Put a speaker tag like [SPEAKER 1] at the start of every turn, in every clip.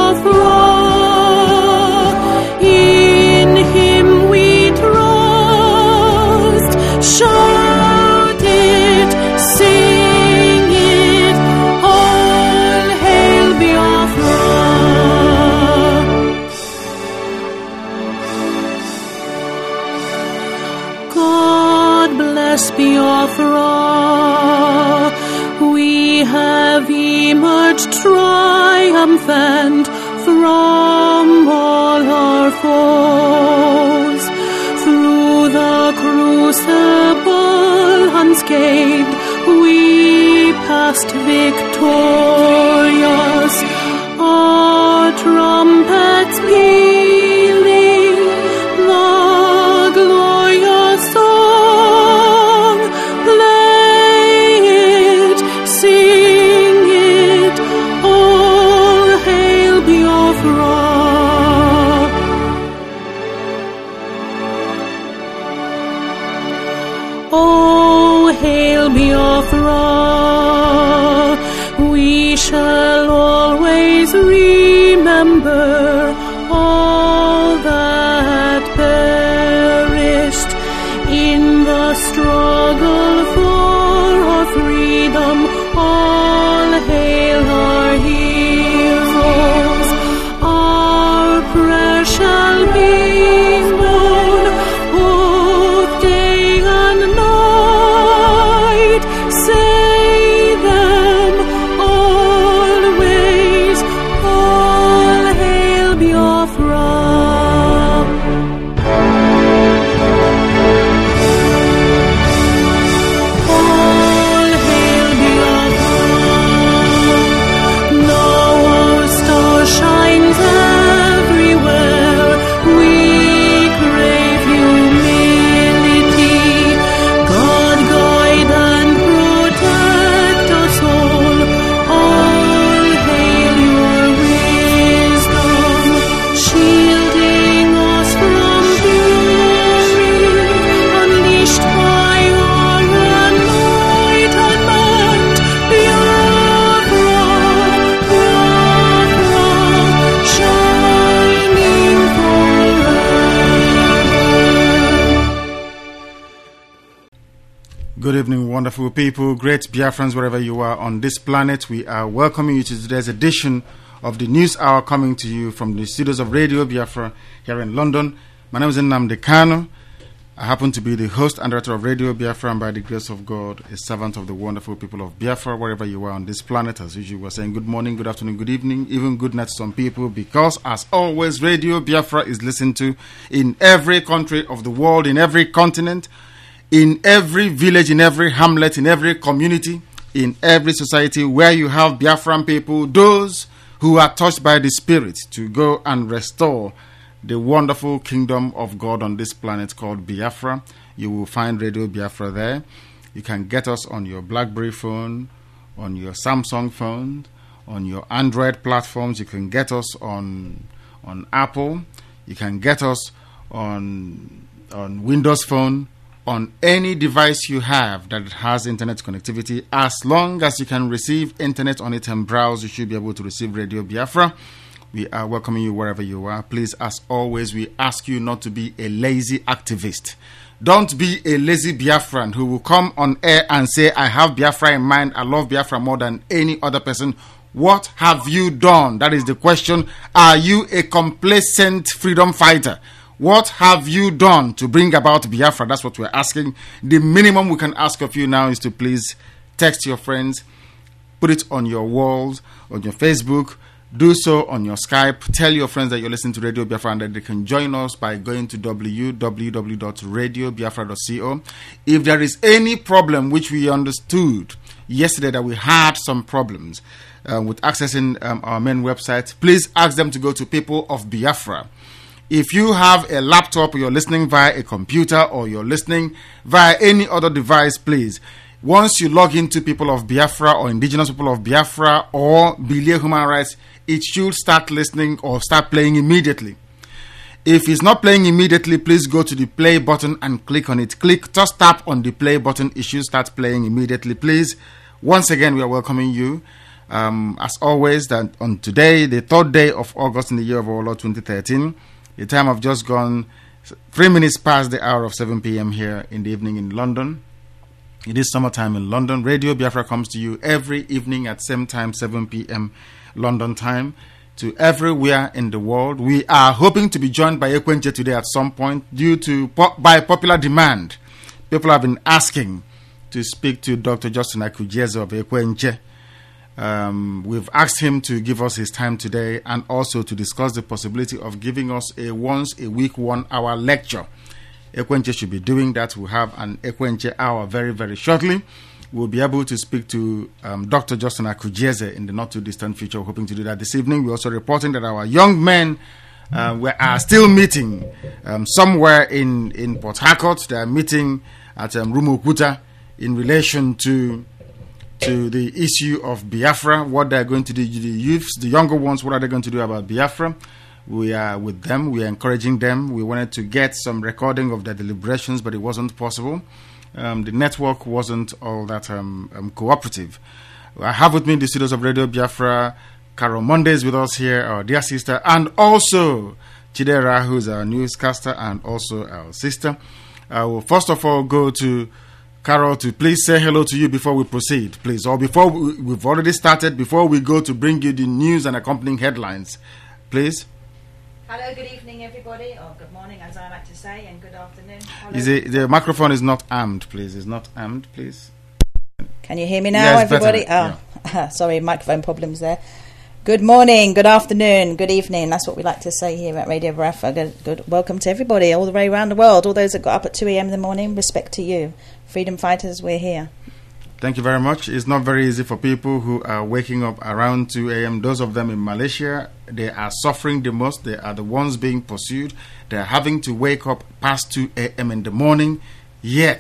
[SPEAKER 1] Biafra, in him we trust. Shout it, sing it, all hail Biafra. God bless Biafra. We have emerged triumphant from all our foes. Through the crucible unscathed, we passed victorious. Our trumpets pealing the glorious song. Play it, sing it, all hail Biafra. Oh, hail Biafra, we shall always remember all that perished in the struggle for our freedom. All hail our heroes. Our prayer shall be known both day and night. Say them always. All hail Biafra. All hail Biafra. Now our star shines everywhere. We crave humility. God guide and protect us all. All hail your wisdom, shielding us from fury, unleashed by our enlightenment. Biafra, Biafra, shining forever.
[SPEAKER 2] Good evening, wonderful people, great Biafrans, wherever you are on this planet. We are welcoming you to today's edition of the News Hour, coming to you from the studios of Radio Biafra here in London. My name is Nnamdi Kanu. I happen to be the host and director of Radio Biafra, and by the grace of God, a servant of the wonderful people of Biafra, wherever you are on this planet. As usual, we're saying good morning, good afternoon, good evening, even good night to some people, because as always, Radio Biafra is listened to in every country of the world, in every continent, in every village, in every hamlet, in every community, in every society where you have Biafran people, those who are touched by the Spirit to go and restore the wonderful kingdom of God on this planet called Biafra. You will find Radio Biafra there. You can get us on your BlackBerry phone, on your Samsung phone, on your Android platforms. You can get us on Apple. You can get us on Windows Phone, on any device you have that has internet connectivity. As long as you can receive internet on it and browse, you should be able to receive Radio Biafra. We are welcoming you wherever you are. Please, as always, we ask you not to be a lazy activist. Don't be a lazy Biafran who will come on air and say, I have Biafra in mind, I love Biafra more than any other person. What have you done? That is the question. Are you a complacent freedom fighter? What have you done to bring about Biafra? That's what we're asking. The minimum we can ask of you now is to please text your friends, put it on your walls, on your Facebook, do so on your Skype. Tell your friends that you're listening to Radio Biafra and that they can join us by going to www.radiobiafra.co. If there is any problem, which we understood yesterday that we had some problems with accessing our main website, please ask them to go to People of Biafra. If you have a laptop, or you're listening via a computer, or you're listening via any other device, please, once you log into People of Biafra or Indigenous People of Biafra or Bilia Human Rights, it should start listening or start playing immediately. If it's not playing immediately, please go to the play button and click on it. Just tap on the play button. It should start playing immediately, please. Once again, we are welcoming you. As always, that on today, the 3rd day of August in the year of our Lord 2013, the time have just gone 3 minutes past the hour of 7 p.m. here in the evening in London. It is summertime in London. Radio Biafra comes to you every evening at same time, 7 p.m. London time, to everywhere in the world. We are hoping to be joined by Ekwenche today at some point due to by popular demand. People have been asking to speak to Dr. Justin Akujezu of Ekwenche. We've asked him to give us his time today and also to discuss the possibility of giving us a once a week 1 hour lecture. Ekwenche should be doing that. We'll have an Ekwenche hour very, very shortly. We'll be able to speak to Dr. Justin Akujezu in the not too distant future. We're hoping to do that this evening. We're also reporting that our young men are still meeting somewhere in Port Harcourt. They are meeting at Rumukuta in relation to the issue of Biafra, what they're going to do, the youths, the younger ones, what are they going to do about Biafra? We are with them, we are encouraging them. We wanted to get some recording of their deliberations, but it wasn't possible. The network wasn't all that cooperative. I have with me in the studios of Radio Biafra, Carol Monday is with us here, our dear sister, and also Chidera, who's our newscaster, and also our sister. I will first of all go to Carol to please say hello to you before we proceed, please. Or before we've already started, before we go to bring you the news and accompanying headlines, please.
[SPEAKER 3] Hello, good evening, everybody, or good morning, as I like to say, and good afternoon.
[SPEAKER 2] The microphone is not armed, please. It's not armed, please.
[SPEAKER 3] Can you hear me now, everybody?
[SPEAKER 2] Better.
[SPEAKER 3] Sorry, microphone problems there. Good morning, good afternoon, good evening. That's what we like to say here at Radio Biafra. Good. Welcome to everybody all the way around the world. All those that got up at 2 a.m. in the morning, respect to you. Freedom fighters, we're here.
[SPEAKER 2] Thank you very much. It's not very easy for people who are waking up around 2 a.m. Those of them in Malaysia, they are suffering the most. They are the ones being pursued. They are having to wake up past 2 a.m. in the morning. Yet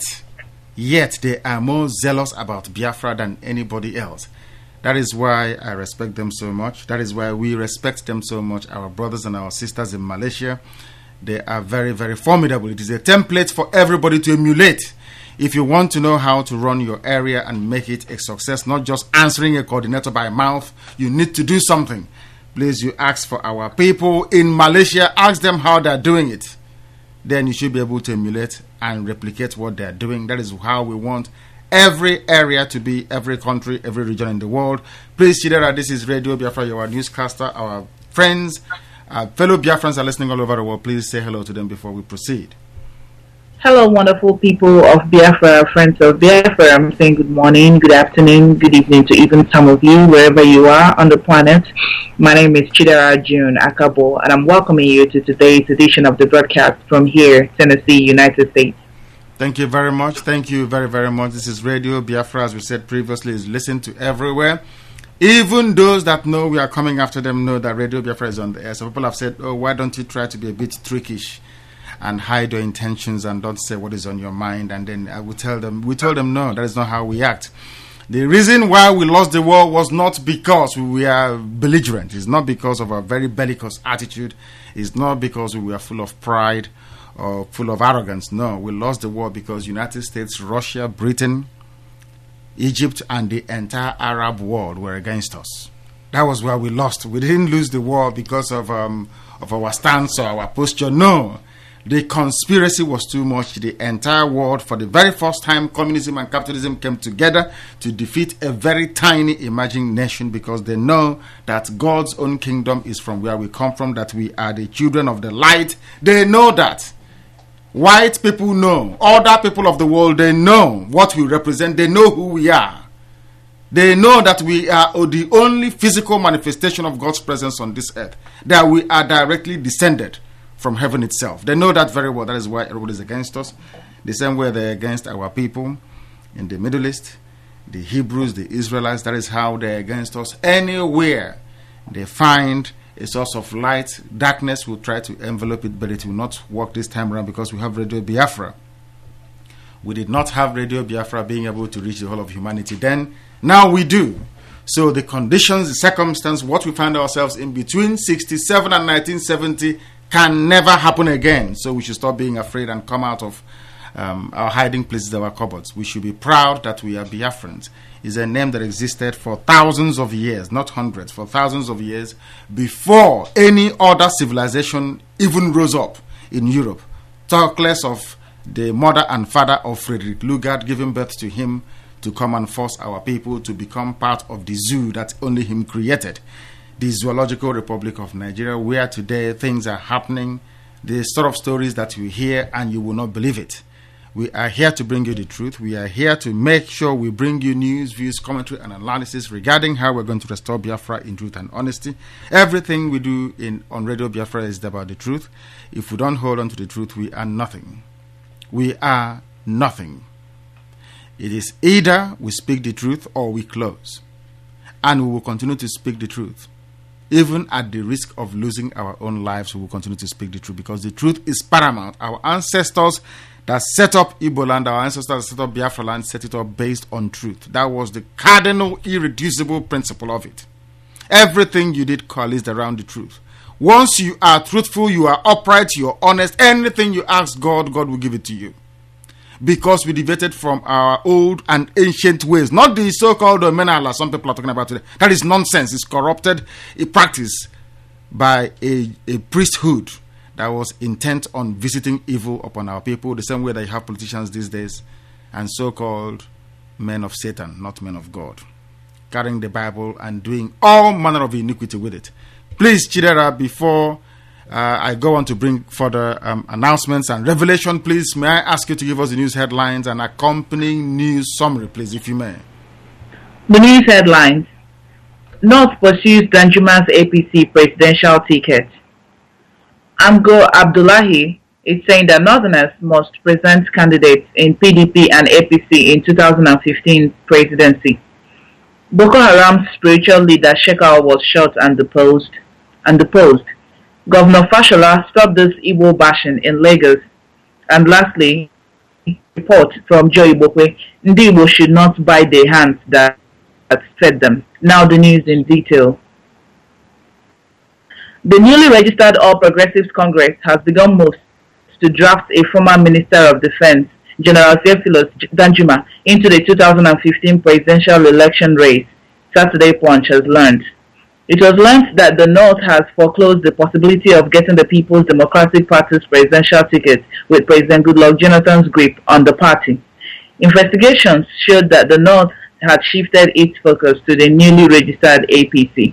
[SPEAKER 2] they are more zealous about Biafra than anybody else. That is why I respect them so much. That is why we respect them so much, our brothers and our sisters in Malaysia. They are very, very formidable. It is a template for everybody to emulate. If you want to know how to run your area and make it a success, not just answering a coordinator by mouth, you need to do something. Please, you ask for our people in Malaysia, ask them how they're doing it. Then you should be able to emulate and replicate what they're doing. That is how we want every area to be, every country, every region in the world. Please, Chidera, this is Radio Biafra, your newscaster, our friends, our fellow Biafrans are listening all over the world. Please say hello to them before we proceed.
[SPEAKER 4] Hello, wonderful people of Biafra, friends of Biafra. I'm saying good morning, good afternoon, good evening to even some of you, wherever you are on the planet. My name is Chidera June Akabo, and I'm welcoming you to today's edition of the broadcast from here, Tennessee, United States.
[SPEAKER 2] Thank you very much. Thank you very, very much. This is Radio Biafra, as we said previously, is listened to everywhere. Even those that know we are coming after them know that Radio Biafra is on the air. So people have said, oh, why don't you try to be a bit trickish and hide your intentions and don't say what is on your mind? And then we told them, no, that is not how we act. The reason why we lost the war was not because we are belligerent. It's not because of a very bellicose attitude. It's not because we were full of pride or full of arrogance. No, we lost the war because United States, Russia, Britain, Egypt, and the entire Arab world were against us. That was where we lost. We didn't lose the war because of our stance or our posture. No. The conspiracy was too much. The entire world, for the very first time, communism and capitalism came together to defeat a very tiny emerging nation because they know that God's own kingdom is from where we come from, that we are the children of the light. They know that. White people know. Other people of the world, they know what we represent. They know who we are. They know that we are the only physical manifestation of God's presence on this earth, that we are directly descended from heaven itself. They know that very well. That is why everybody is against us. The same way they're against our people in the Middle East, the Hebrews, the Israelites. That is how they're against us. Anywhere they find a source of light, darkness will try to envelop it, but it will not work this time around because we have Radio Biafra. We did not have Radio Biafra being able to reach the whole of humanity then. Now we do. So the conditions, the circumstance, what we find ourselves in between 67 and 1970 can never happen again. So we should stop being afraid and come out of our hiding places, our cupboards. We should be proud that we are Biafrans. It's a name that existed for thousands of years, not hundreds, for thousands of years before any other civilization even rose up in Europe. Talk less of the mother and father of Frederick Lugard giving birth to him to come and force our people to become part of the zoo that only him created. The Zoological Republic of Nigeria, where today things are happening, the sort of stories that you hear and you will not believe it. We are here to bring you the truth. We are here to make sure we bring you news, views, commentary, and analysis regarding how we're going to restore Biafra in truth and honesty. Everything we do on Radio Biafra is about the truth. If we don't hold on to the truth, we are nothing. We are nothing. It is either we speak the truth or we close. And we will continue to speak the truth. Even at the risk of losing our own lives, we will continue to speak the truth because the truth is paramount. Our ancestors that set up Igbo land, our ancestors that set up Biafra land, set it up based on truth. That was the cardinal, irreducible principle of it. Everything you did coalesced around the truth. Once you are truthful, you are upright, you are honest, anything you ask God, God will give it to you. Because we deviated from our old and ancient ways. Not the so-called menala some people are talking about today. That is nonsense. It's corrupted a practice by a priesthood that was intent on visiting evil upon our people, the same way that you have politicians these days and so-called men of Satan, not men of God, carrying the Bible and doing all manner of iniquity with it. Please, Chidera, before I go on to bring further announcements and revelation, please, may I ask you to give us the news headlines and accompanying news summary, please, if you may.
[SPEAKER 4] The news headlines. North pursues Danjuma's APC presidential ticket. Amgo Abdullahi is saying that Northerners must present candidates in PDP and APC in 2015 presidency. Boko Haram's spiritual leader Shekau was shot and deposed. Governor Fashola stopped this Igbo bashing in Lagos. And lastly, report from Joe Ibokwe, Ndi Igbo should not bite their hands that fed them. Now the news in detail. The newly registered All Progressives Congress has begun moves to draft a former Minister of Defense, General Theophilus Danjuma, into the 2015 presidential election race, Saturday Punch has learned. It was learned that the North has foreclosed the possibility of getting the People's Democratic Party's presidential ticket with President Goodluck Jonathan's grip on the party. Investigations showed that the North had shifted its focus to the newly registered APC.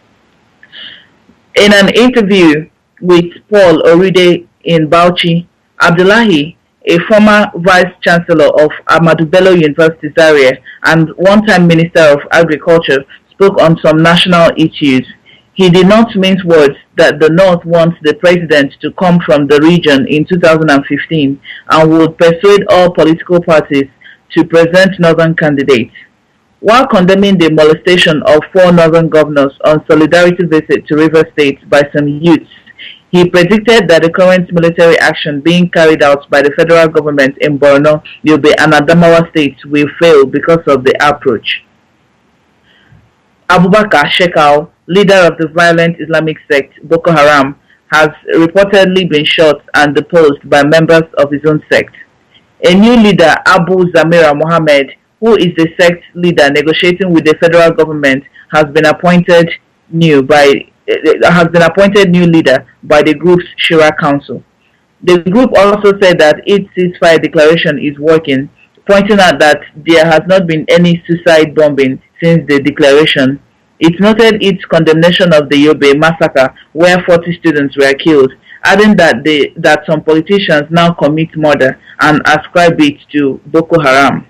[SPEAKER 4] In an interview with Paul Oride in Bauchi, Abdullahi, a former Vice-Chancellor of Ahmadu Bello University Zaria and one-time Minister of Agriculture, spoke on some national issues. He did not mince words that the North wants the president to come from the region in 2015 and would persuade all political parties to present northern candidates. While condemning the molestation of 4 northern governors on solidarity visit to Rivers State by some youths, he predicted that the current military action being carried out by the federal government in Borno, Yobe and Adamawa states will fail because of the approach. Abubakar Shekau, leader of the violent Islamic sect Boko Haram, has reportedly been shot and deposed by members of his own sect. A new leader, Abu Zamira Mohammed, who is the sect leader negotiating with the federal government, has been appointed new leader by the group's Shura Council. The group also said that its ceasefire declaration is working, pointing out that there has not been any suicide bombing since the declaration. It noted its condemnation of the Yobe massacre, where 40 students were killed, adding that some politicians now commit murder and ascribe it to Boko Haram.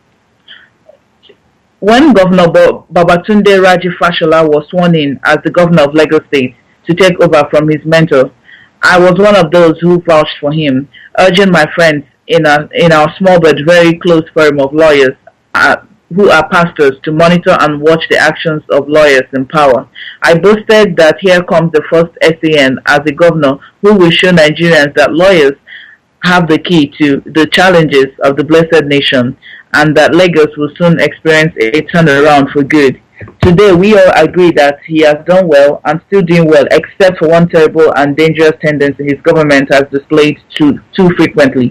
[SPEAKER 4] When Governor Babatunde Raji Fashola was sworn in as the governor of Lagos State to take over from his mentor, I was one of those who vouched for him, urging my friends in our small but very close firm of lawyers who are pastors to monitor and watch the actions of lawyers in power. I boasted that here comes the first SAN as a governor who will show Nigerians that lawyers have the key to the challenges of the blessed nation, and that Lagos will soon experience a turnaround for good. Today, we all agree that he has done well and still doing well, except for one terrible and dangerous tendency his government has displayed too frequently.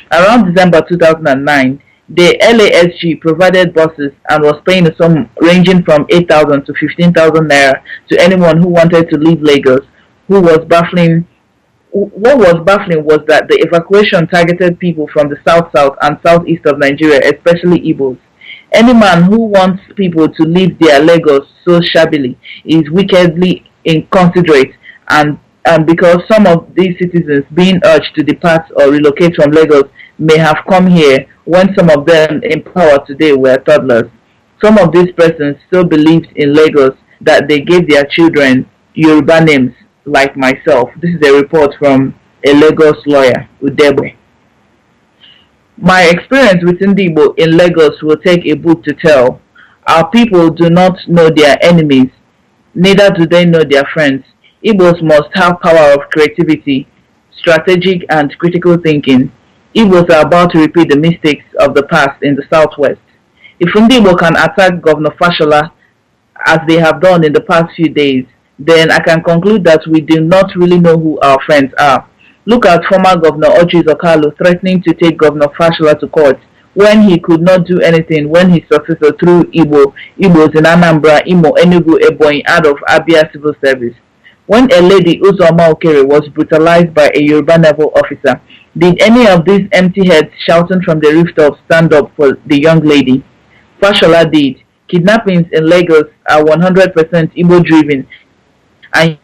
[SPEAKER 4] Around December 2009, the LASG provided buses and was paying a sum ranging from 8,000 to 15,000 naira to anyone who wanted to leave Lagos. What was baffling was that the evacuation targeted people from the south and southeast of Nigeria, especially Igbos. Any man who wants people to leave their Lagos so shabbily is wickedly inconsiderate, and because some of these citizens being urged to depart or relocate from Lagos may have come here when some of them in power today were toddlers. Some of these persons still believed in Lagos that they gave their children Yoruba names, like myself. This is a report from a Lagos lawyer, Udebe. My experience with Ndigbo in Lagos will take a book to tell. Our people do not know their enemies, neither do they know their friends. Igbos must have power of creativity, strategic and critical thinking. Igbos are about to repeat the mistakes of the past in the southwest. If Ndigbo can attack Governor Fashola as they have done in the past few days, then I can conclude that we do not really know who our friends are. Look at former Governor Orji Uzor threatening to take Governor Fashola to court when he could not do anything when his successor threw Igbos in Anambra, Imo, Enugu, Ebonyi out of Abia civil service. When a lady, Uzoma Okere, was brutalized by a Yoruba naval officer, did any of these empty heads shouting from the rooftop stand up for the young lady? Fashola did. Kidnappings in Lagos are 100% Igbo driven, and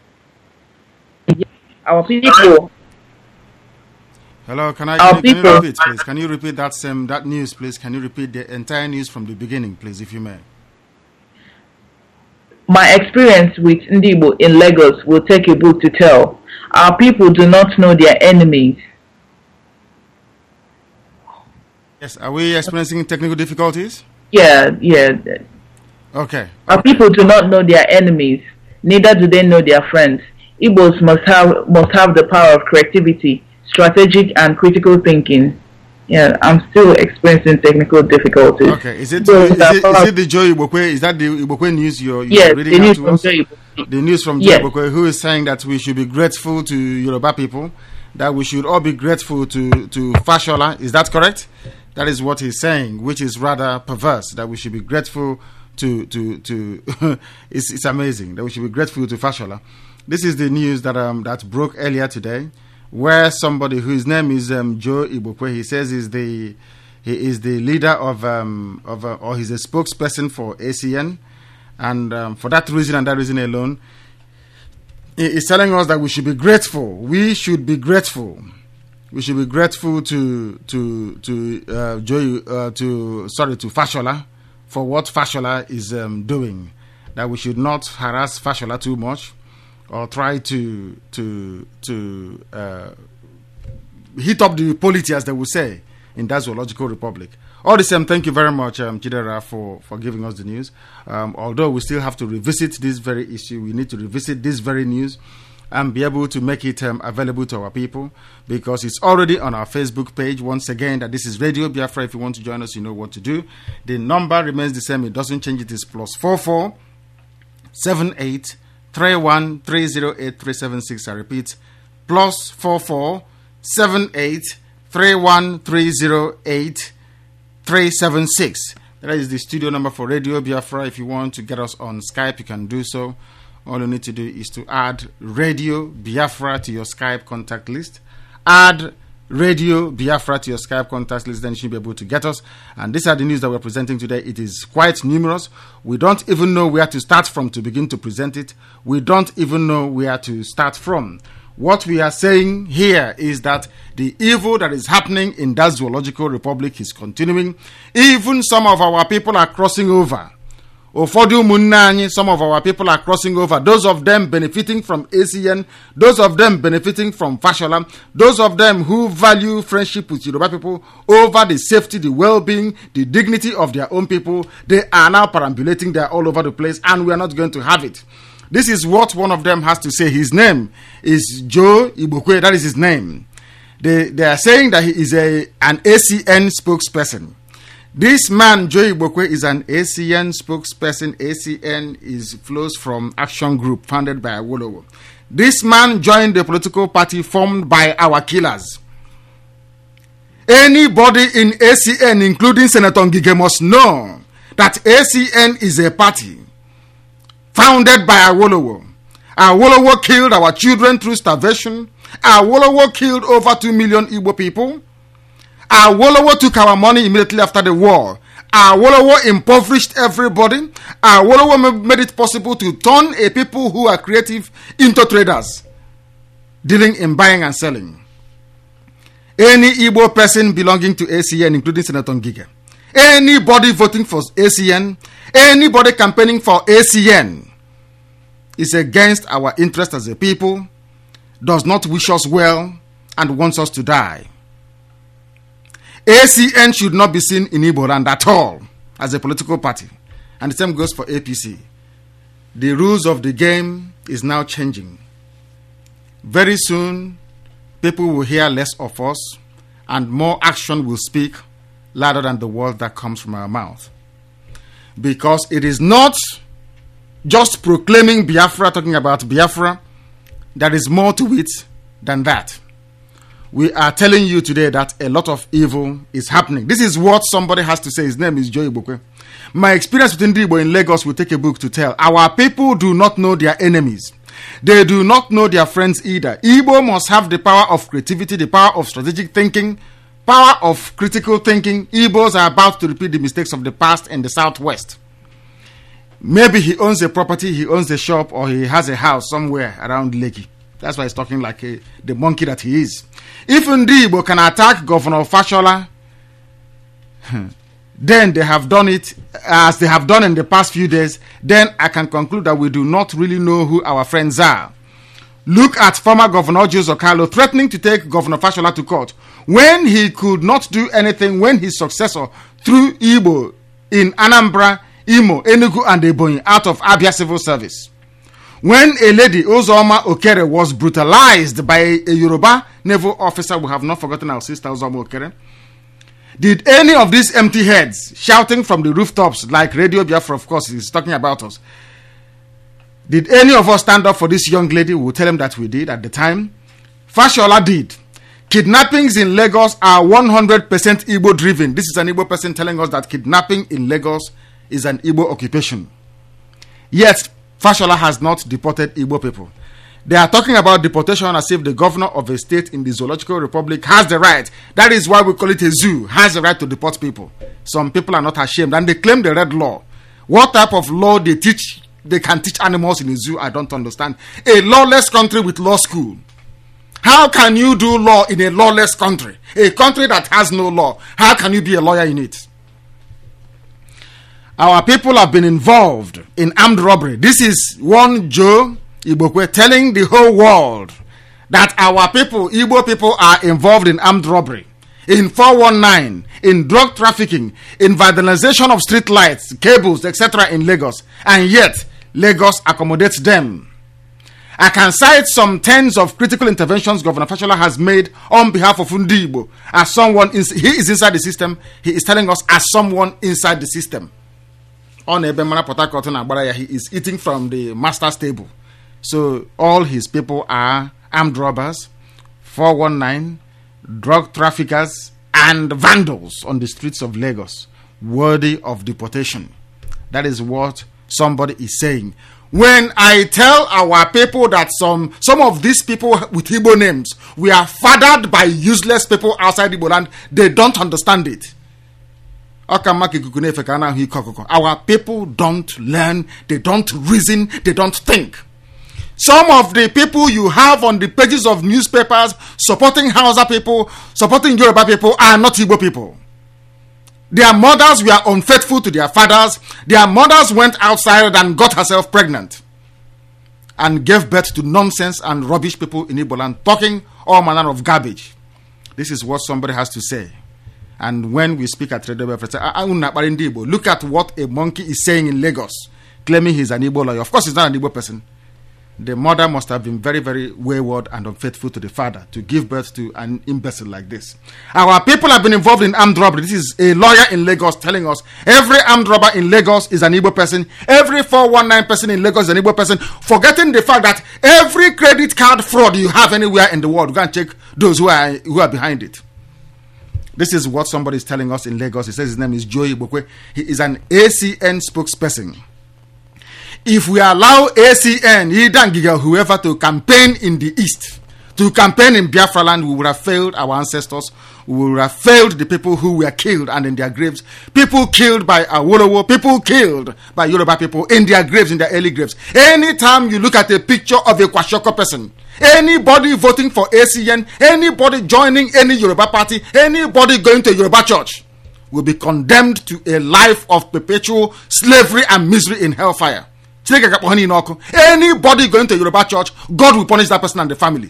[SPEAKER 4] our people.
[SPEAKER 2] Hello, can you repeat, please? Can you repeat that news, please? Can you repeat the entire news from the beginning, please, if you may?
[SPEAKER 4] My experience with Ndigbo in Lagos will take a book to tell. Our people do not know their enemies.
[SPEAKER 2] Yes, are we experiencing technical difficulties?
[SPEAKER 4] Yeah.
[SPEAKER 2] Okay.
[SPEAKER 4] Our people do not know their enemies, neither do they know their friends. Igbos must have the power of creativity, strategic and critical thinking. Yeah, I'm still experiencing technical difficulties.
[SPEAKER 2] Okay, is it the Joe Ibokwe? Is that the Ibokwe news you're reading out to us? The news from Joe Ibokwe, who is saying that we should be grateful to Yoruba people, that we should all be grateful to Fashola. Is that correct? That is what he's saying, which is rather perverse. That we should be grateful to it's amazing that we should be grateful to Fashola. This is the news that broke earlier today, where somebody whose name is Joe Ibokwe, he says he is the leader or he's a spokesperson for ACN, and for that reason and that reason alone, he is telling us that we should be grateful. We should be grateful. We should be grateful to Fashola for what Fashola is doing. That we should not harass Fashola too much, or try to heat up the polity, as they will say, in that zoological republic. All the same, thank you very much, Chidera, for giving us the news. Although we still have to revisit this very issue, we need to revisit this very news and be able to make it available to our people, because it's already on our Facebook page. Once again, that this is Radio Biafra. If you want to join us, you know what to do. The number remains the same. It doesn't change. It is +44 78 31 308 376. I repeat, +44 78 31 308 376. That is the studio number for Radio Biafra. If you want to get us on Skype, you can do so. All you need to do is to add Radio Biafra to your Skype contact list. Add Radio Biafra to your Skype contact list, then you should be able to get us. And these are the news that we're presenting today. It is quite numerous. We don't even know where to start from to begin to present it. We don't even know where to start from. What we are saying here is that the evil that is happening in that zoological republic is continuing. Even some of our people are crossing over. Some of our people are crossing over. Those of them benefiting from ACN, those of them benefiting from Fashola, those of them who value friendship with Yoruba people over the safety, the well-being, the dignity of their own people, they are now perambulating there all over the place, and we are not going to have it. This is what one of them has to say. His name is Joe Ibokwe. That is his name. They are saying that he is an ACN spokesperson. This man, Joe Ibokwe, is an ACN spokesperson. ACN flows from Action Group, founded by Awolowo. This man joined the political party formed by our killers. Anybody in ACN, including Senator Ngige, must know that ACN is a party founded by Awolowo. Awolowo killed our children through starvation. Awolowo killed over 2 million Igbo people. Awolowo took our money immediately after the war. Awolowo impoverished everybody. Awolowo made it possible to turn a people who are creative into traders, dealing in buying and selling. Any Igbo person belonging to ACN, including Senator Ngige, anybody voting for ACN, anybody campaigning for ACN, is against our interest as a people, does not wish us well, and wants us to die. ACN should not be seen in Igbo land at all as a political party. And the same goes for APC. The rules of the game is now changing. Very soon, people will hear less of us, and more action will speak louder than the word that comes from our mouth. Because it is not just proclaiming Biafra, talking about Biafra. There is more to it than that. We are telling you today that a lot of evil is happening. This is what somebody has to say. His name is Joy Ibokwe. My experience with Ndibo in Lagos will take a book to tell. Our people do not know their enemies. They do not know their friends either. Igbo must have the power of creativity, the power of strategic thinking, power of critical thinking. Igbos are about to repeat the mistakes of the past in the southwest. Maybe he owns a property, he owns a shop, or he has a house somewhere around Lekki. That's why he's talking like the monkey that he is. If Ndibo can attack Governor Fashola, then they have done it as they have done in the past few days, then I can conclude that we do not really know who our friends are. Look at former Governor Jose Carlo threatening to take Governor Fashola to court when he could not do anything when his successor threw Igbo in Anambra, Imo, Enugu and Ebonyi out of Abia Civil Service. When a lady, Uzoma Okere, was brutalized by a Yoruba naval officer, we have not forgotten our sister Uzoma Okere. Did any of these empty heads shouting from the rooftops, like Radio Biafra, of course, is talking about us, did any of us stand up for this young lady? We will tell them that we did at the time. Fashola did. Kidnappings in Lagos are 100% Igbo driven. This is an Igbo person telling us that kidnapping in Lagos is an Igbo occupation. Yet, Fashola has not deported Igbo people. They are talking about deportation as if the governor of a state in the Zoological Republic has the right. That is why we call it a zoo, has the right to deport people. Some people are not ashamed and they claim the red law. What type of law they can teach animals in a zoo, I don't understand. A lawless country with law school. How can you do law in a lawless country? A country that has no law. How can you be a lawyer in it? Our people have been involved in armed robbery. This is one Joe Ibokwe telling the whole world that our people, Igbo people, are involved in armed robbery, in 419, in drug trafficking, in vandalization of street lights, cables, etc. in Lagos. And yet, Lagos accommodates them. I can cite some tens of critical interventions Governor Fashola has made on behalf of Ndibo. As someone, he is inside the system. He is telling us as someone inside the system. On Ebemana Potakot and Abaraya, he is eating from the master's table. So all his people are armed robbers, 419, drug traffickers, and vandals on the streets of Lagos, worthy of deportation. That is what somebody is saying. When I tell our people that some of these people with Igbo names, we are fathered by useless people outside Igbo land, they don't understand it. Our people don't learn, they don't reason, they don't think. Some of the people you have on the pages of newspapers supporting Hausa people, supporting Yoruba people are not Igbo people. Their mothers were unfaithful to their fathers. Their mothers went outside and got herself pregnant and gave birth to nonsense and rubbish people in Igbo land, talking all manner of garbage. This is what somebody has to say. And when we speak at Radio Biafra, look at what a monkey is saying in Lagos, claiming he's an Igbo lawyer. Of course, he's not an Igbo person. The mother must have been very, very wayward and unfaithful to the father to give birth to an imbecile like this. Our people have been involved in armed robbery. This is a lawyer in Lagos telling us every armed robber in Lagos is an Igbo person. Every 419 person in Lagos is an Igbo person. Forgetting the fact that every credit card fraud you have anywhere in the world, go and check those who are behind it. This is what somebody is telling us in Lagos. He says his name is Joe Ibokwe. He is an ACN spokesperson. If we allow ACN, Idangiga, whoever, to campaign in the East, to campaign in Biafra land, we would have failed our ancestors. We would have failed the people who were killed and in their graves. People killed by Awolowo, people killed by Yoruba people in their graves, in their early graves. Anytime you look at a picture of a Kwashoko person, anybody voting for ACN, anybody joining any Yoruba party, anybody going to a Yoruba church will be condemned to a life of perpetual slavery and misery in hellfire. Anybody going to a Yoruba church, God will punish that person and the family.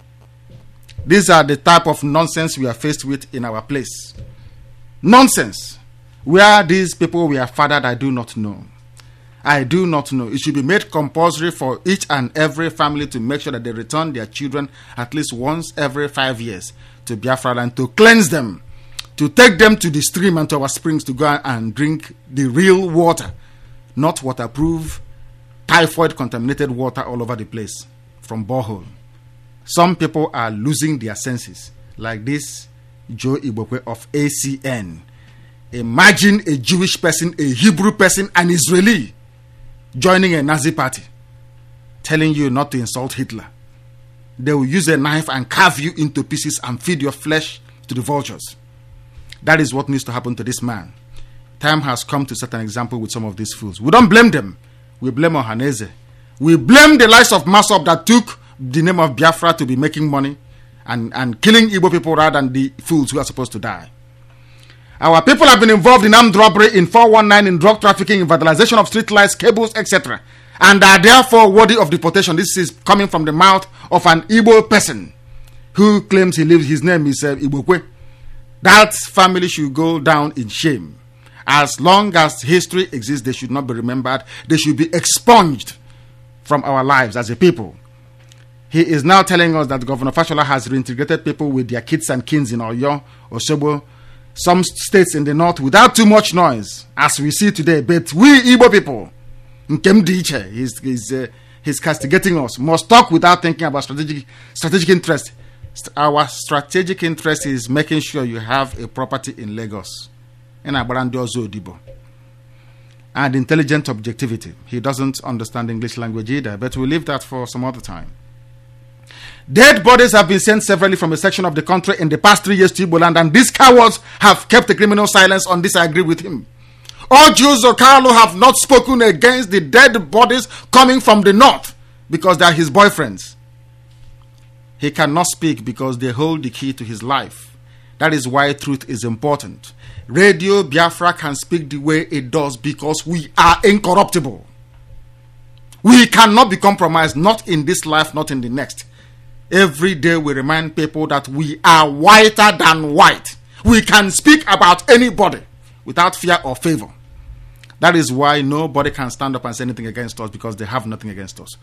[SPEAKER 2] These are the type of nonsense we are faced with in our place. Nonsense. Where these people were fathered, I do not know. I do not know. It should be made compulsory for each and every family to make sure that they return their children at least once every 5 years to Biafra land, to cleanse them, to take them to the stream and to our springs to go and drink the real water, not waterproof, typhoid contaminated water all over the place from borehole. Some people are losing their senses, like this Joe Ibokwe of ACN. Imagine a Jewish person, a Hebrew person, an Israeli joining a Nazi party, telling you not to insult Hitler. They will use a knife and carve you into pieces and feed your flesh to the vultures. That is what needs to happen to this man. Time has come to set an example with some of these fools. We don't blame them. We blame Ohaneze. We blame the likes of Masop that took the name of Biafra to be making money and killing Igbo people rather than the fools who are supposed to die. Our people have been involved in armed robbery, in 419, in drug trafficking, in vandalization of street lights, cables, etc. and are therefore worthy of deportation. This is coming from the mouth of an Igbo person who claims he lives. His name is Ibokwe. That family should go down in shame. As long as history exists, they should not be remembered. They should be expunged from our lives as a people. He is now telling us that Governor Fashola has reintegrated people with their kids and kins in Oyo, Osogbo, some states in the north without too much noise, as we see today. But we Igbo people, he's castigating us, must talk without thinking about strategic interest. Our strategic interest is making sure you have a property in Lagos, in Abarando Odibo, and intelligent objectivity. He doesn't understand English language either, but we'll leave that for some other time. Dead bodies have been sent severally from a section of the country in the past 3 years to Igbo land, and these cowards have kept a criminal silence on this. I agree with him. All Jews or Carlo have not spoken against the dead bodies coming from the north because they are his boyfriends. He cannot speak because they hold the key to his life. That is why truth is important. Radio Biafra can speak the way it does because we are incorruptible. We cannot be compromised, not in this life, not in the next. Every day we remind people that we are whiter than white. We can speak about anybody without fear or favor. That is why nobody can stand up and say anything against us, because they have nothing against us.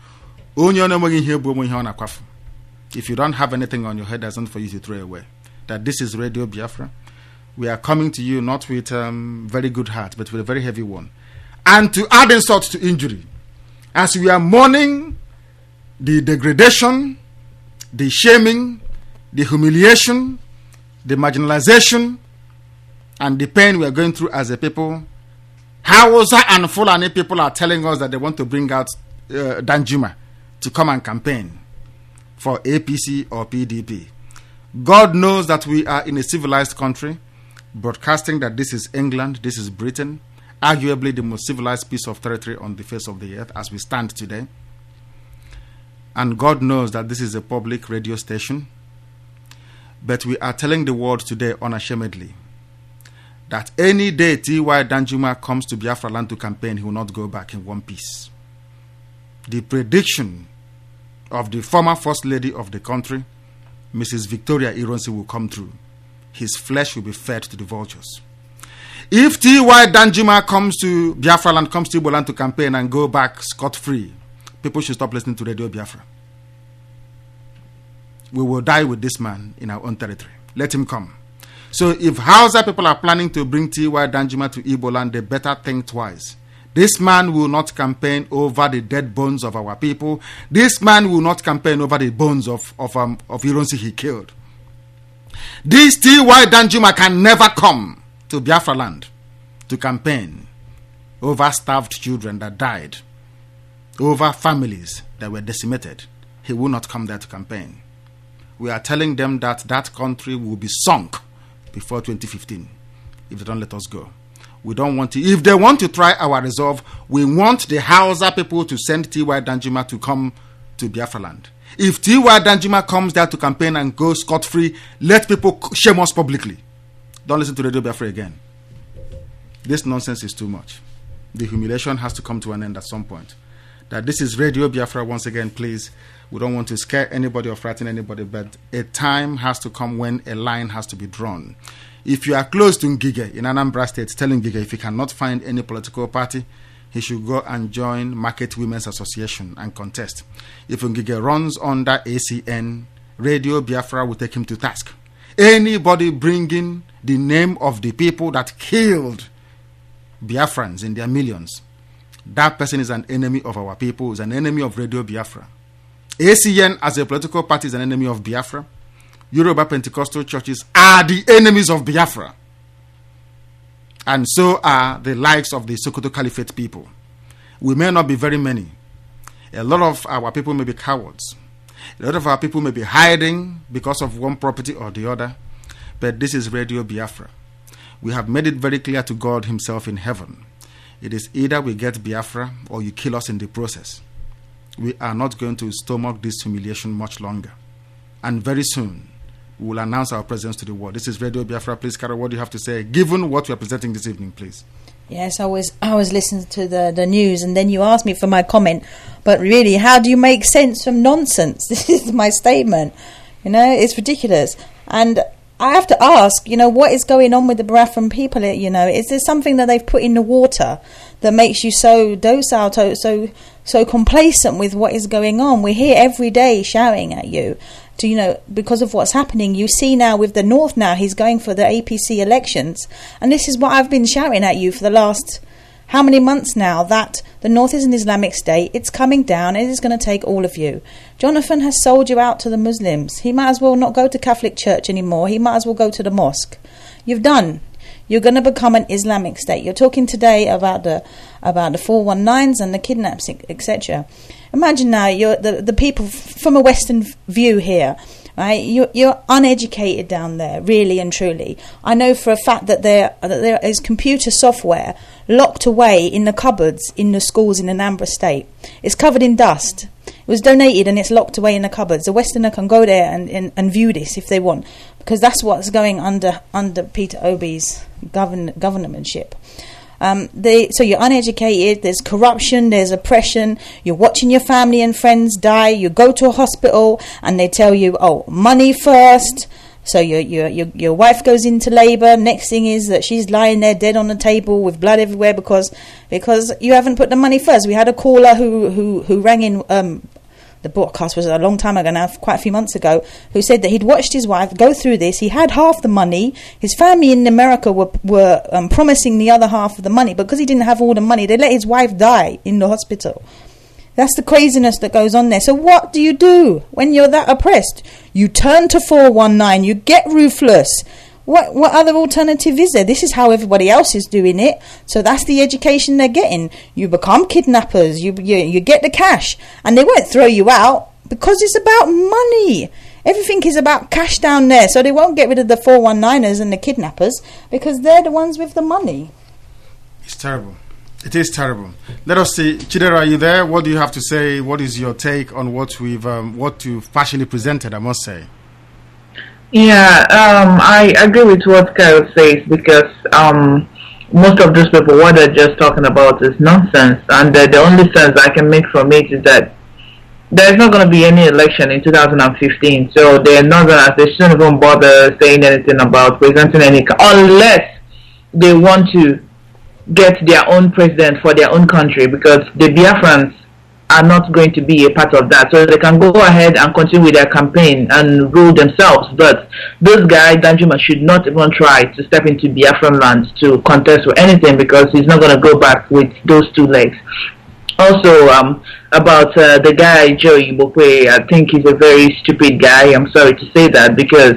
[SPEAKER 2] If you don't have anything on your head, there's nothing for you to throw away. That this is Radio Biafra. We are coming to you not with very good heart, but with a very heavy one. And to add insult to injury, as we are mourning the degradation, the shaming, the humiliation, the marginalization, and the pain we are going through as a people, Hausa and Fulani people are telling us that they want to bring out Danjuma to come and campaign for APC or PDP. God knows that we are in a civilized country, broadcasting that this is England, this is Britain, arguably the most civilized piece of territory on the face of the earth as we stand today. And God knows that this is a public radio station. But we are telling the world today unashamedly that any day T.Y. Danjuma comes to Biafra land to campaign, he will not go back in one piece. The prediction of the former First Lady of the country, Mrs. Victoria Ironsi, will come true. His flesh will be fed to the vultures. If T.Y. Danjuma comes to Biafra land, comes to Igbo land to campaign and go back scot-free, people should stop listening to Radio Biafra. We will die with this man in our own territory. Let him come. So if Hausa people are planning to bring T.Y. Danjuma to Igbo land, they better think twice. This man will not campaign over the dead bones of our people. This man will not campaign over the bones of Ironsi he killed. This T.Y. Danjuma can never come to Biafra land to campaign over starved children that died, over families that were decimated. He will not come there to campaign. We are telling them that that country will be sunk before 2015 if they don't let us go. We don't want to. If they want to try our resolve, we want the Hausa people to send T.Y. Danjuma to come to Biafra land. If T.Y. Danjuma comes there to campaign and go scot-free, let people shame us publicly. Don't listen to Radio Biafra again. This nonsense is too much. The humiliation has to come to an end at some point. That this is Radio Biafra once again, please. We don't want to scare anybody or frighten anybody, but a time has to come when a line has to be drawn. If you are close to Ngige in Anambra State, tell Ngige if he cannot find any political party, he should go and join Market Women's Association and contest. If Ngige runs under ACN, Radio Biafra will take him to task. Anybody bringing the name of the people that killed Biafrans in their millions, that person is an enemy of our people, is an enemy of Radio Biafra. ACN as a political party is an enemy of Biafra. Yoruba Pentecostal churches are the enemies of Biafra. And so are the likes of the Sokoto Caliphate people. We may not be very many. A lot of our people may be cowards. A lot of our people may be hiding because of one property or the other. But this is Radio Biafra. We have made it very clear to God himself in heaven. It is either we get Biafra or you kill us in the process. We are not going to stomach this humiliation much longer. And very soon, we will announce our presence to the world. This is Radio Biafra. Please, Carol, what do you have to say, given what we are presenting this evening, please?
[SPEAKER 3] Yes, I was listening to the news, and then you asked me for my comment. But really, how do you make sense from nonsense? This is my statement. You know, it's ridiculous. And I have to ask, you know, what is going on with the Biafran people? You know, is there something that they've put in the water that makes you so docile, so complacent with what is going on? We're here every day shouting at you, to, you know, because of what's happening. You see now with the North now, he's going for the APC elections, and this is what I've been shouting at you for the last how many months now, that the North is an Islamic state, it's coming down, it is going to take all of you. Jonathan has sold you out to the Muslims. He might as well not go to Catholic Church anymore. He might as well go to the mosque. You're done. You're going to become an Islamic state. You're talking today about the 419s and the kidnaps, etc. Imagine now you're the people from a Western view here, right? You're uneducated down there, really and truly. I know for a fact that there is computer software locked away in the cupboards in the schools in Anambra State. It's covered in dust. It was donated and it's locked away in the cupboards. A Westerner can go there and view this if they want, because that's what's going under Peter Obi's governorship. So you're uneducated, there's corruption, there's oppression, you're watching your family and friends die, you go to a hospital and they tell you, oh, money first. So your wife goes into labour. Next thing is that she's lying there dead on the table with blood everywhere because you haven't put the money first. We had a caller who rang in. The broadcast was a long time ago now, quite a few months ago, who said that he'd watched his wife go through this. He had half the money. His family in America were promising the other half of the money. Because he didn't have all the money, they let his wife die in the hospital. That's the craziness that goes on there. So what do you do when you're that oppressed? You turn to 419. You get ruthless. What other alternative is there? This is how everybody else is doing it. So that's the education they're getting. You become kidnappers. You get the cash. And they won't throw you out because it's about money. Everything is about cash down there. So they won't get rid of the 419ers and the kidnappers because they're the ones with the money.
[SPEAKER 2] It's terrible. It is terrible. Let us see. Chidera, are you there? What do you have to say? What is your take on what you've partially presented, I must say?
[SPEAKER 4] Yeah, I agree with what Kyle says, because most of those people, what they're just talking about is nonsense, and the only sense I can make from it is that there's not going to be any election in 2015, so they shouldn't even bother saying anything about presenting unless they want to get their own president for their own country, because the Biafrans are not going to be a part of that, so they can go ahead and continue with their campaign and rule themselves. But this guy Danjuma should not even try to step into Biafran land to contest for anything, because he's not going to go back with those two legs. Also, about the guy Joey Bokwe, I think he's a very stupid guy. I'm sorry to say that, because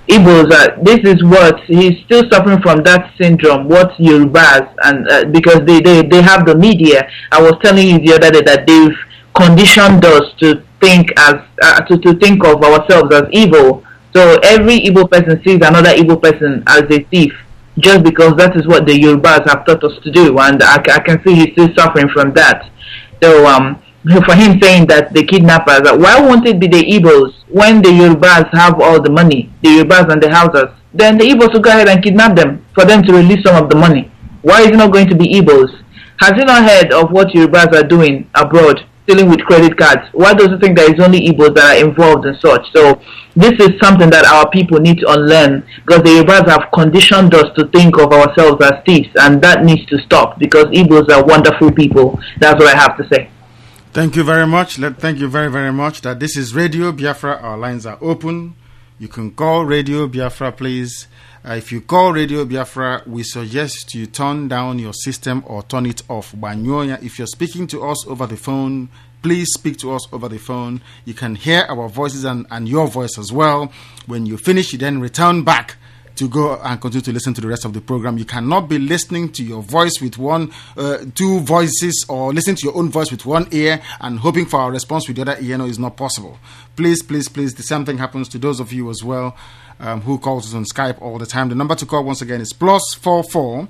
[SPEAKER 4] Igbos, this is what he's still suffering from, that syndrome. What Yorubas, and because they have the media. I was telling you the other day that they've conditioned us to think as to think of ourselves as evil. So every evil person sees another evil person as a thief, just because that is what the Yorubas have taught us to do, and I can see he's still suffering from that. So for him saying that the kidnappers, why won't it be the Igbos when the Yorubas have all the money, the Yorubas and the Hausas? Then the Igbos will go ahead and kidnap them for them to release some of the money. Why is it not going to be Igbos? Has he not heard of what Yorubas are doing abroad, dealing with credit cards? Why does he think that it's only Igbos that are involved in such? So this is something that our people need to unlearn, because the Yorubas have conditioned us to think of ourselves as thieves, and that needs to stop, because Igbos are wonderful people. That's what I have to say.
[SPEAKER 2] Thank you very much. Thank you very, very much. That this is Radio Biafra. Our lines are open. You can call Radio Biafra, please. If you call Radio Biafra, we suggest you turn down your system or turn it off. If you're speaking to us over the phone, please speak to us over the phone. You can hear our voices and your voice as well. When you finish, you then return back to go and continue to listen to the rest of the program. You cannot be listening to your voice with two voices, or listening to your own voice with one ear and hoping for our response with the other ear. No, it's not possible. Please, please, please. The same thing happens to those of you as well who calls us on Skype all the time. The number to call once again is +44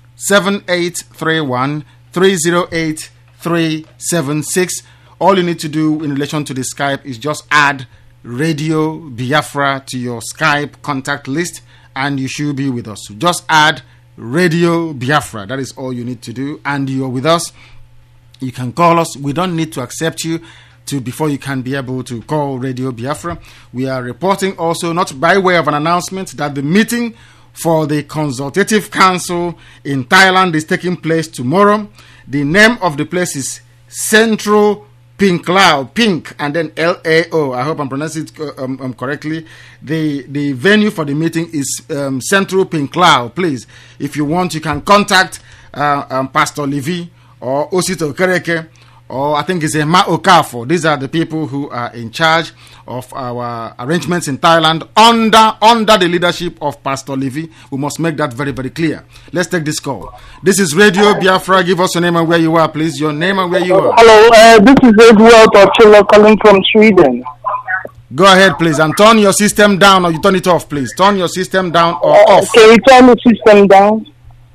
[SPEAKER 2] 7831 308 376. All you need to do in relation to the Skype is just add Radio Biafra to your Skype contact list, and you should be with us. So just add Radio Biafra. That is all you need to do, and you're with us. You can call us. We don't need to accept you before you can be able to call Radio Biafra. We are reporting also, not by way of an announcement, that the meeting for the Consultative Council in Thailand is taking place tomorrow. The name of the place is Central Pink Cloud, Pink, and then LAO. I hope I'm pronouncing it correctly. The venue for the meeting is Central Pink Cloud. Please, if you want, you can contact Pastor Levi or Osito Kereke, or I think it's Emma Okafo. These are the people who are in charge of our arrangements in Thailand under the leadership of Pastor Levi. We must make that very, very clear. Let's take this call. This is Radio Biafra. Give us your name and where you are, please. Your name and where you are.
[SPEAKER 5] Hello, this is Edward Ochilo calling from Sweden.
[SPEAKER 2] Go ahead, please, and turn your system down, or you turn it off, please. Turn your system down or off.
[SPEAKER 5] Can you turn the system down?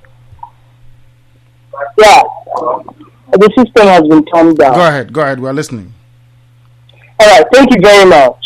[SPEAKER 5] Yeah. The system has been turned down.
[SPEAKER 2] Go ahead. We're listening.
[SPEAKER 5] All right, thank you very much.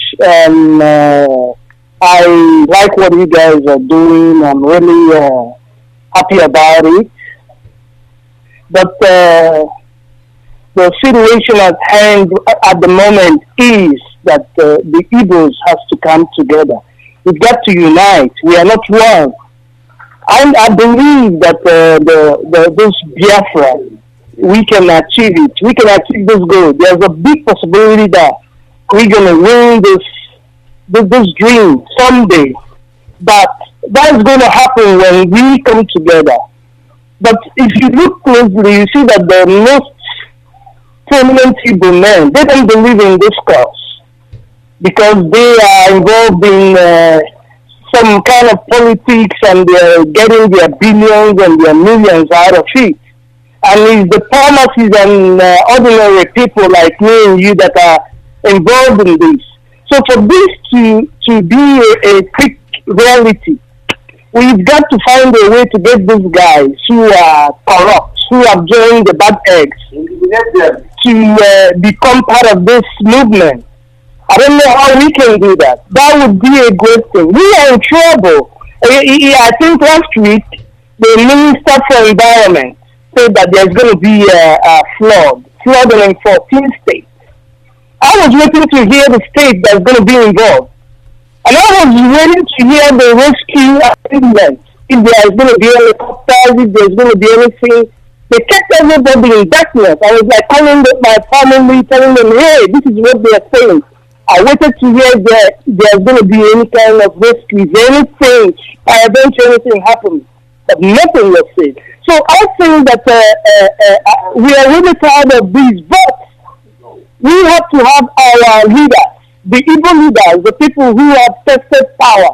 [SPEAKER 5] I like what you guys are doing. I'm really happy about it. But the situation at hand at the moment is that the Igbos has to come together. We've got to unite. We are not one. I believe that this Biafra, we can achieve it. We can achieve this goal. There's a big possibility that we're going to win this dream someday. But that's going to happen when we come together. But if you look closely, you see that the most prominent Igbo men, they don't believe in this cause, because they are involved in some kind of politics, and they're getting their billions and their millions out of it. And it's the pharmacies and ordinary people like me and you that are involved in this. So for this to be a quick reality, we've got to find a way to get these guys who are corrupt, who have joined the bad eggs, to become part of this movement. I don't know how we can do that. That would be a great thing. We are in trouble. I think last week, the Minister for Environment said that there's going to be a flood in 14 states. I was waiting to hear the state that's going to be involved. And I was waiting to hear the rescue arrangements. If there is going to be helicopters, if there's going to be anything. They kept everybody in darkness. I was like calling my family, telling them, hey, this is what they are saying. I waited to hear that there's going to be any kind of rescue, anything, eventually anything happens. But nothing was said. So I think that we are really tired of this, but we have to have our leaders, the evil leaders, the people who have tested power,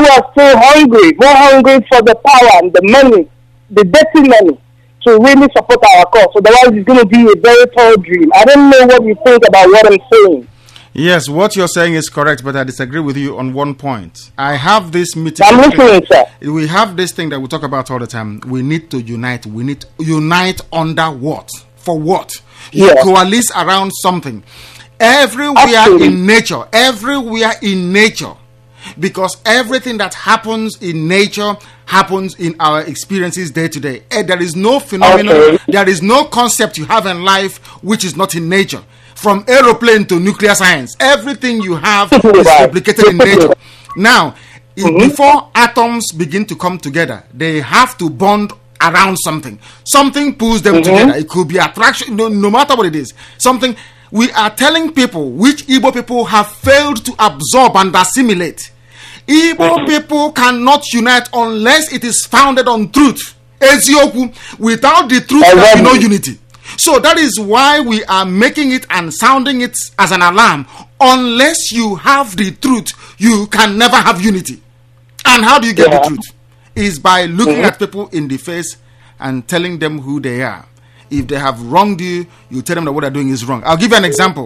[SPEAKER 5] who are still hungry, more hungry for the power and the money, the dirty money, to really support our cause. Otherwise, it's going to be a very tall dream. I don't know what you think about what I'm saying.
[SPEAKER 2] Yes, what you're saying is correct, but I disagree with you on one point. I have this meeting.
[SPEAKER 5] I'm listening, sir.
[SPEAKER 2] We have this thing that we talk about all the time. We need to unite. We need to unite under what? For what? You
[SPEAKER 5] Yeah.
[SPEAKER 2] coalesce around something. Everywhere
[SPEAKER 5] Absolutely.
[SPEAKER 2] in nature, because everything that happens in nature happens in our experiences day to day. There is no phenomenon,
[SPEAKER 5] Okay.
[SPEAKER 2] there is no concept you have in life which is not in nature. From aeroplane to nuclear science, everything you have is
[SPEAKER 5] Right.
[SPEAKER 2] replicated in nature. Now, before atoms begin to come together, they have to bond around something. Something pulls them together. It could be attraction, no matter what it is. Something. We are telling people which Igbo people have failed to absorb and assimilate. Igbo people cannot unite unless it is founded on truth. Ezioku. Without the truth, there will be no unity. So that is why we are making it and sounding it as an alarm. Unless you have the truth, you can never have unity. And how do you get the truth? Is by looking at people in the face and telling them who they are. If they have wronged you, you tell them that what they're doing is wrong. I'll give you an example.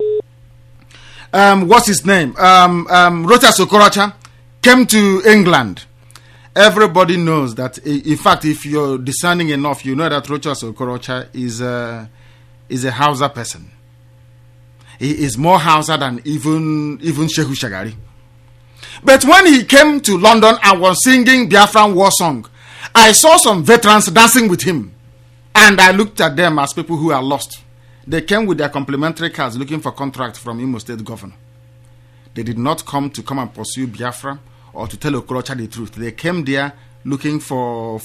[SPEAKER 2] What's his name? Rochas Okorocha came to England. Everybody knows that. In fact, if you're discerning enough, you know that Rochas Okorocha is a Hausa person. He is more Hausa than even Shehu Shagari. But when he came to London and was singing Biafran war song, I saw some veterans dancing with him. And I looked at them as people who are lost. They came with their complimentary cards looking for contract from Imo State Governor. They did not come and pursue Biafra or to tell Okorocha the truth. They came there looking for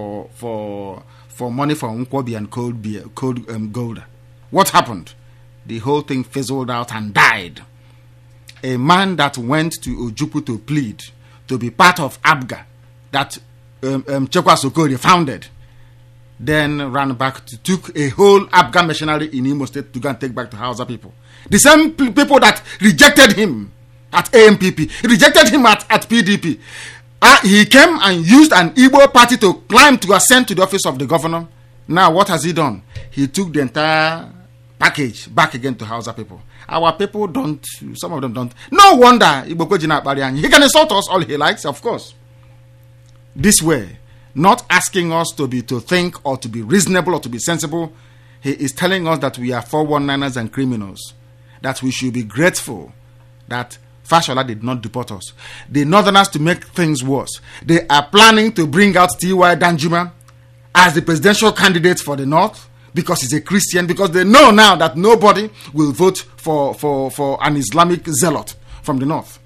[SPEAKER 2] money for Nkwobi and gold. What happened? The whole thing fizzled out and died. A man that went to Ojukwu to plead to be part of ABGA that Chekwa Sokori founded, then ran back to took a whole ABGA machinery in Imo State to go and take back to Hausa people. The same people that rejected him at AMPP, rejected him at PDP. He came and used an Igbo party to climb to ascend to the office of the governor. Now what has he done? He took the entire package back again to Hausa people. Our people don't, some of them don't. No wonder Igbo Kojina Barian. He can insult us all he likes, of course. This way, not asking us to think or to be reasonable or to be sensible. He is telling us that we are 419ers and criminals. That we should be grateful that Fashola did not deport us. The Northerners, to make things worse, they are planning to bring out T.Y. Danjuma as the presidential candidate for the North because he's a Christian, because they know now that nobody will vote for an Islamic zealot from the North.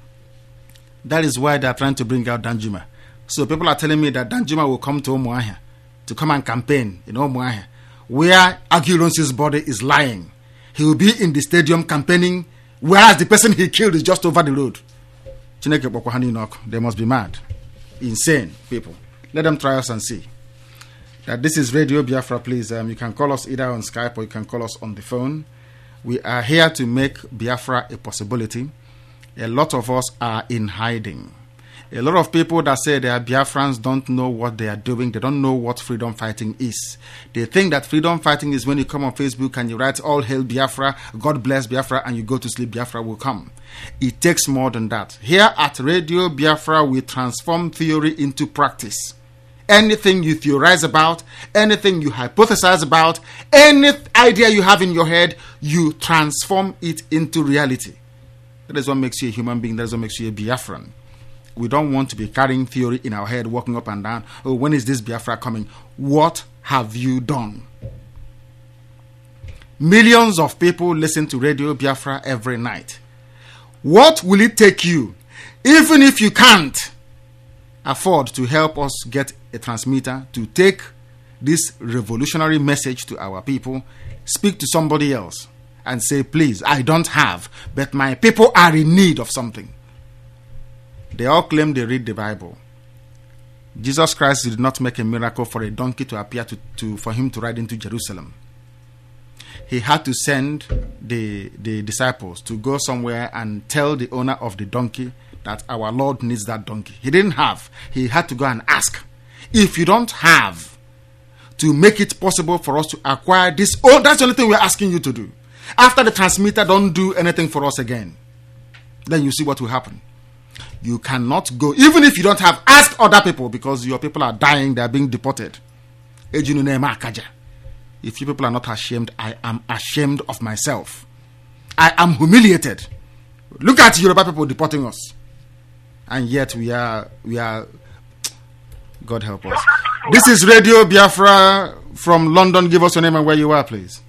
[SPEAKER 2] That is why they are trying to bring out Danjuma. So people are telling me that Danjuma will come to Umuahia to come and campaign in Umuahia, where Aguilon's body is lying. He will be in the stadium campaigning, whereas the person he killed is just over the road. They must be mad. Insane people. Let them try us and see. That this is Radio Biafra, please. You can call us either on Skype or you can call us on the phone. We are here to make Biafra a possibility. A lot of us are in hiding. A lot of people that say they are Biafrans don't know what they are doing. They don't know what freedom fighting is. They think that freedom fighting is when you come on Facebook and you write all hail Biafra, God bless Biafra, and you go to sleep, Biafra will come. It takes more than that. Here at Radio Biafra, we transform theory into practice. Anything you theorize about, anything you hypothesize about, any idea you have in your head, you transform it into reality. That is what makes you a human being. That is what makes you a Biafran. We don't want to be carrying theory in our head, walking up and down. Oh, when is this Biafra coming? What have you done? Millions of people listen to Radio Biafra every night. What will it take you, even if you can't afford to help us get a transmitter, to take this revolutionary message to our people? Speak to somebody else and say, please, I don't have, but my people are in need of something. They all claim they read the Bible. Jesus Christ did not make a miracle for a donkey to appear for him to ride into Jerusalem. He had to send the disciples to go somewhere and tell the owner of the donkey that our Lord needs that donkey. He didn't have. He had to go and ask. If you don't have to make it possible for us to acquire this, that's the only thing we're asking you to do. After the transmitter, don't do anything for us again. Then you see what will happen. You cannot go, even if you don't have, ask other people, because your people are dying, they are being deported. If you people are not ashamed, I am ashamed of myself. I am humiliated. Look at Yoruba people deporting us. And yet we are, God help us. This is Radio Biafra from London. Give us your name and where you are, please.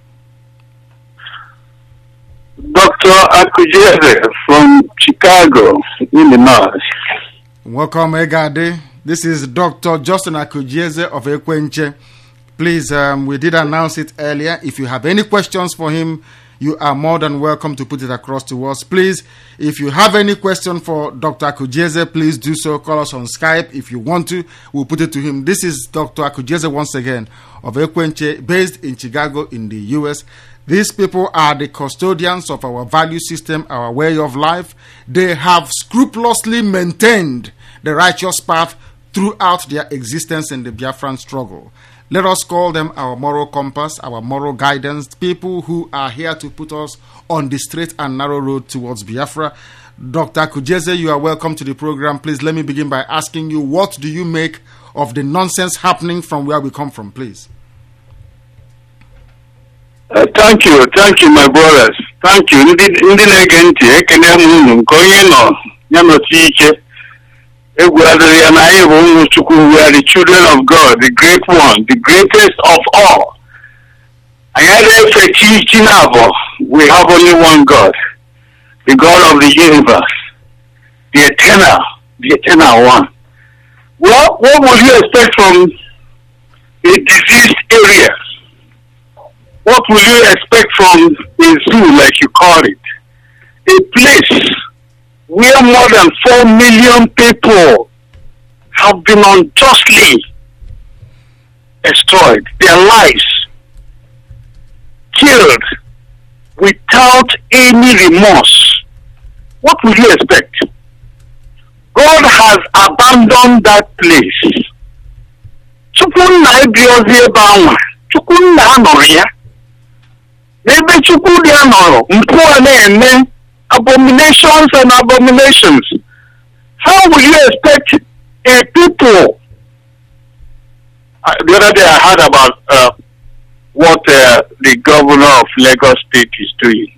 [SPEAKER 5] Dr. Akujeze from Chicago, Illinois.
[SPEAKER 2] Welcome, Egade. This is Dr. Justin Akujeze of Ekwenche. Please, we did announce it earlier. If you have any questions for him, you are more than welcome to put it across to us. Please, if you have any question for Dr. Akujeze, please do so. Call us on Skype. If you want to, we'll put it to him. This is Dr. Akujeze once again of Ekwenche, based in Chicago in the US. These people are the custodians of our value system, our way of life. They have scrupulously maintained the righteous path throughout their existence in the Biafran struggle. Let us call them our moral compass, our moral guidance, people who are here to put us on the straight and narrow road towards Biafra. Dr. Akujeze, you are welcome to the program. Please let me begin by asking you, what do you make of the nonsense happening from where we come from, please?
[SPEAKER 5] Thank you, my brothers. Thank you. Ndị na-ege ntị, ekene m unu nke onye nọ ya nọchi ike. Egwu adịrị ya na anyị bụ ụmụ Chukwu. We are the children of God, the great one, the greatest of all. Anyị adịghị efe chi na-abọ. We have only one God, the God of the universe, the eternal one. Well, what would you expect from a diseased area? What will you expect from a zoo, like you call it? A place where more than 4 million people have been unjustly destroyed, their lives killed without any remorse. What will you expect? God has abandoned that place. Chukwunna ebiozi ebe anwa. Chukwunna anọrọ ya. Ebe Chukwu dị anọrọ, mpụ a na-eme abominations and abominations. How will you expect a people? The other day I heard about what the governor of Lagos State is doing.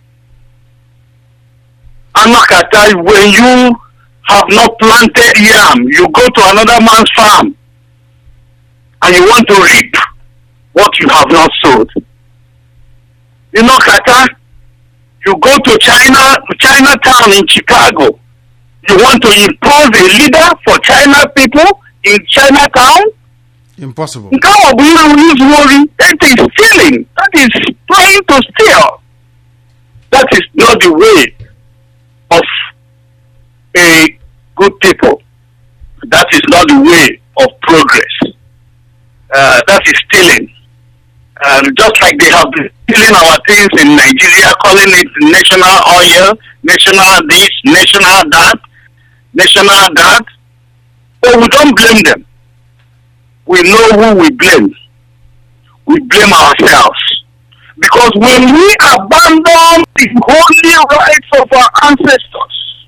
[SPEAKER 5] Anakata, when you have not planted yam, you go to another man's farm and you want to reap what you have not sowed. You know, Kata, you go to Chinatown in Chicago. You want to impose a leader for China people in Chinatown?
[SPEAKER 2] Impossible.
[SPEAKER 5] That is stealing. That is trying to steal. That is not the way of a good people. That is not the way of progress. That is stealing. Just like they have been stealing our things in Nigeria, calling it national oil, national this, national that. But we don't blame them. We know who we blame. We blame ourselves. Because when we abandon the holy rights of our ancestors,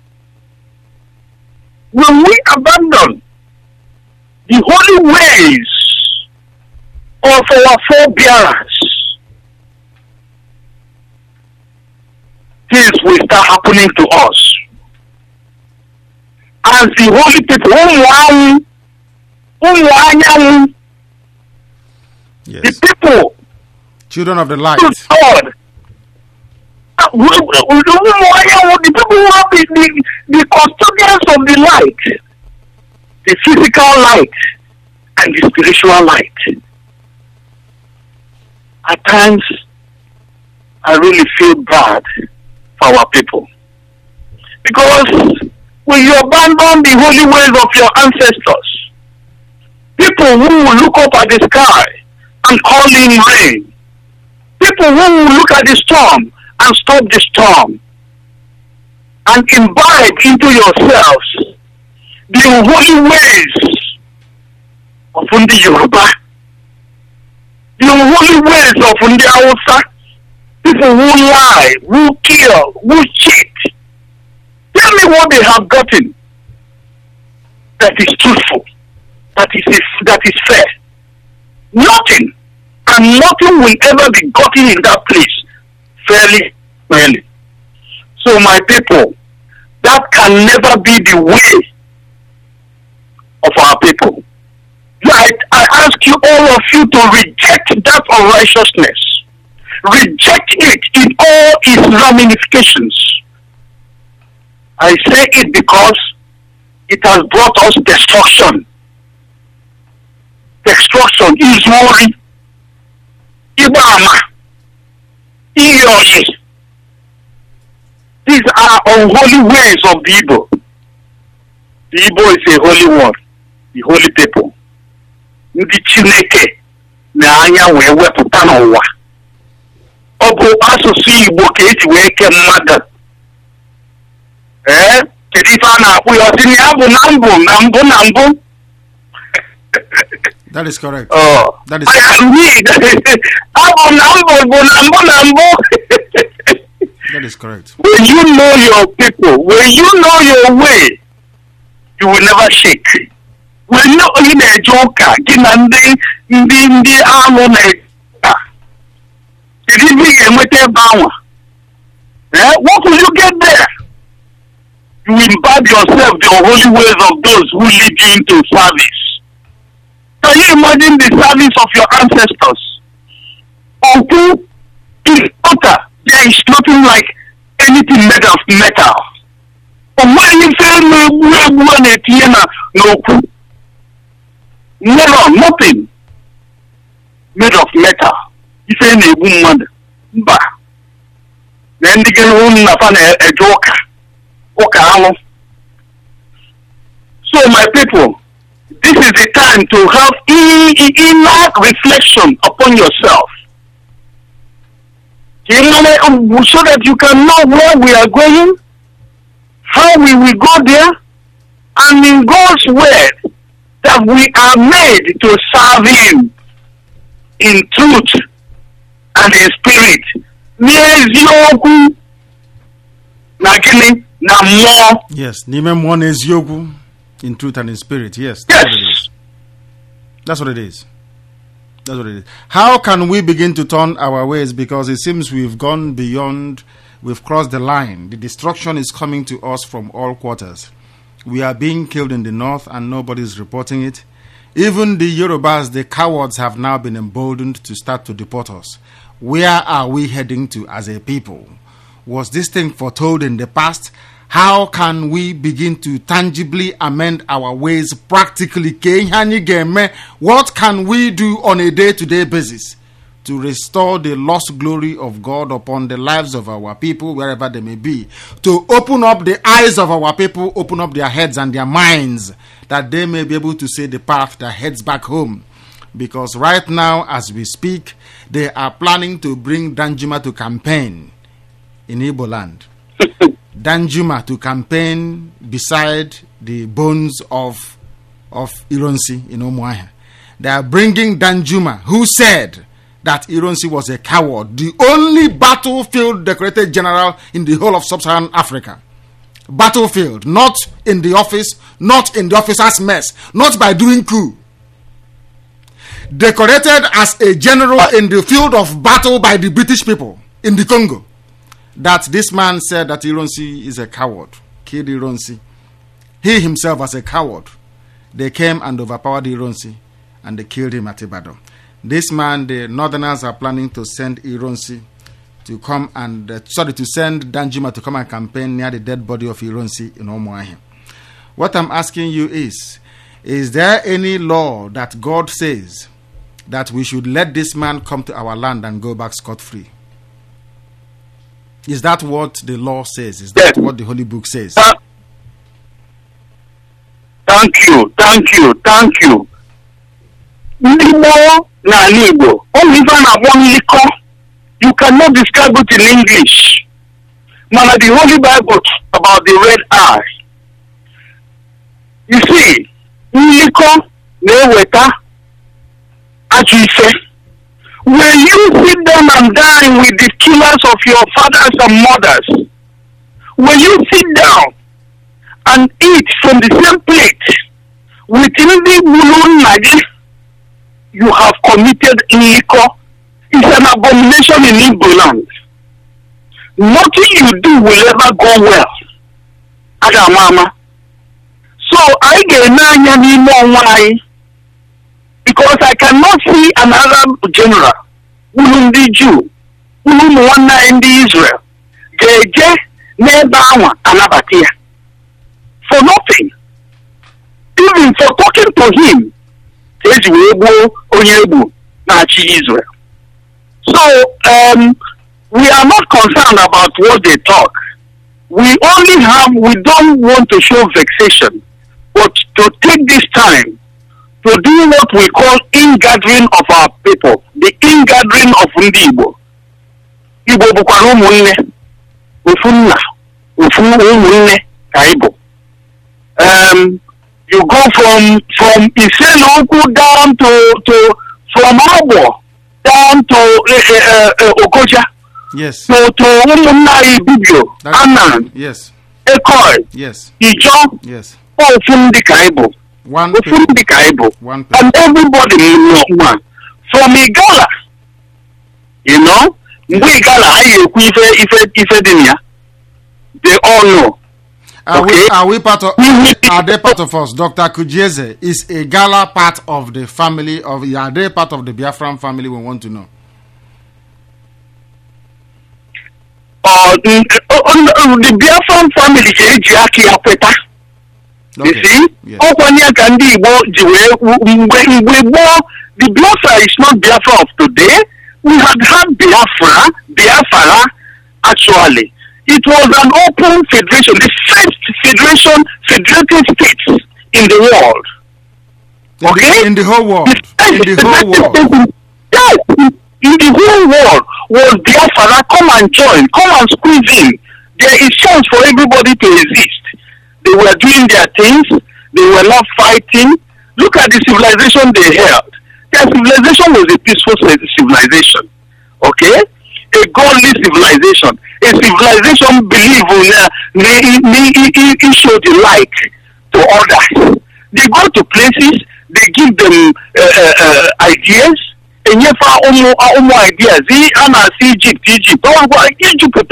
[SPEAKER 5] when we abandon the holy ways of our forebearers, things will start happening to us. As the holy people,
[SPEAKER 2] Yes.
[SPEAKER 5] the people,
[SPEAKER 2] Children of the light.
[SPEAKER 5] God, the people who have the custodians of the light, the physical light and the spiritual light. At times, I really feel bad for our people. Because when you abandon the holy ways of your ancestors, people who will look up at the sky and call in rain, people who will look at the storm and stop the storm, and imbibe into yourselves the unholy ways of the Yoruba, the unholy ways of the Hausa, people who lie, who kill, who cheat. Tell me what they have gotten that is truthful, that is fair. Nothing, and nothing will ever be gotten in that place fairly. So my people, that can never be the way of our people. I ask you, all of you, to reject that unrighteousness. Reject it in all its ramifications. I say it because it has brought us destruction. Destruction is worry. Ibama. Iyoyi. These are unholy ways of the Igbo. The Igbo is a holy one, the holy people. Ndị Chineke na anya wee wepụta n'ụwa. Ọ bụ asụsụ Igbo ka eji wee kee mmadụ. Kedu ife a na-akpụ ya ọsị na ya bụ na mbụ.
[SPEAKER 2] That is correct.
[SPEAKER 5] That is
[SPEAKER 2] That is correct.
[SPEAKER 5] When you know your people, when you know your way, you will never shake. When you know a joker, ndị anụ na what will you get there? You imbibe yourself the unholy ways of those who lead you into service. Can you imagine the service of your ancestors? Until in utter, there is nothing like anything made of metal. But when you say no, nothing made of metal. You say no, then they get a joker. So my people, this is the time to have inner reflection upon yourself. So that you can know where we are going, how we will go there, and in God's word that we are made to serve Him in truth and in spirit.
[SPEAKER 2] Yes, in truth and in spirit. Yes, that's what it is. That's what it is. How can we begin to turn our ways? Because it seems we've gone beyond, we've crossed the line. The destruction is coming to us from all quarters. We are being killed in the north and nobody is reporting it. Even the Yorubas, the cowards, have now been emboldened to start to deport us. Where are we heading to as a people? Was this thing foretold in the past? How can we begin to tangibly amend our ways practically? What can we do on a day-to-day basis to restore the lost glory of God upon the lives of our people, wherever they may be? To open up the eyes of our people, open up their heads and their minds, that they may be able to see the path that heads back home. Because right now, as we speak, they are planning to bring Danjuma to campaign in Igbo land. Danjuma to campaign beside the bones of Ironsi in Umuahia. They are bringing Danjuma, who said that Ironsi was a coward, the only battlefield decorated general in the whole of sub-Saharan Africa. Battlefield, not in the office, not in the officer's mess, not by doing coup. Decorated as a general in the field of battle by the British people in the Congo. That this man said that Ironsi is a coward, killed Ironsi. He himself was a coward. They came and overpowered Ironsi and they killed him at Ibadan. This man, the Northerners are planning to send Ironsi to come and, to send Danjuma to come and campaign near the dead body of Ironsi in Umuahia. What I'm asking you is there any law that God says that we should let this man come to our land and go back scot-free? Is that what the law says? Is that what the Holy Book says?
[SPEAKER 5] Thank you. You cannot describe it in English. Mana the Holy Bible about the red eye. You see, Nico Neweta Achife. When you sit down and dine with the killers of your fathers and mothers, when you sit down and eat from the same plate with the Wulun Nagi, you have committed Nico. It's an abomination in Igbo land. Nothing you do will ever go well. Aga mama. So I get why, because I cannot see an Arab general, Ulundi Jew, Ulumuwana in the Israel, Geje Nebawa Anabatia. For nothing. Even for talking to him, Onyebu Nachi Israel. So we are not concerned about what they talk. We don't want to show vexation, but to take this time to do what we call ingathering of our people, the ingathering of Ndibo. Igbo bukwaru munne, ufunna, ufunne kaibo. You go from Iseloku down to from Abo down to Okocha.
[SPEAKER 2] Yes.
[SPEAKER 5] To Umunai Bibio, Anan,
[SPEAKER 2] yes.
[SPEAKER 5] Ekoi,
[SPEAKER 2] Yes.
[SPEAKER 5] Ijo,
[SPEAKER 2] Yes.
[SPEAKER 5] Ofundi Kaibo.
[SPEAKER 2] One
[SPEAKER 5] Ofundi Kaibo.
[SPEAKER 2] One
[SPEAKER 5] And everybody know one. From Igala, you know, Igala, Ife Dinia, they all know. Okay.
[SPEAKER 2] Are they part of us? Dr. Kujeze, is a Gala part of the family of? Are they part of the Biafran family? We want to know.
[SPEAKER 5] The Biafran family is Jackie Apeta. You see?
[SPEAKER 2] Yes.
[SPEAKER 5] The Biafra is not Biafra of today. We had Biafra actually. It was an open federation, the first federation, federated states in the world. Okay?
[SPEAKER 2] In the whole world. In the whole world.
[SPEAKER 5] Yes, in the whole world was Biafra. Come and join, come and squeeze in. There is chance for everybody to exist. They were doing their things, they were not fighting. Look at the civilization they held. Their civilization was a peaceful civilization. Okay? A godly civilization. A civilization believe in show the like to others. They go to places, they give them ideas, and yet ideas. Egypt. Egypt,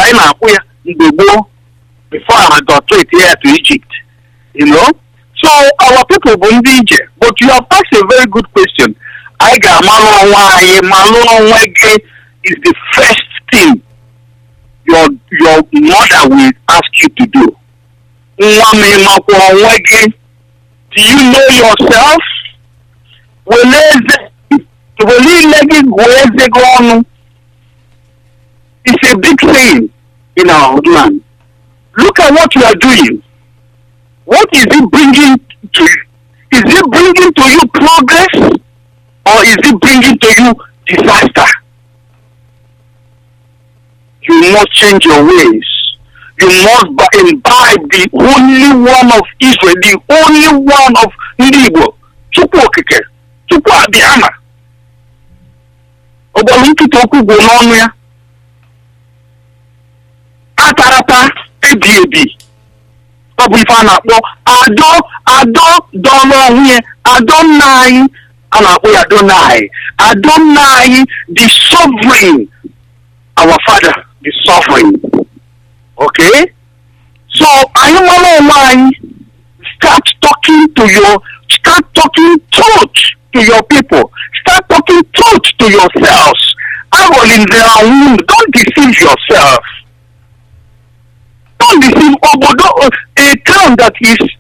[SPEAKER 5] before I got straight here to Egypt. You know? So our people will be Egypt. But you have asked a very good question. I got Malo is the first thing your mother will ask you to do. Do you know yourself? It's a big thing in our land. Look at what you are doing. What is it bringing to you? Is it bringing to you progress or is it bringing to you disaster? You must change your ways. You must imbibe the only one of Israel, the only one of Ndibo. Chukwu okike, Chukwu abịama. Ọgbọrọ nkịta okwu bụ n'ọnụ ya. Atarata ebi. Ọ bụ ife a na-akpọ dọrọ onwe Adonai a na-akpọ ya Adonai the sovereign, our father the sovereign. Okay, so start talking truth to your people. Start talking truth to yourselves. Don't deceive yourself. Don't deceive Obodo, a town that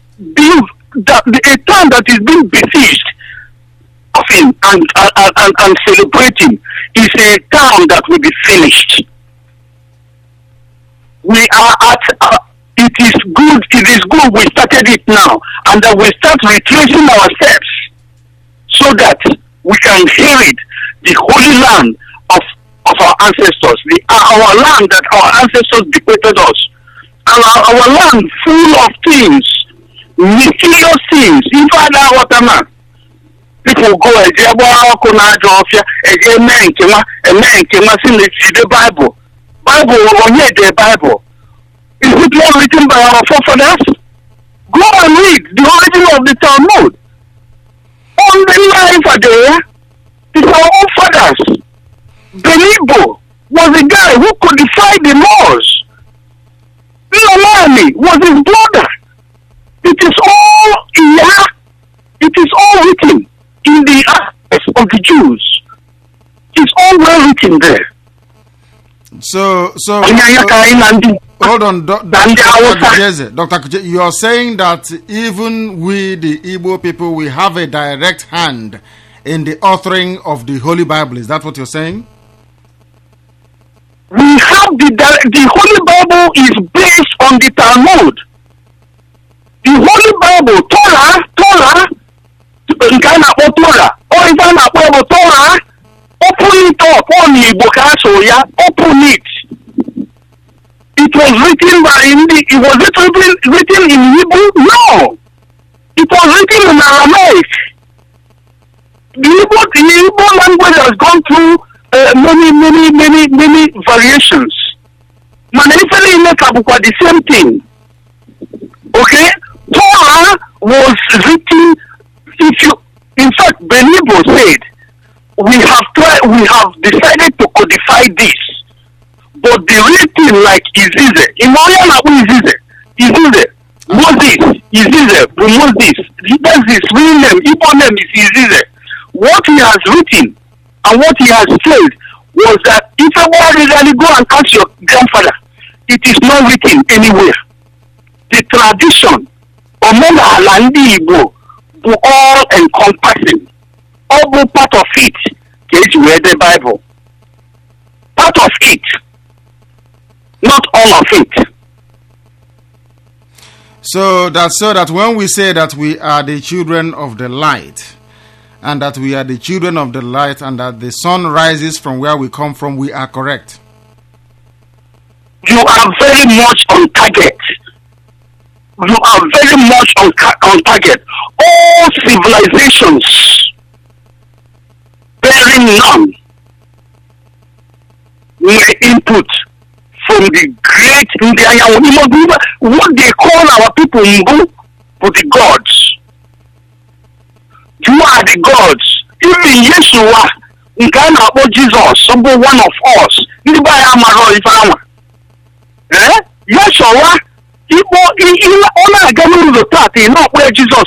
[SPEAKER 5] is being besieged and celebrating is a town that will be finished. We are at it is good we started it now, and that we start retracing our steps so that we can inherit the holy land of our ancestors, our land that our ancestors bequeathed us, and our land full of things, mysterious things. In fact, what people go and say, the Bible. The Bible. Is it not written by our forefathers? Go and read the origin of the Talmud. On the life there, it's our own fathers. Benibo was a guy who codified the laws. Naomi was his brother. It is all here. It is all written in the aspects of the Jews. It's all well written there.
[SPEAKER 2] So hold on, Dr. Kujeze, you are saying that even we, the Igbo people, we have a direct hand in the authoring of the Holy Bible. Is that what you're saying?
[SPEAKER 5] We have the Holy Bible is based on the Talmud. The Holy Bible, Torah, or open it up on the open it. It was written written in Hebrew? No. It was written in Aramaic. The Hebrew language has gone through many variations. Manifestly the same thing. Okay? Torah was written, in fact, Benibo said, we have decided to codify this. But the real thing, like Izize, in Izize, Moses, that's his real name, Igbo name is Izize. What he has written and what he has said was that if everybody really go and ask your grandfather, it is not written anywhere. The tradition, Omena Alandi Igbo, all encompassing, all part of it is where the Bible. Part of it. Not all of it.
[SPEAKER 2] So that when we say that we are the children of the light, and that we are the children of the light, and that the sun rises from where we come from, we are correct.
[SPEAKER 5] You are very much on target. You are very much on target. All civilizations, bearing none, were input from the great India, what they call our people for the gods. You are the gods. Even Yeshua, in Ghana about Jesus, one of us. Yeshua, Ona again the party, not where Jesus.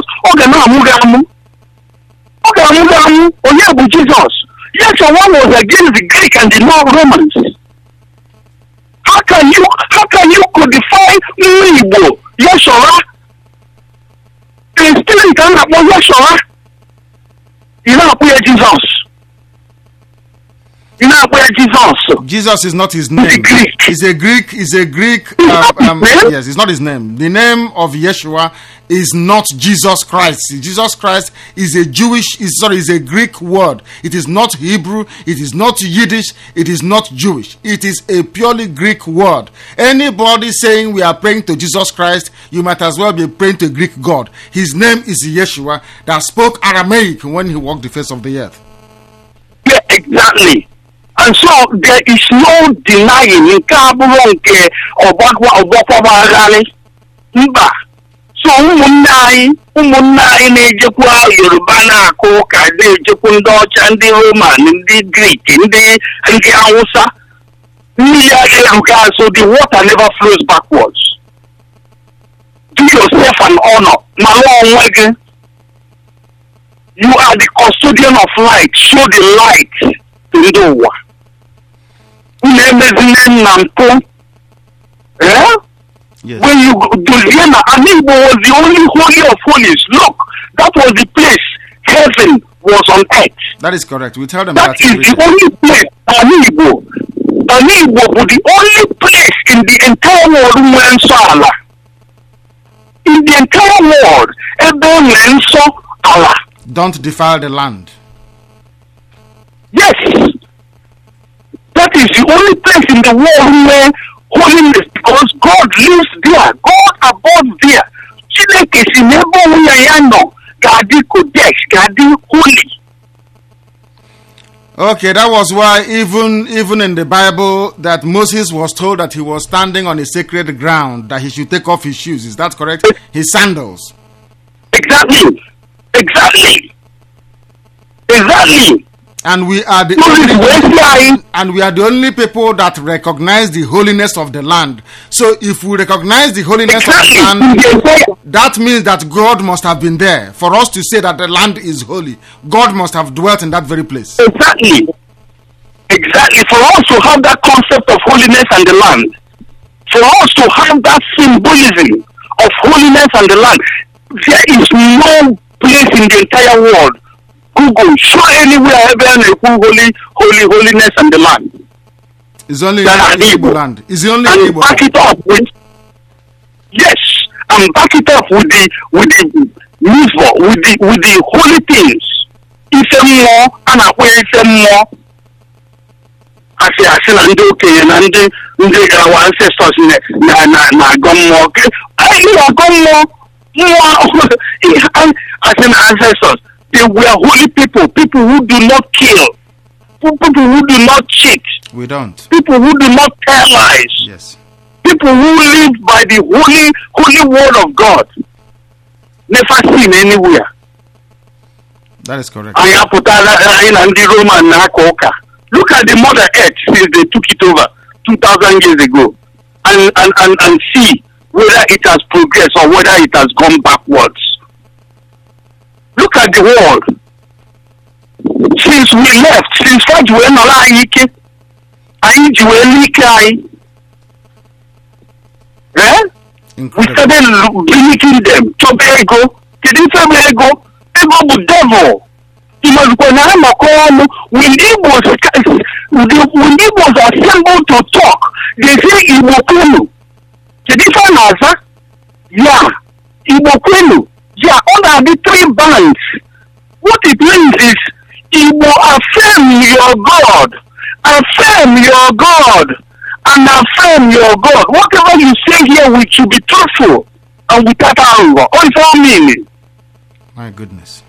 [SPEAKER 5] Jesus. Yeshua was against the Greek and the Romans. How can you codify Igbo, Yeshua, and still you cannot know Yeshua? You know where Jesus. You know where Jesus.
[SPEAKER 2] Jesus is not his name. He's a Greek. Yes, it's not his name. The name of Yeshua is not Jesus Christ. Jesus Christ is a Greek word. It is not Hebrew. It is not Yiddish. It is not Jewish. It is a purely Greek word. Anybody saying we are praying to Jesus Christ, you might as well be praying to a Greek God. His name is Yeshua, that spoke Aramaic when he walked the face of the earth.
[SPEAKER 5] Yeah, exactly. And so there is no denying so ụmụnne anyị na-ejekwa Yoruba na-akụ ụka na-ejekwa ndị ọcha, ndị Roman, ndị Greek, ndị Hausa, mmiri agaghị so the water never flows backwards. Do yourself an honor. You are the custodian of light. Show the light to the world.
[SPEAKER 2] Yes.
[SPEAKER 5] When you go to Vienna, Amiibo was the only holy of holies. Look, that was the place heaven was on earth.
[SPEAKER 2] That is correct. We tell them
[SPEAKER 5] that is the only place. Amiibo was the only place in the entire world in the entire world, everyone saw Allah.
[SPEAKER 2] Don't defile the land.
[SPEAKER 5] Yes. only place in the world where holiness, because God lives there, God above there. Chineke si n'ebe onwe ya nọ ga-adị codex, ga-adị holy.
[SPEAKER 2] Okay, that was why even in the Bible that Moses was told that he was standing on a sacred ground, that he should take off his shoes. Is that correct? His sandals.
[SPEAKER 5] Exactly.
[SPEAKER 2] And we are the only people that recognize the holiness of the land. So if we recognize the holiness of the land, that means that God must have been there. For us to say that the land is holy, God must have dwelt in that very place.
[SPEAKER 5] Exactly. For us to have that concept of holiness and the land, for us to have that symbolism of holiness and the land, there is no place in the entire world. Google, show anywhere holiness and the land.
[SPEAKER 2] It's only in the Igbo land. It's the only Igbo land.
[SPEAKER 5] Back it up with and back it up with the mitzvah, with the holy things. Ife more and ife more. I say na ndị okenye na ndị our ancestors na gommo. I gommo. As in ancestors. They were holy people who do not kill, people who do not cheat.
[SPEAKER 2] We don't.
[SPEAKER 5] People who do not tell lies.
[SPEAKER 2] Yes.
[SPEAKER 5] People who live by the holy word of God. Never seen anywhere.
[SPEAKER 2] That is correct.
[SPEAKER 5] Look at the Mother Earth since they took it over 2,000 years ago, and see whether it has progressed or whether it has gone backwards. Look at the world. Since we left, since we started limiting them to ego. Ego the devil. When Igbos assemble to talk, they say Igbo. The different answer? Yeah, Igbo. Yeah, under the three bands. What it means is, Igbo affirm your God, and affirm your God. Whatever you say here, we should be truthful and without anger. What is all meaning?
[SPEAKER 2] My goodness.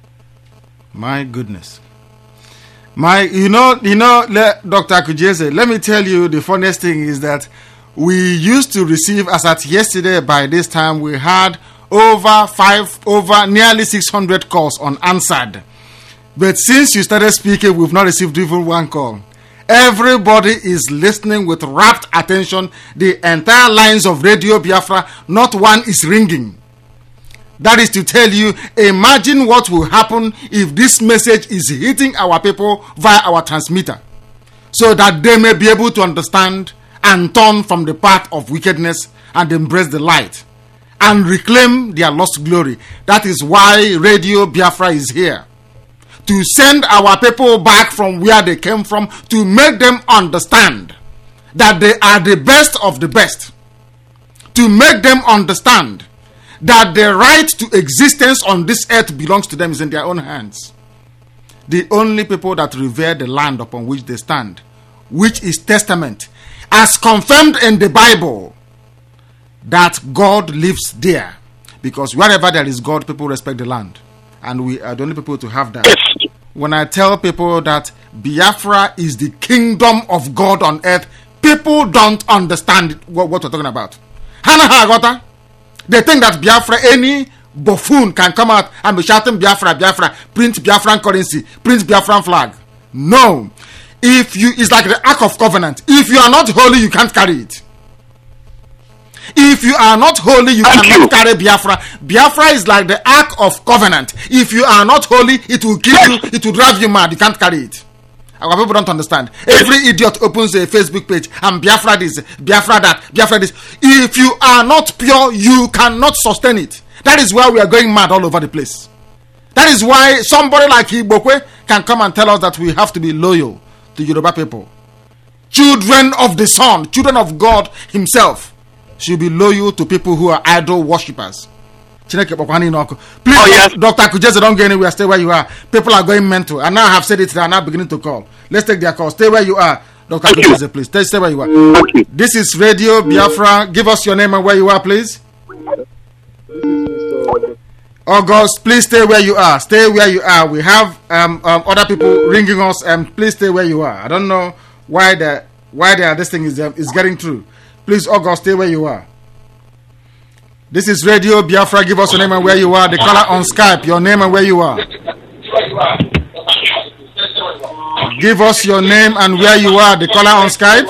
[SPEAKER 2] You know, Dr. Kujese, let me tell you, the funniest thing is that we used to receive, as at yesterday, by this time, we had over nearly 600 calls unanswered. But since you started speaking, we've not received even one call. Everybody is listening with rapt attention. The entire lines of Radio Biafra, not one is ringing. That is to tell you, imagine what will happen if this message is hitting our people via our transmitter, so that they may be able to understand and turn from the path of wickedness and embrace the light and reclaim their lost glory. That is why Radio Biafra is here, to send our people back from where they came from, to make them understand that they are the best of the best, to make them understand that the right to existence on this earth belongs to them, is in their own hands. The only people that revere the land upon which they stand, which is testament, as confirmed in the Bible, that God lives there. Because wherever there is God, people respect the land. And we are the only people to have that. When I tell people that Biafra is the kingdom of God on earth, people don't understand what we're talking about. They think that Biafra, any buffoon can come out and be shouting Biafra, print Biafran currency, print Biafran flag. No. It's like the Ark of Covenant. If you are not holy, you can't carry it. If you are not holy, you cannot carry Biafra. Biafra is like the Ark of Covenant. If you are not holy, it will kill you, it will drive you mad. You can't carry it. Our people don't understand. Every idiot opens a Facebook page and Biafra this, Biafra that, Biafra this. If you are not pure, you cannot sustain it. That is why we are going mad all over the place. That is why somebody like Ibokwe can come and tell us that we have to be loyal to Yoruba people. Children of the Son, children of God himself, should be loyal to people who are idol worshippers. Please, yes. Dr. Kujese, don't go anywhere. Stay where you are. People are going mental. And now I have said it, they are now beginning to call. Let's take their call. Stay where you are. Dr. Akujieze, please. Stay where you are.
[SPEAKER 6] Okay.
[SPEAKER 2] This is Radio Biafra. Give us your name and where you are, please. August, please stay where you are. Stay where you are. We have other people ringing us, and please stay where you are. I don't know why this thing is getting through. Please, August, stay where you are. This is Radio Biafra. Give us your name and where you are. The caller on Skype, your name and where you are. Give us your name and where you are. The caller on Skype.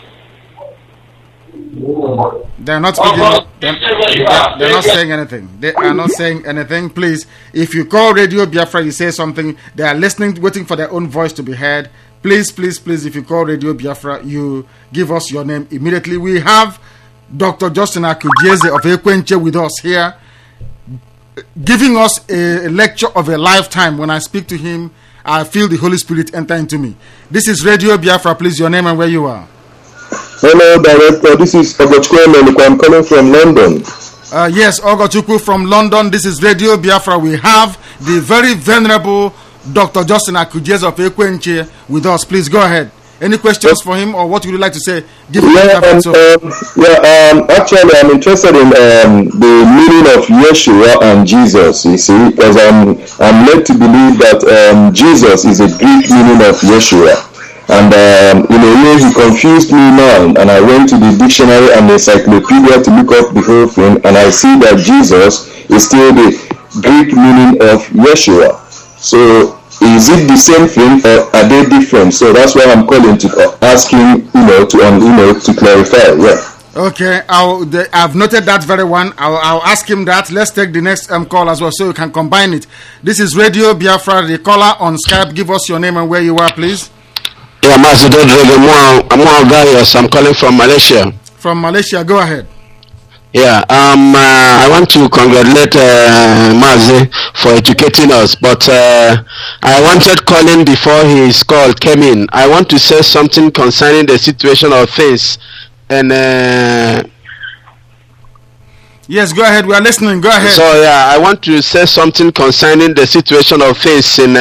[SPEAKER 2] They're not speaking. They're not saying anything. They are not saying anything. Please, if you call Radio Biafra, you say something. They are listening, waiting for their own voice to be heard. Please, please, please, if you call Radio Biafra, you give us your name immediately. We have Dr. Justin Akujieze of Ekwenche with us here, giving us a lecture of a lifetime. When I speak to him, I feel the Holy Spirit enter into me. This is Radio Biafra. Please, your name and where you are.
[SPEAKER 6] Hello, Director. This is Ogochukwu. I'm calling from London.
[SPEAKER 2] Yes, Ogochukwu from London. This is Radio Biafra. We have the very venerable Dr. Justin Akujieze of Ekwenche with us. Please go ahead. Any questions for him, or what would you like to say?
[SPEAKER 6] Actually, I'm interested in the meaning of Yeshua and Jesus. You see, because I'm led to believe that Jesus is a Greek meaning of Yeshua. And in a way, he confused me now, and I went to the dictionary and the encyclopedia to look up the whole thing, and I see that Jesus is still the Greek meaning of Yeshua. So, is it the same thing, or are they different? So that's why I'm calling to asking, to clarify. Yeah.
[SPEAKER 2] Okay, I've noted that very one. I'll ask him that. Let's take the next call as well, so you can combine it. This is Radio Biafra. The caller on Skype. Give us your name and where you are, please.
[SPEAKER 7] Yeah, Master I'm calling from Malaysia.
[SPEAKER 2] From Malaysia, go ahead.
[SPEAKER 7] Yeah, I want to congratulate Mazi for educating us, but I wanted calling before his call came in. I want to say something concerning the situation of things, and
[SPEAKER 2] yes, go ahead. We are listening. Go ahead.
[SPEAKER 7] So yeah, I want to say something concerning the situation of things in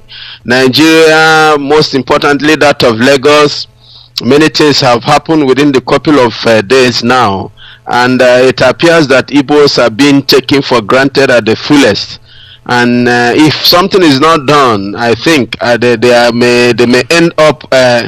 [SPEAKER 7] Nigeria. Most importantly, that of Lagos. Many things have happened within the couple of days now. And it appears that Igbos are being taken for granted at the fullest. And if something is not done, I think they may end up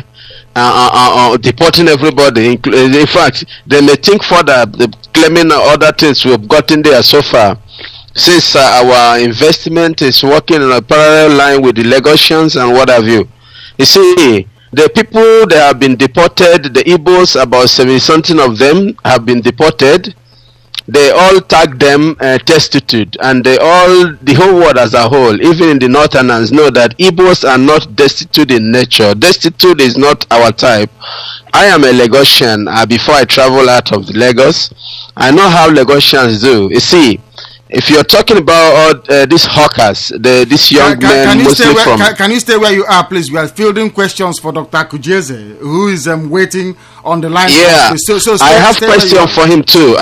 [SPEAKER 7] deporting everybody. In fact, they may think further, claiming other things we've gotten there so far. Since our investment is working on a parallel line with the Lagosians and what have you. You see, the people that have been deported, the Igbos, about 70-something of them have been deported. They all tag them destitute, and the whole world as a whole, even in the Northerners, know that Igbos are not destitute in nature. Destitute is not our type. I am a Lagosian. Before I travel out of Lagos, I know how Lagosians do. You see, if you're talking about these hawkers, these young men, mostly
[SPEAKER 2] can you stay where you are, please? We are fielding questions for Dr. Akujieze, who is waiting on the line.
[SPEAKER 7] Yeah, I have question for him too.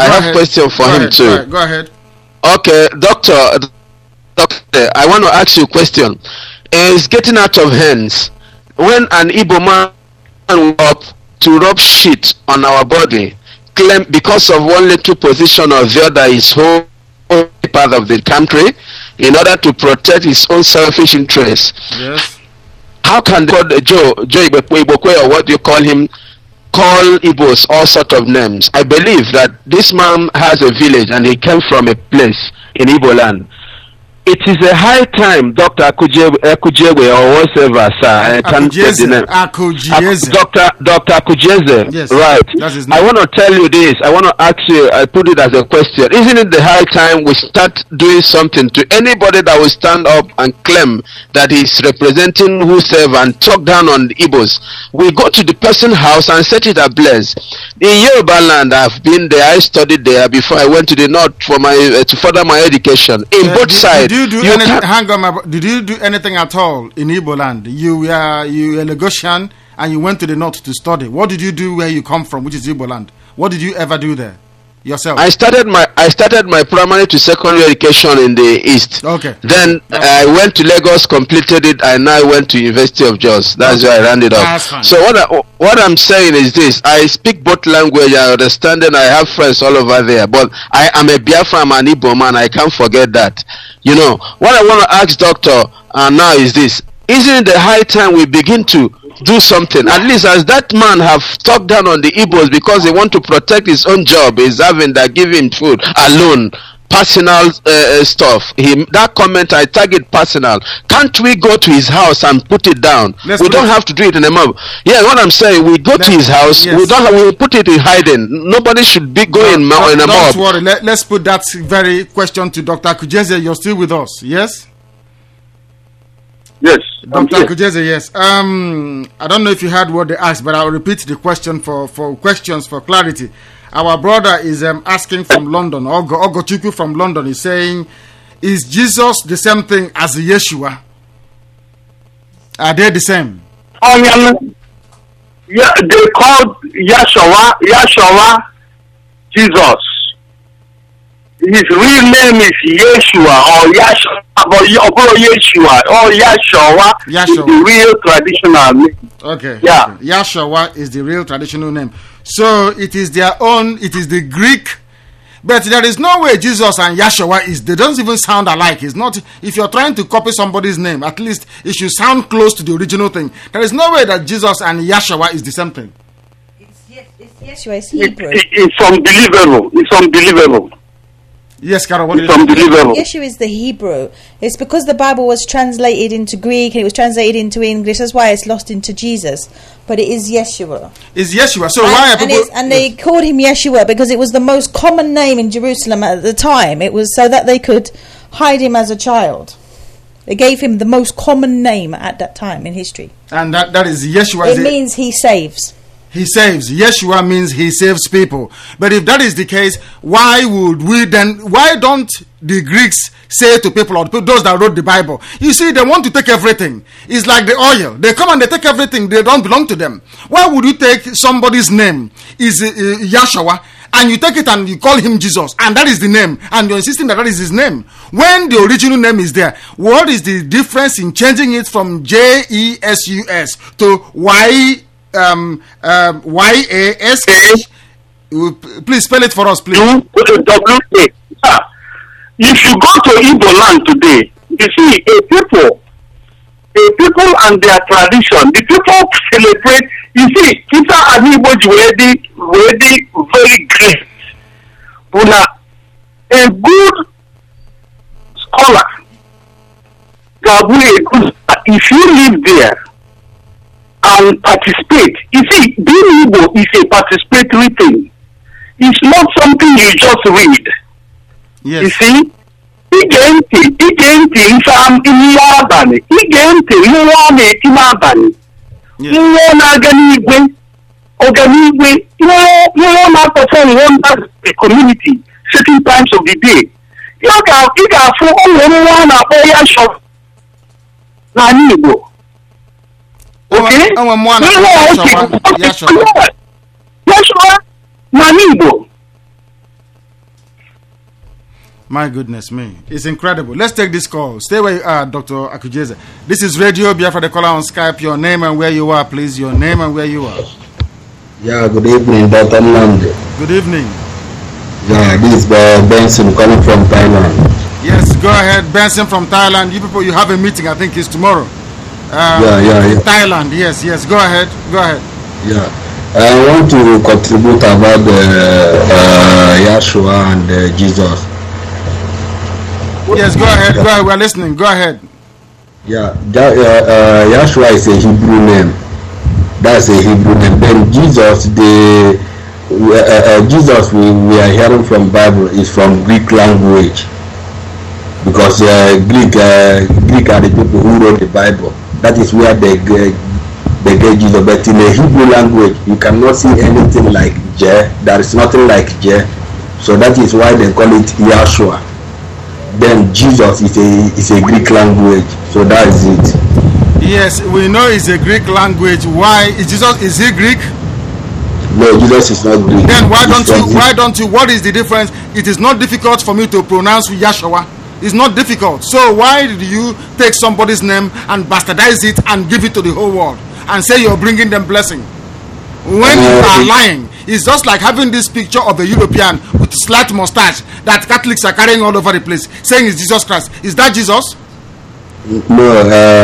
[SPEAKER 7] Go
[SPEAKER 2] ahead.
[SPEAKER 7] Okay, doctor, I want to ask you a question. It's getting out of hands when an Igbo man up to rub shit on our body, claim because of one little position or the other is whole part of the country in order to protect his own selfish interests.
[SPEAKER 2] Yes.
[SPEAKER 7] How can Joe Ibokwe, or what you call him, call Igbos all sort of names? I believe that this man has a village and he came from a place in Igbo land. It is a high time, Dr. Akujieze or whatever, sir. I can't get the name. Dr. Akujieze.
[SPEAKER 2] Yes,
[SPEAKER 7] right.
[SPEAKER 2] That's his name.
[SPEAKER 7] I want to tell you this. I want to ask you, I put it as a question. Isn't it the high time we start doing something to anybody that will stand up and claim that he's representing whosoever and talk down on the Igbos? We go to the person's house and set it ablaze. In Yoruba land, I've been there. I studied there before I went to the north for to further my education. In both sides.
[SPEAKER 2] Did you do anything at all in Igbo land? You were a Lagosian and you went to the north to study. What did you do where you come from, which is Igbo land? What did you ever do there? yourself?
[SPEAKER 7] I started my primary to secondary education in the East.
[SPEAKER 2] Okay.
[SPEAKER 7] Then I went to Lagos, completed it, and now I went to University of Jos. That's where I rounded up.
[SPEAKER 2] That's fine.
[SPEAKER 7] So what I'm saying is this: I speak both language. I understand, and I have friends all over there. But I am a Biafra, I'm an Igbo man. I can't forget that. You know what I want to ask Doctor now is this: isn't it the high time we begin to do something? At least as that man have talked down on the Igbos because they want to protect his own job, is having that give him food alone, personal stuff. That comment, I tag it personal. Can't we go to his house and put it down? We don't have to do it in a mob. Yeah, what I'm saying, we go to his house. Yes. We put it in hiding. Nobody should be going in a mob.
[SPEAKER 2] Don't worry. Let's put that very question to Dr. Akujeze. You're still with us, yes?
[SPEAKER 8] Yes.
[SPEAKER 2] Dr. Akujeze, yes. I don't know if you heard what they asked, but I'll repeat the question for questions for clarity. Our brother is asking from London, Ogochukwu from London is saying, is Jesus the same thing as Yeshua? Are they the same?
[SPEAKER 8] Yeah, they called Yahshua Jesus. His real name is Yeshua or Yahshua or Yahshua is the real traditional name.
[SPEAKER 2] Okay.
[SPEAKER 8] Yeah.
[SPEAKER 2] Okay. Yahshua is the real traditional name. So it is their own, it is the Greek. But there is no way Jesus and Yahshua they don't even sound alike. It's not, if you're trying to copy somebody's name, at least it should sound close to the original thing. There is no way that Jesus and Yahshua is the same thing.
[SPEAKER 3] Yeshua is Hebrew.
[SPEAKER 8] It's unbelievable. It's unbelievable.
[SPEAKER 2] Yes, Carol, what
[SPEAKER 8] is unbelievable.
[SPEAKER 3] Yeshua is the Hebrew. It's because the Bible was translated into Greek and it was translated into English. That's why it's lost into Jesus. But it is Yeshua.
[SPEAKER 2] It's Yeshua. So why are people...
[SPEAKER 3] And they called him Yeshua because it was the most common name in Jerusalem at the time. It was so that they could hide him as a child. They gave him the most common name at that time in history.
[SPEAKER 2] And that is Yeshua.
[SPEAKER 3] It means he saves.
[SPEAKER 2] He saves. Yeshua means he saves people. But if that is the case, why don't the Greeks say to people, or those that wrote the Bible, you see, they want to take everything. It's like the oil. They come and they take everything. They don't belong to them. Why would you take somebody's name is Yahshua, and you take it and you call him Jesus, and that is the name, and you're insisting that is his name, when the original name is there? What is the difference in changing it from Jesus to YAS? Please spell it for us, please.
[SPEAKER 8] If you go to Igbo land today, you see a people and their tradition. The people celebrate. You see, Kita and Igbo very great. But a good scholar, if you live there and participate, you see, being Igbo is a participatory thing. It's not something you just read.
[SPEAKER 2] Yes.
[SPEAKER 8] You see, ige ntị ife ihe abalị, ige ntị ihe ọ na-eti n'abalị, ihe ọ na-aga n'igwe, ọganigwe, ihe ọ na-perform wonders the community certain times of the day. Ị ga-afụ ụmụ nwa a na-akpọ ya shọp n'ala Igbo. Okay? Yahshua n'ala Igbo.
[SPEAKER 2] My goodness me. It's incredible. Let's take this call. Stay where you are, Dr. Akujeze. This is Radio Biafra, the caller on Skype. Your name and where you are, please. Your name and where you are.
[SPEAKER 9] Yeah, good evening, Dr. Nande.
[SPEAKER 2] Good evening.
[SPEAKER 9] Yeah, this is Benson calling from Thailand.
[SPEAKER 2] Yes, go ahead. Benson from Thailand. You people, you have a meeting. I think it's tomorrow.
[SPEAKER 9] Yeah.
[SPEAKER 2] Thailand, yes. Go ahead.
[SPEAKER 9] Yeah. I want to contribute about Yahshua and Jesus.
[SPEAKER 2] Yes, go ahead. We're listening. Go ahead.
[SPEAKER 9] Yeah, Yahshua is a Hebrew name. That's a Hebrew name. Then Jesus, Jesus we are hearing from Bible is from Greek language, because Greek are the people who wrote the Bible. That is where they get Jesus. But in the Hebrew language, you cannot see anything like Je. There is nothing like Je. So that is why they call it Yahshua. Then Jesus is a Greek language, so that is it.
[SPEAKER 2] Yes, we know it's a Greek language. Why is Jesus? Is he Greek?
[SPEAKER 9] No, Jesus is not Greek.
[SPEAKER 2] Then why
[SPEAKER 9] He's
[SPEAKER 2] don't
[SPEAKER 9] from
[SPEAKER 2] you? Why don't you? What is the difference? It is not difficult for me to pronounce Yeshua. It's not difficult. So why did you take somebody's name and bastardize it and give it to the whole world and say you're bringing them blessing? When you are lying, it's just like having this picture of a European with slight mustache that Catholics are carrying all over the place, saying it's Jesus Christ. Is that Jesus?
[SPEAKER 9] No,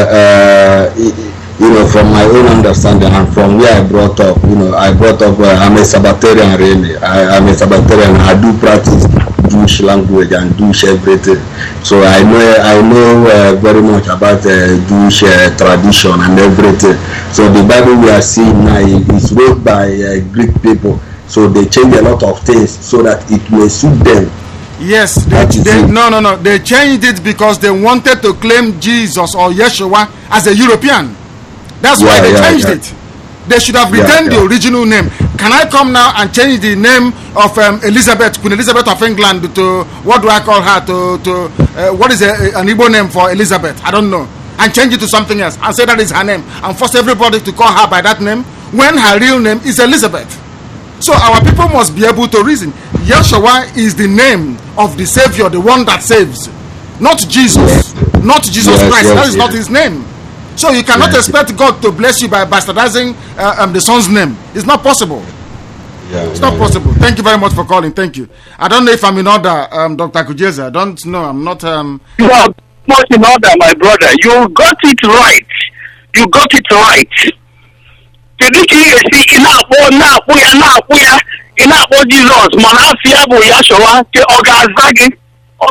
[SPEAKER 9] you know, from my own understanding and from where I brought up, you know, I'm a Sabbatarian really. I'm a Sabbatarian. I do practice Jewish language and Jewish everything. So I know very much about Jewish tradition and everything. So the Bible we are seeing now is wrote by Greek people. So they change a lot of things so that it may suit them.
[SPEAKER 2] Yes, no. They changed it because they wanted to claim Jesus or Yeshua as a European. That's why they changed it. They should have retained the original name. Can I come now and change the name of Elizabeth, Queen Elizabeth of England, to what do I call her? What is an Igbo name for Elizabeth? I don't know. And change it to something else and say that is her name and force everybody to call her by that name when her real name is Elizabeth. So our people must be able to reason. Yeshua is the name of the Savior, the one that saves, not Jesus, not Jesus Christ. That is not his name. So you cannot expect God to bless you by bastardizing the son's name. It's not possible. It's not possible. Thank you very much for calling. Thank you. I don't know if I'm in order, Dr. Kujeza. I don't know. I'm not.
[SPEAKER 8] You are much in order, my brother. You got it right. You got it right. Ị na-akpọ Jizọs mana asị ya bụ Yeshua ke ọ ga-aza gị ọ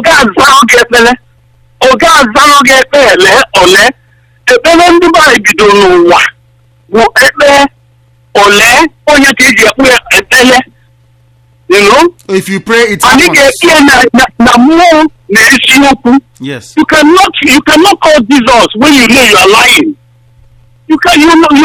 [SPEAKER 8] ga-azara gị ekpere ole ekpere ndị be bido n'ụwa bụ ekpere ole onye ka eji ekpe ekpere, you know,
[SPEAKER 2] if you pray it
[SPEAKER 8] anyị ga-ekpe na mmụọ na eziokwu.
[SPEAKER 2] Yes.
[SPEAKER 8] You cannot call Jesus when you know you are lying. You can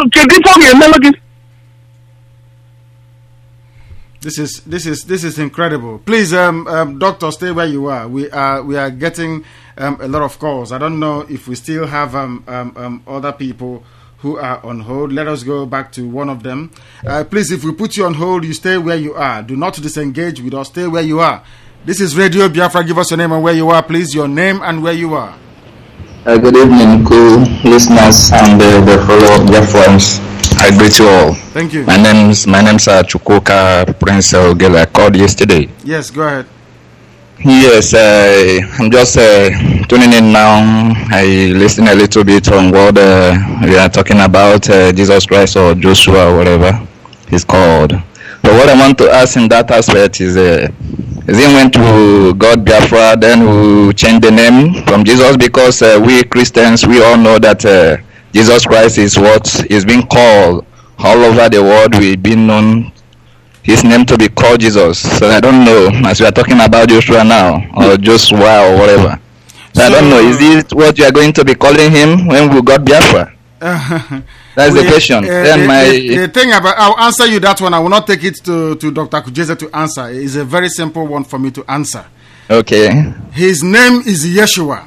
[SPEAKER 2] This is incredible. Please, doctor, stay where you are. We are getting a lot of calls. I don't know if we still have other people who are on hold. Let us go back to one of them. Please, if we put you on hold, you stay where you are. Do not disengage with us. Stay where you are. This is Radio Biafra. Give us your name and where you are, please. Your name and where you are.
[SPEAKER 10] Good evening, co-listeners and the fellow Biafrans. I greet you all.
[SPEAKER 2] Thank you.
[SPEAKER 10] My name's Chukwuka Prince Ogele. I called yesterday.
[SPEAKER 2] Yes, go ahead.
[SPEAKER 10] Yes, I'm just tuning in now. I listen a little bit on what we are talking about, Jesus Christ or Joshua or whatever he's called. But what I want to ask in that aspect is he went to God Biafra, then who changed the name from Jesus, because we Christians, we all know that Jesus Christ is what is being called all over the world. We've been known his name to be called Jesus. So I don't know, as we are talking about Joshua now, or Joshua or whatever. So I don't know, is it what you are going to be calling him when we got Biafra? That's the question.
[SPEAKER 2] The thing about, I'll answer you that one. I will not take it to Dr. Kujeza to answer. It's a very simple one for me to answer.
[SPEAKER 10] Okay.
[SPEAKER 2] His name is Yeshua.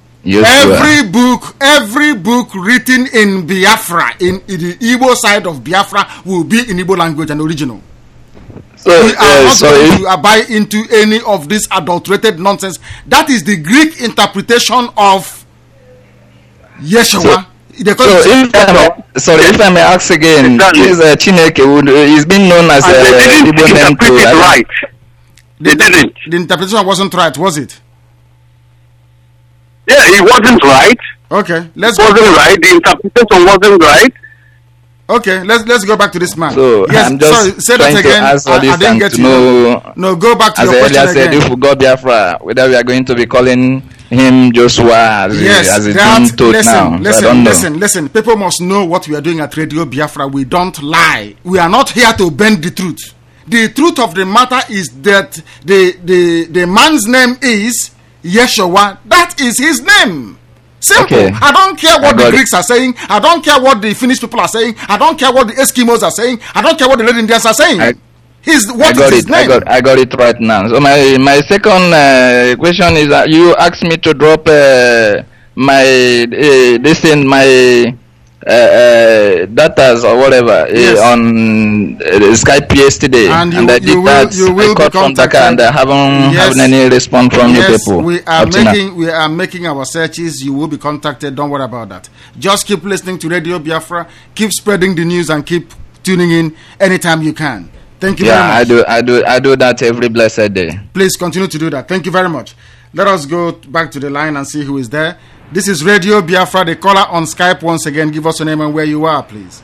[SPEAKER 2] Every book written in Biafra, in the Igbo side of Biafra, will be in Igbo language and original. So we are not going to abide into any of this adulterated nonsense. That is the Greek interpretation of Yeshua.
[SPEAKER 10] If I may ask again, this Chineke is being known as a Igbo name too.
[SPEAKER 8] Right.
[SPEAKER 2] The interpretation wasn't right, was it?
[SPEAKER 8] Yeah, it wasn't right.
[SPEAKER 2] Okay,
[SPEAKER 8] right. The interpretation wasn't right.
[SPEAKER 2] Okay, let's go back to this man.
[SPEAKER 10] So
[SPEAKER 2] yes,
[SPEAKER 10] I'm just
[SPEAKER 2] say that again. I didn't get you. No, go back to your question again.
[SPEAKER 10] If we got Biafra, whether we are going to be calling him Joshua as it's being told now.
[SPEAKER 2] Listen. People must know what we are doing at Radio Biafra. We don't lie. We are not here to bend the truth. The truth of the matter is that the man's name is Yeshua. That is his name. Simple. Okay. I don't care what the Greeks are saying. I don't care what the Finnish people are saying. I don't care what the Eskimos are saying. I don't care what the Red Indians are saying. His name?
[SPEAKER 10] I got it right now. So my second question is that you asked me to drop my datas or whatever
[SPEAKER 2] Yes.
[SPEAKER 10] on Skype yesterday,
[SPEAKER 2] And
[SPEAKER 10] and I did that. I called from Dakar, and I haven't
[SPEAKER 2] Yes.
[SPEAKER 10] any response from you
[SPEAKER 2] Yes,
[SPEAKER 10] people.
[SPEAKER 2] we are
[SPEAKER 10] up to now.
[SPEAKER 2] making our searches. You will be contacted. Don't worry about that. Just keep listening to Radio Biafra. Keep spreading the news and keep tuning in anytime you can. Thank you very
[SPEAKER 10] Yeah,
[SPEAKER 2] much.
[SPEAKER 10] I do that every blessed day.
[SPEAKER 2] Please continue to do that. Thank you very much. Let us go back to the line and see who is there. This is Radio Biafra, the caller on Skype once again. Give us your name and where you are, please.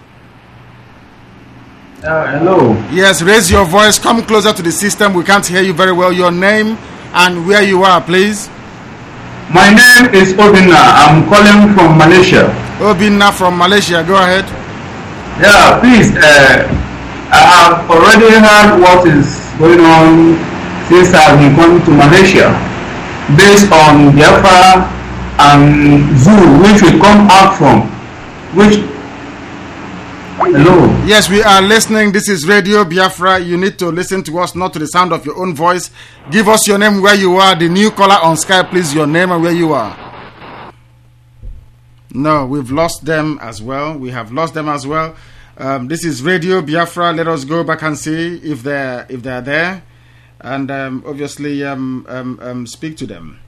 [SPEAKER 11] Hello.
[SPEAKER 2] Yes, raise your voice. Come closer to the system. We can't hear you very well. Your name and where you are, please.
[SPEAKER 11] My name is Obinna. I'm calling from Malaysia.
[SPEAKER 2] Obinna from Malaysia. Go ahead.
[SPEAKER 11] Yeah, please. I have already heard what is going on since I've been coming to Malaysia, based on Biafra and Zoo, which we come out from. Hello.
[SPEAKER 2] Yes, we are listening. This is Radio Biafra. You need to listen to us, not to the sound of your own voice. Give us your name, where you are. The new caller on Skype, please, your name and where you are. No, we've lost them as well. We have lost them as well. This is Radio Biafra. Let us go back and see if they're there, and obviously speak to them.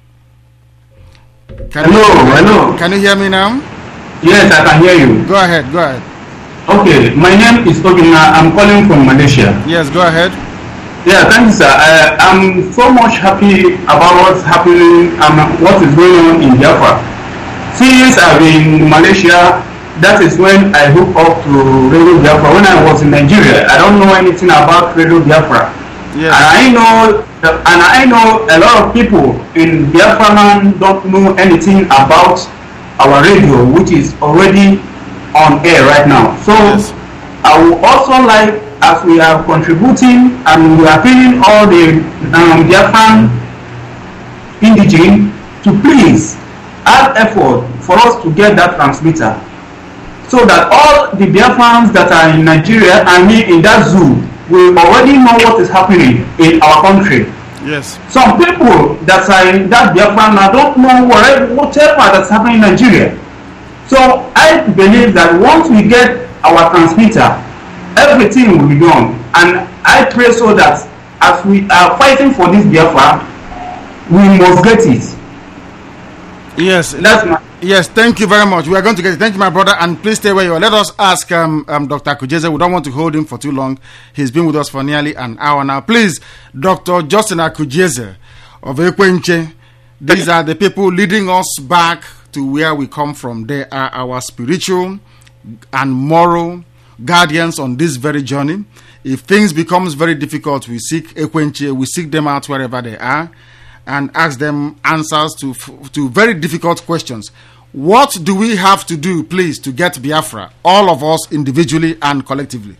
[SPEAKER 11] Hello.
[SPEAKER 2] Can you hear me now?
[SPEAKER 11] Yes, I can hear you.
[SPEAKER 2] Go ahead.
[SPEAKER 11] Okay, my name is Obinna. I'm calling from Malaysia.
[SPEAKER 2] Yes, go ahead.
[SPEAKER 11] Yeah, thank you, sir. I'm so much happy about what's happening and what is going on in Biafra. Since I've been in Malaysia, that is when I hooked up to Radio Biafra. When I was in Nigeria, I don't know anything about Radio Biafra.
[SPEAKER 2] Yes.
[SPEAKER 11] And I know a lot of people in Biafra land don't know anything about our radio, which is already on air right now. So
[SPEAKER 2] Yes.
[SPEAKER 11] I would also like, as we are contributing and we are feeling all the Biafran indigene, to please add effort for us to get that transmitter, so that all the Biafrans that are in Nigeria and in that zoo will already know what is happening in our country.
[SPEAKER 2] Yes.
[SPEAKER 11] Some people that are in that Biafran now don't know whatever that's happening in Nigeria. So I believe that once we get our transmitter, everything will be done. And I pray so that as we are fighting for this Biafra, we must get it.
[SPEAKER 2] Yes. Yes, thank you very much. We are going to get it. Thank you, my brother, and please stay where you are. Let us ask Dr. Akujeze. We don't want to hold him for too long. He's been with us for nearly an hour now. Please, Dr. Justin Akujeze of Ekwenche. These are the people leading us back to where we come from. They are our spiritual and moral guardians on this very journey. If things becomes very difficult, we seek Ekwenche. We seek them out wherever they are and ask them answers to very difficult questions. What do we have to do, please, to get Biafra, all of us individually and collectively?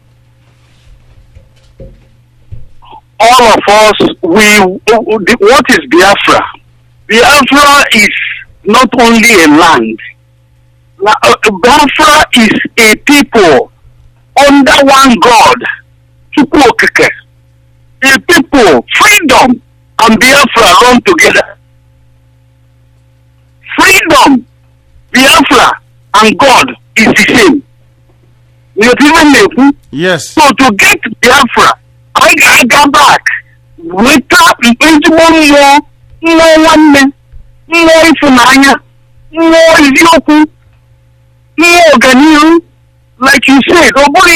[SPEAKER 8] All of us, what is Biafra? Biafra is not only a land. Biafra is a people under one God, Chukwuokike. A people, freedom and Biafra run together. Freedom, Biafra, and God is the same.
[SPEAKER 2] Yes.
[SPEAKER 8] So to get Biafra, I got back. Wake up, like you said,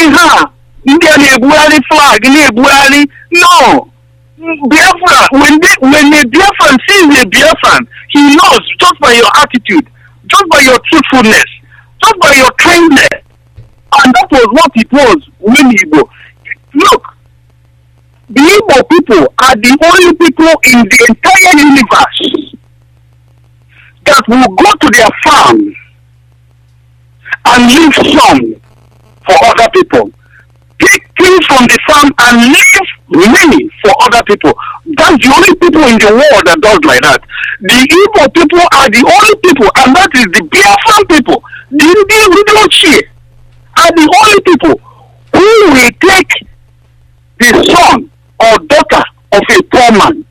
[SPEAKER 8] India flag, no. Biafra, when a Biafran sees a Biafran, he knows just by your attitude, just by your truthfulness, just by your kindness. And that was what it was when Igbo. Look, the Igbo people are the only people in the entire universe that will go to their farm and leave some for other people. Take things from the farm and leave many for other people. That's the only people in the world that does like that. The Igbo people are the only people, and that is the Biafran people. The individual Chi are the only people who will take the son or daughter of a poor man,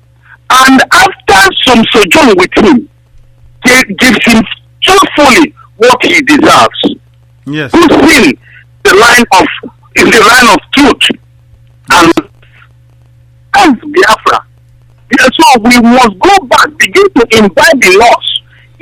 [SPEAKER 8] and after some sojourn with him, they gives him truthfully what he deserves.
[SPEAKER 2] Yes.
[SPEAKER 8] Puts him in the line of truth and Biafra. So we must go back, begin to imbibe the laws.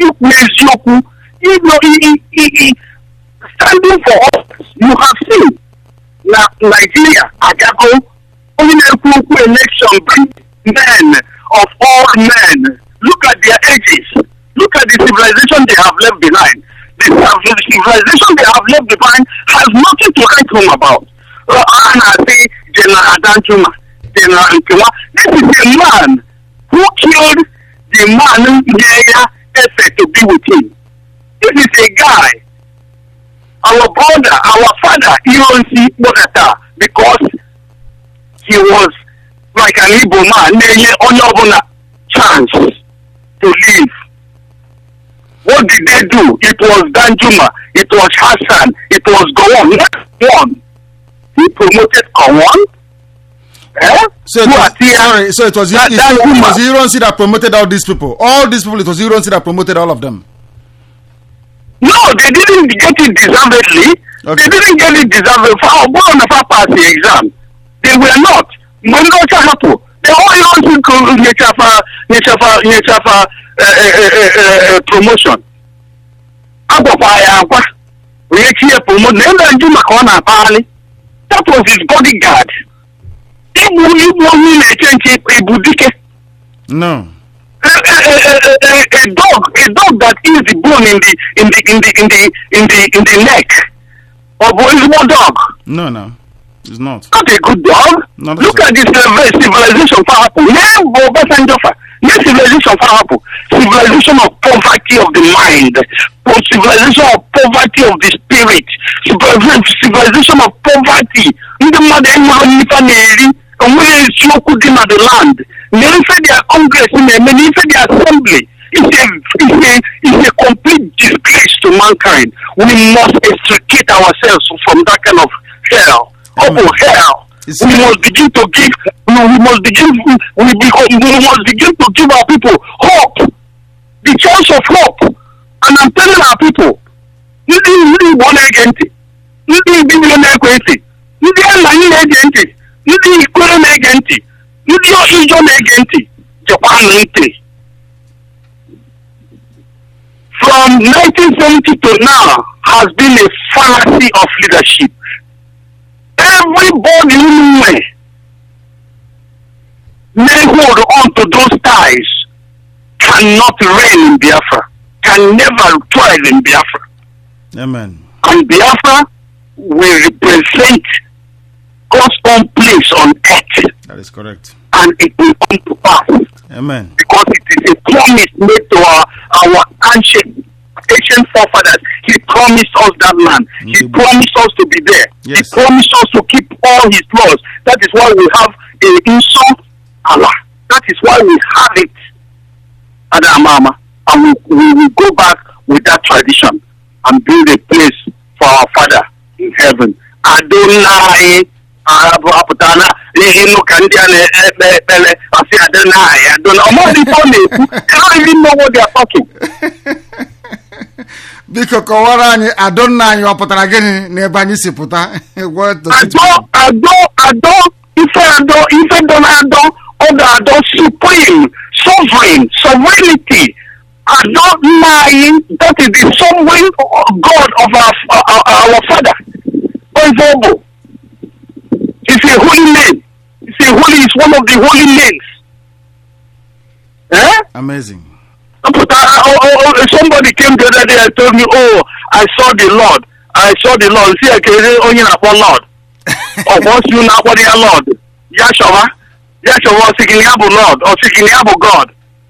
[SPEAKER 8] Standing for us, you have seen Nigeria, Agago, only election bring men of all men. Look at their ages. Look at the civilization they have left behind. The civilization they have left behind has nothing to write home about. And I say General Adanjuma, General Nkewa. This is a man who killed the man Yaya Efe to be with him. This is a guy, our brother, our father, Ironsi Bogata, because he was like an Igbo man, only chance to live. What did they do? It was Danjuma, it was Hassan, it was Gowon, not one. He promoted Gowon.
[SPEAKER 2] So it was Ironsi that promoted all these people. All these people, it was Ironsi that promoted all of them.
[SPEAKER 8] No, they didn't get it deservedly. Okay. They didn't get it deservedly. For our born of our pass the exam. They were not. They all Ironsi promotion. That was his bodyguard.
[SPEAKER 2] No.
[SPEAKER 8] A dog that eats the bone in the neck. Or is it a dog?
[SPEAKER 2] No, it's not.
[SPEAKER 8] Not a good dog. Look at this civilization for Apple. Civilization for Apple. Civilization of poverty of the mind. Civilization of poverty of the spirit. Civilization of poverty. And when it's in the land, their Congress, their assembly, it's a complete disgrace to mankind. We must extricate ourselves from that kind of hell. Hell. We must begin to give. We must begin to give our people hope, the chance of hope. And I'm telling our people, from 1970 to now has been a fallacy of leadership. Everybody may hold on to those ties cannot reign in Biafra, can never thrive in Biafra.
[SPEAKER 2] Amen.
[SPEAKER 8] And Biafra will represent God's own place on earth.
[SPEAKER 2] That is correct.
[SPEAKER 8] And it will come to pass.
[SPEAKER 2] Amen.
[SPEAKER 8] Because it is a promise made to our ancient forefathers. He promised us that land. He promised us to be there.
[SPEAKER 2] Yes.
[SPEAKER 8] He promised us to keep all his laws. That is why we have a insult Allah. That is why we have it at Amama. And we will go back with that tradition and build a place for our Father in heaven. Adonai. I don't even know what they are talking.
[SPEAKER 2] Biko kọwara anyị Adonna anyị ọpụtara gịnị n'ebe anyị si pụta?
[SPEAKER 8] Ado supreme, sovereign, sovereignty. Adonai, that is the sovereign God of our Father. It's a holy name. It's one of the holy names.
[SPEAKER 2] Amazing.
[SPEAKER 8] Somebody came the other day and told me, I saw the Lord. See, I can only about Lord. Or once you know what your Lord. Yahshua, Siginiabu Lord, or Siginiabu God.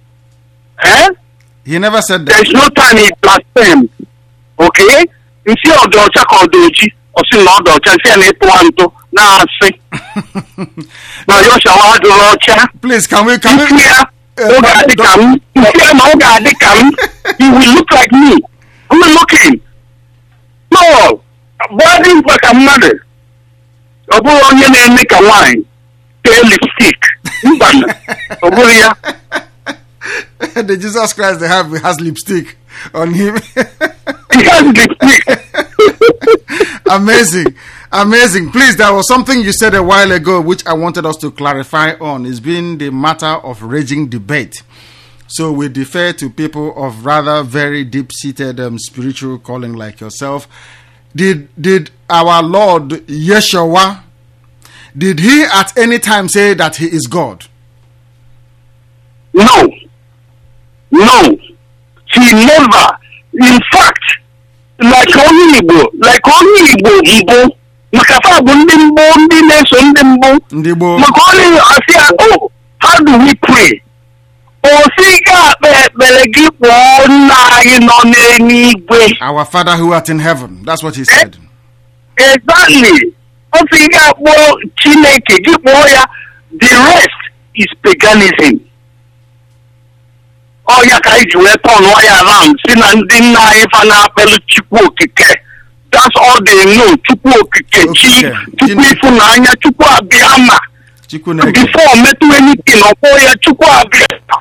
[SPEAKER 2] He never said that.
[SPEAKER 8] There is no time he blasphemed. Okay? You see, of the Ochako Doji, or see Lord or Chansi now say. Now Yahshua do Rocha.
[SPEAKER 2] Please, can we?
[SPEAKER 8] He will look like me. Who will look him? No. Body like a mother. A boy on your name make a wine. Pale lipstick.
[SPEAKER 2] The Jesus Christ they have has lipstick on him.
[SPEAKER 8] He has
[SPEAKER 2] Amazing. Amazing. Please, there was something you said a while ago which I wanted us to clarify on. It's been the matter of raging debate. So we defer to people of rather very deep-seated spiritual calling like yourself. Did our Lord Yeshua, did he at any time say that he is God?
[SPEAKER 8] No. No. He never. In fact, like only Igbo, Makafa Bundimbo, Ndimbo, Makoni Asia, oh, how do we pray?
[SPEAKER 2] Our Father who art in heaven. That's what he said.
[SPEAKER 8] Exactly. The rest is paganism. Oh, ya ka iji wee turn wire around. Si na ndị nna anyị fa na-akpelu Chukwu Okike. That's all they know. Chukwu Okike, Chukwu Ifunanya, Chukwu Abiyama. Before metu anything, ya Chukwu Abiyama.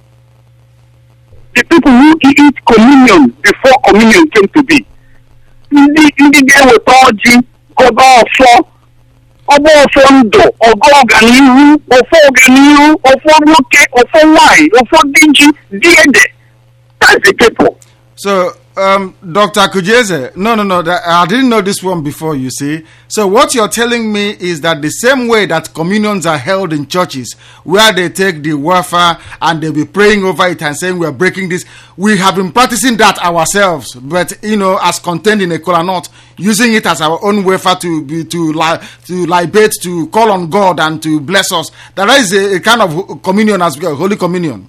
[SPEAKER 8] The people who eat communion before communion came to be. Ndị ga-eweta ọjị, gọba ọfọ, ọba ọfọ ndụ, ọgọ ọganihu, ọfọ nwoke, ọfọ nwanyị, ọfọ dinji, diede. That's the people.
[SPEAKER 2] So, Dr. Kujeze, no, I didn't know this one before, you see. So what you're telling me is that the same way that communions are held in churches, where they take the wafer and they'll be praying over it and saying we're breaking this, we have been practicing that ourselves, but, as contained in a kola nut, using it as our own wafer to libate, to call on God and to bless us. There is a kind of communion as well, Holy Communion.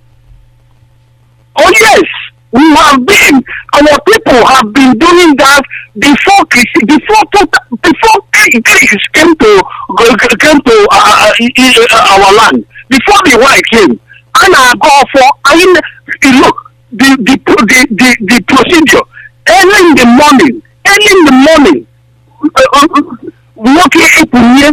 [SPEAKER 8] Oh, yes. We have been, our people have been doing that before Greeks came to our land. Before the white came, and I go for look the procedure. Early in the morning, working only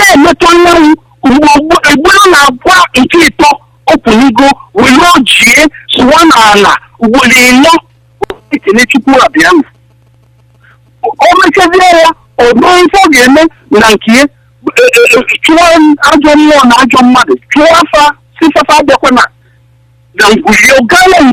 [SPEAKER 8] Opunigo, we know G, Swanana, Wolino, Chukwu Abiyama. Omekevia, or no forget, Nankie, Chuan, Ajom, Ajom Mother, Chuafa, Sisafa Dokona. Then Ogala,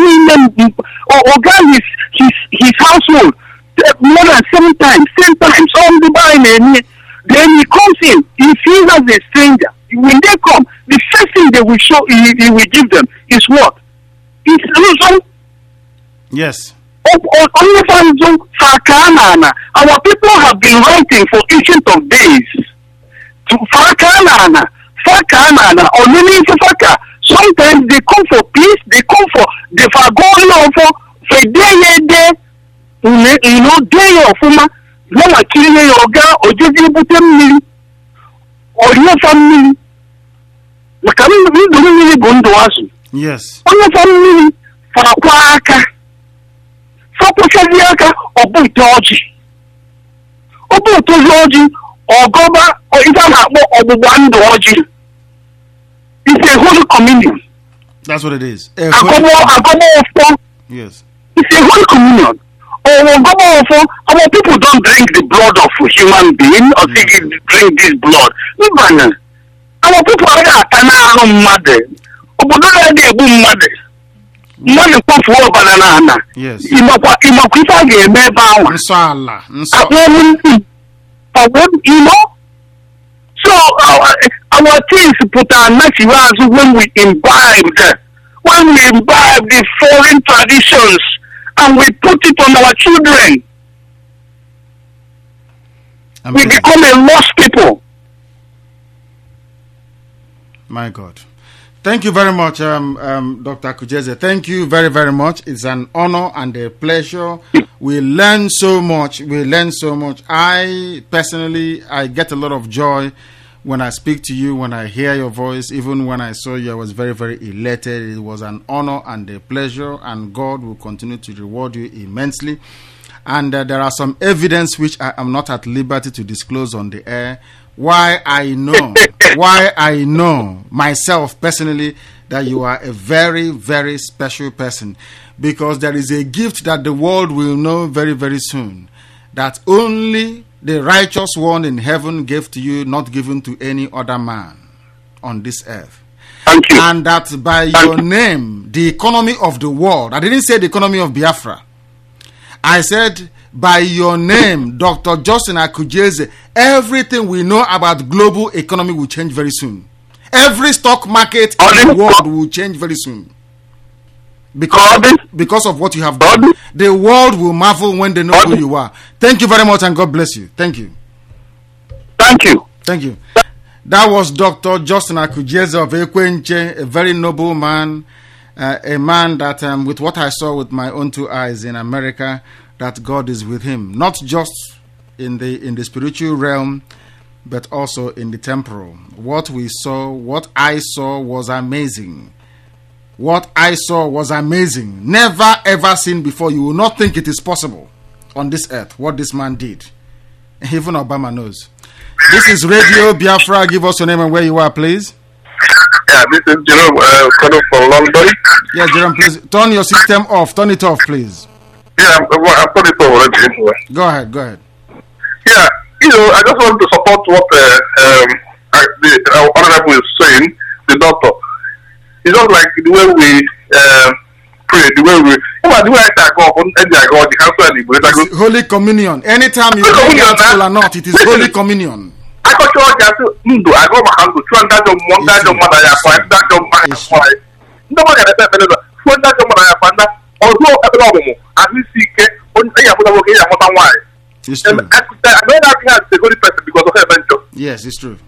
[SPEAKER 8] Oga his household more than 10 times on the buying. Then he comes in, he feels as a stranger. When they come, the first thing they will show, he will give them is what? It's reason.
[SPEAKER 2] Yes.
[SPEAKER 8] Our people have been writing for ancient of days. Sometimes they come for peace, they come for the Fagon for a day, day of Fuma, Lama Kiri Yoga, or Jedi Butem, or your family.
[SPEAKER 2] Yes.
[SPEAKER 8] Only family for a quaka. Fokushaviaka or Butoji. Or Butoji or Goba or even or one doji. It's a holy communion.
[SPEAKER 2] That's what it is.
[SPEAKER 8] Yes. It's a holy communion. Our people don't drink the blood of a human being or drink this blood. Our people are not mother.
[SPEAKER 2] Yes.
[SPEAKER 8] So our things put our natural when we imbibe the foreign traditions and we put it on our children. We become a lost people.
[SPEAKER 2] My God. Thank you very much, Dr. Kujeze. Thank you very, very much. It's an honor and a pleasure. We learn so much. I personally get a lot of joy when I speak to you, when I hear your voice. Even when I saw you, I was very, very elated. It was an honor and a pleasure, and God will continue to reward you immensely. And there are some evidence which I am not at liberty to disclose on the air. Why I know myself personally that you are a very, very special person, because there is a gift that the world will know very, very soon. that only the righteous one in heaven gave to you, not given to any other man on this earth.
[SPEAKER 8] Thank you.
[SPEAKER 2] And that by your name, the economy of the world, I didn't say the economy of Biafra. I said, by your name, Dr. Justin Akujeze, everything we know about global economy will change very soon. Every stock market in the world will change very soon. Because of what you have done. The world will marvel when they know who you are. Thank you very much and God bless you. Thank you.
[SPEAKER 8] Thank you.
[SPEAKER 2] Thank you. That was Dr. Justin Akujeze of Ekwenche, a very noble man, a man that with what I saw with my own two eyes in America, that God is with him, not just in the spiritual realm, but also in the temporal. What we saw, what I saw was amazing. What I saw was amazing. Never ever seen before. You will not think it is possible on this earth what this man did. Even Obama knows. This is Radio Biafra. Give us your name and where you are, please.
[SPEAKER 8] Yeah, this is Jerome calling from London.
[SPEAKER 2] Yeah, Jerome, please turn your system off. Turn it off, please.
[SPEAKER 8] Yeah, I've put it over already.
[SPEAKER 2] Go ahead.
[SPEAKER 8] Yeah, I just want to support what the honorable is saying, the doctor. It's not like the way we pray, the way I go, the council,
[SPEAKER 2] Holy Communion. Anytime you drink alcohol or not, it is Holy Communion.
[SPEAKER 8] I got you just I go my hand to 200 mother ya find that no one can say that mother although at least he can why.
[SPEAKER 2] It's true.
[SPEAKER 8] I know that he has a good person because of her venture.
[SPEAKER 2] Yes, it's true.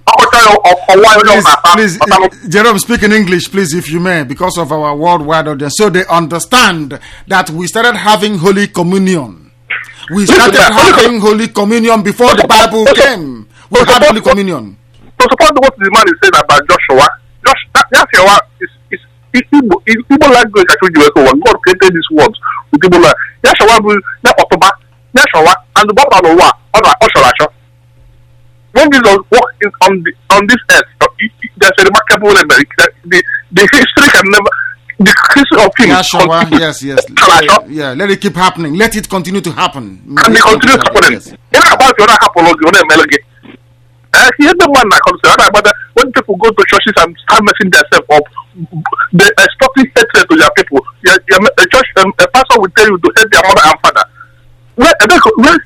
[SPEAKER 8] Please,
[SPEAKER 2] Jerome, speak in English, please, if you may, because of our worldwide audience, so they understand that we started having Holy Communion. We started having Holy Communion before the Bible came. We had Holy Communion.
[SPEAKER 8] To support what the man is saying about Joshua, Joshua is Igbo language. I told you when God created these words with Igbo language. Joshua will not October. Joshua and the Bible of war on Oshorasho. When Jesus walked on this earth, there's a remarkable the history can never. The history of him.
[SPEAKER 2] Yes. Yeah, let it keep happening. Let it continue to happen.
[SPEAKER 8] And it continues to happen.
[SPEAKER 2] Yes.
[SPEAKER 8] You know about your apology on Melody. Here's the one that comes to when people go to churches and start messing themselves up, they are stopping hatred to their people. A church, a pastor will tell you to hate their mother and father. Where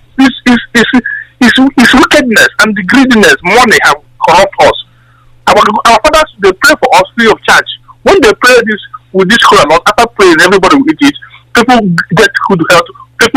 [SPEAKER 8] is wickedness and the greediness, money have corrupt us. Our fathers, they pray for us free of charge. When they pray this with this Quran, after praying, everybody will eat it. People get good health.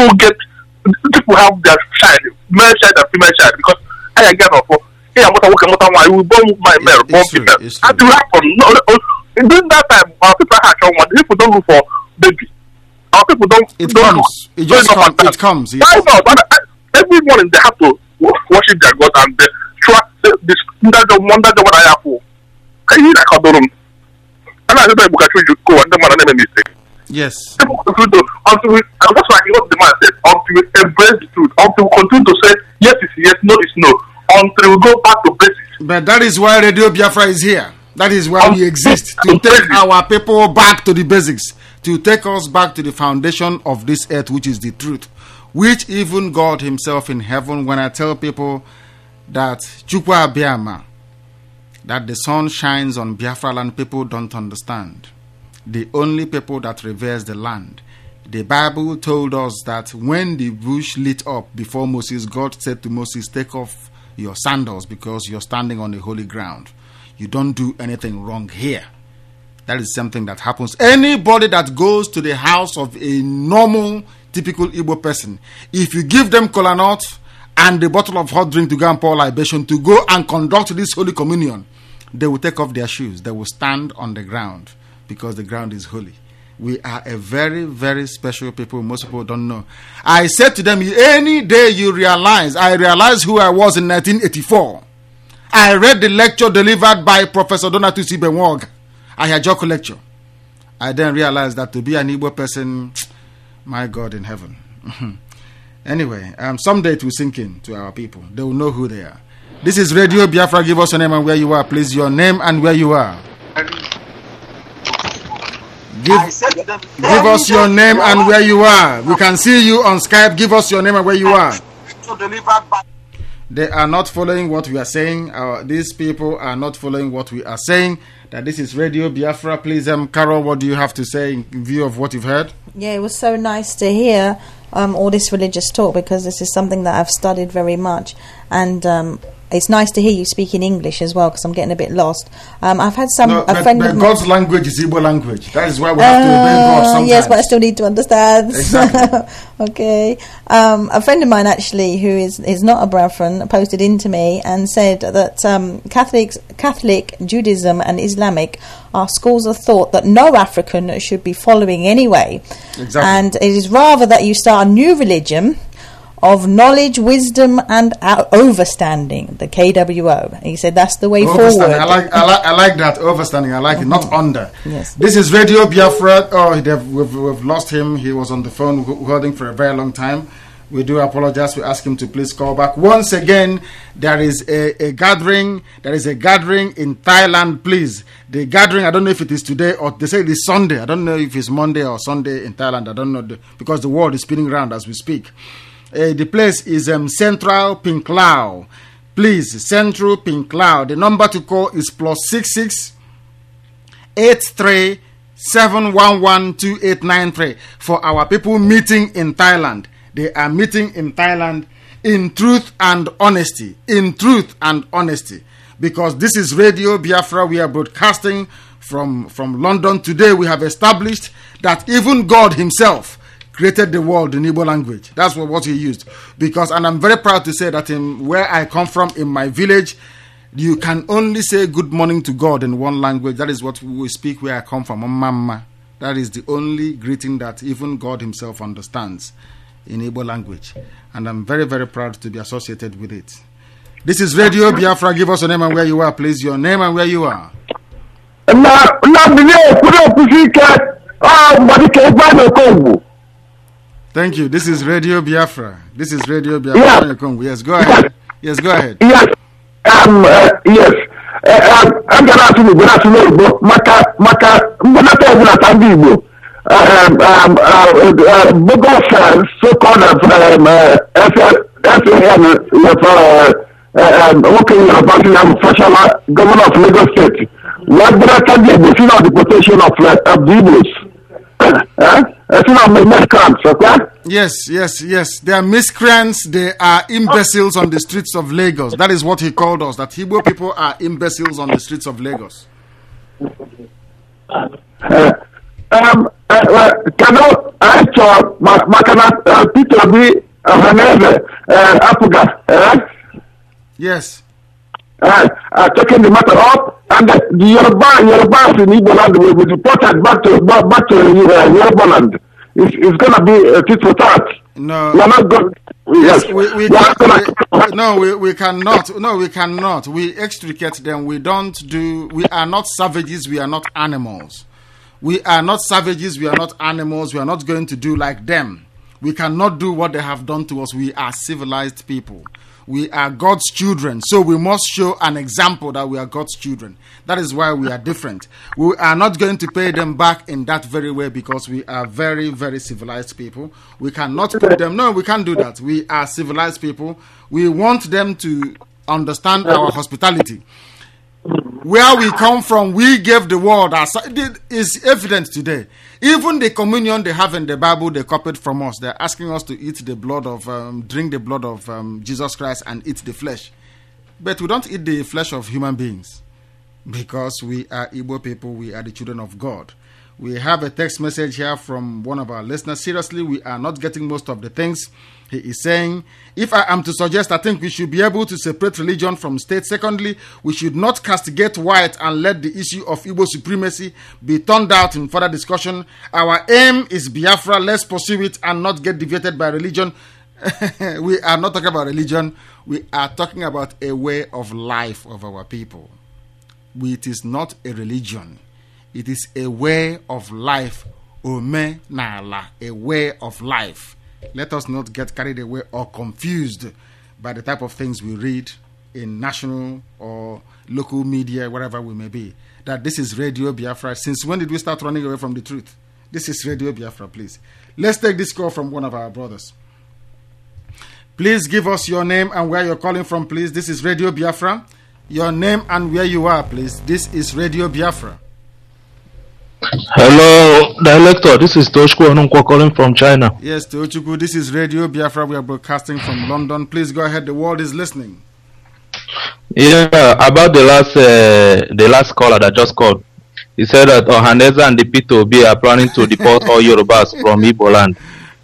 [SPEAKER 8] People have their child, male child and female child, because I again of I will bomb my male, bomb people. And to happen, during that time, our people had someone. People don't look for baby. Our people don't.
[SPEAKER 2] It comes. It just comes. It comes.
[SPEAKER 8] Yes. Every morning they have to worship their God and they trust this. That's what I have for. Can you like a room? And I said, "You go and the man never mistake."
[SPEAKER 2] Yes.
[SPEAKER 8] Until we, and that's why what the man said. Until we embrace the truth, until we continue to say yes is yes, no is no, until we go back to basics.
[SPEAKER 2] But that is why Radio Biafra is here. That is why we exist, to take our people back to the basics, to take us back to the foundation of this earth, which is the truth, which even God himself in heaven, when I tell people that Chukwa Biama, that the sun shines on Biafra land, people don't understand. The only people that reveres the land. The Bible told us that when the bush lit up before Moses, God said to Moses, take off your sandals because you're standing on the holy ground. You don't do anything wrong here. That is something that happens. Anybody that goes to the house of a normal, typical Igbo person, if you give them kola nut and a bottle of hot drink to go and pour libation to go and conduct this Holy Communion, they will take off their shoes. They will stand on the ground because the ground is holy. We are a very, very special people. Most people don't know. I said to them, any day you realize, I realized who I was in 1984. I read the lecture delivered by Professor Donatus Ibenwog. I had your lecture. I then realized that to be an Igbo person, my God in heaven. Anyway, someday it will sink in to our people. They will know who they are. This is Radio Biafra. Give us your name and where you are, please. Your name and where you are. Give us your name and where you are. We can see you on Skype. Give us your name and where you are.
[SPEAKER 12] also delivered by.
[SPEAKER 2] They are not following what we are saying. These people are not following what we are saying. That this is Radio Biafra. Please, Carol, what do you have to say in view of what you've heard?
[SPEAKER 3] Yeah, it was so nice to hear all this religious talk, because this is something that I've studied very much, and it's nice to hear you speak in English as well, because I'm getting a bit lost. I've had a friend of mine.
[SPEAKER 2] God's language is Igbo language. That is why we have to obey God sometimes.
[SPEAKER 3] Yes, but I still need to understand.
[SPEAKER 2] Exactly.
[SPEAKER 3] Okay. A friend of mine actually, who is not a Biafran, posted into me and said that Catholic, Judaism and Islamic are schools of thought that no African should be following anyway.
[SPEAKER 2] Exactly.
[SPEAKER 3] And it is rather that you start a new religion of knowledge, wisdom, and overstanding, the KWO. He said that's the way forward.
[SPEAKER 2] I like that, overstanding. I like it, not under.
[SPEAKER 3] Yes.
[SPEAKER 2] This is Radio Biafra. We've lost him. He was on the phone holding for a very long time. We do apologize. We ask him to please call back. Once again, there is a gathering. There is a gathering in Thailand, please. The gathering, I don't know if it is today or they say it is Sunday. I don't know if it's Monday or Sunday in Thailand. I don't know because the world is spinning around as we speak. The place is Central Pinklao. Please, Central Pinklao. The number to call is +66 83 711 2893 for our people meeting in Thailand. They are meeting in Thailand in truth and honesty. In truth and honesty. Because this is Radio Biafra. We are broadcasting from London. Today we have established that even God himself created the world in Igbo language. That's what he used. And I'm very proud to say that where I come from, in my village, you can only say good morning to God in one language. That is what we speak where I come from, Mama. That is the only greeting that even God himself understands in Igbo language. And I'm very, very proud to be associated with it. This is Radio Biafra. Give us your name and where you are, please. Your name and where you are. Thank you. This is Radio Biafra. This is Radio Biafra. Yeah. Yes, go ahead. Yes, go ahead.
[SPEAKER 8] Yes. Yes. I'm going to ask you, maka mbonata obula tambi Igbo. Bogus so-called governor of Lagos State. What brother can be the deportation of the Igbos?
[SPEAKER 2] Yes. They are miscreants. They are imbeciles on the streets of Lagos. That is what he called us. That Igbo people are imbeciles on the streets of Lagos. Yes.
[SPEAKER 8] Taking the matter up, and the Yoruba in Igbo land will be deported back to Yoruba land. It's going to be a tit for tat.
[SPEAKER 2] No.
[SPEAKER 8] We're not going. Yes.
[SPEAKER 2] We cannot. No, we cannot. We extricate them. We are not savages. We are not animals. We are not savages. We are not animals. We are not going to do like them. We cannot do what they have done to us. We are civilized people. We are God's children, so we must show an example that we are God's children. That is why we are different. We are not going to pay them back in that very way because we are very, very civilized people. We cannot pay them. No, we can't do that. We are civilized people. We want them to understand our hospitality. Where we come from, we gave the world. It is evident today. Even the communion they have in the Bible, they copied from us. They're asking us to eat the blood of, drink the blood of Jesus Christ and eat the flesh. But we don't eat the flesh of human beings because we are Igbo people. We are the children of God. We have a text message here from one of our listeners. Seriously, we are not getting most of the things he is saying. If I am to suggest, I think we should be able to separate religion from state. Secondly, we should not castigate white and let the issue of Igbo supremacy be turned out in further discussion. Our aim is Biafra. Let's pursue it and not get deviated by religion. We are not talking about religion. We are talking about a way of life of our people. It is not a religion. It is a way of life. Ome nala, a way of life. Let us not get carried away or confused by the type of things we read in national or local media, wherever we may be. That this is Radio Biafra. Since when did we start running away from the truth? This is Radio Biafra, please. Let's take this call from one of our brothers. Please give us your name and where you're calling from, please. This is Radio Biafra. Your name and where you are, please. This is Radio Biafra.
[SPEAKER 12] Hello, Director. This is Toshko Onunkwo calling from China.
[SPEAKER 2] Yes, Tochukwu, this is Radio Biafra. We are broadcasting from London. Please go ahead. The world is listening.
[SPEAKER 12] Yeah, about the last caller that just called. He said that Ohaneza and the P2B are planning to deport all Yorubas from Igbo land.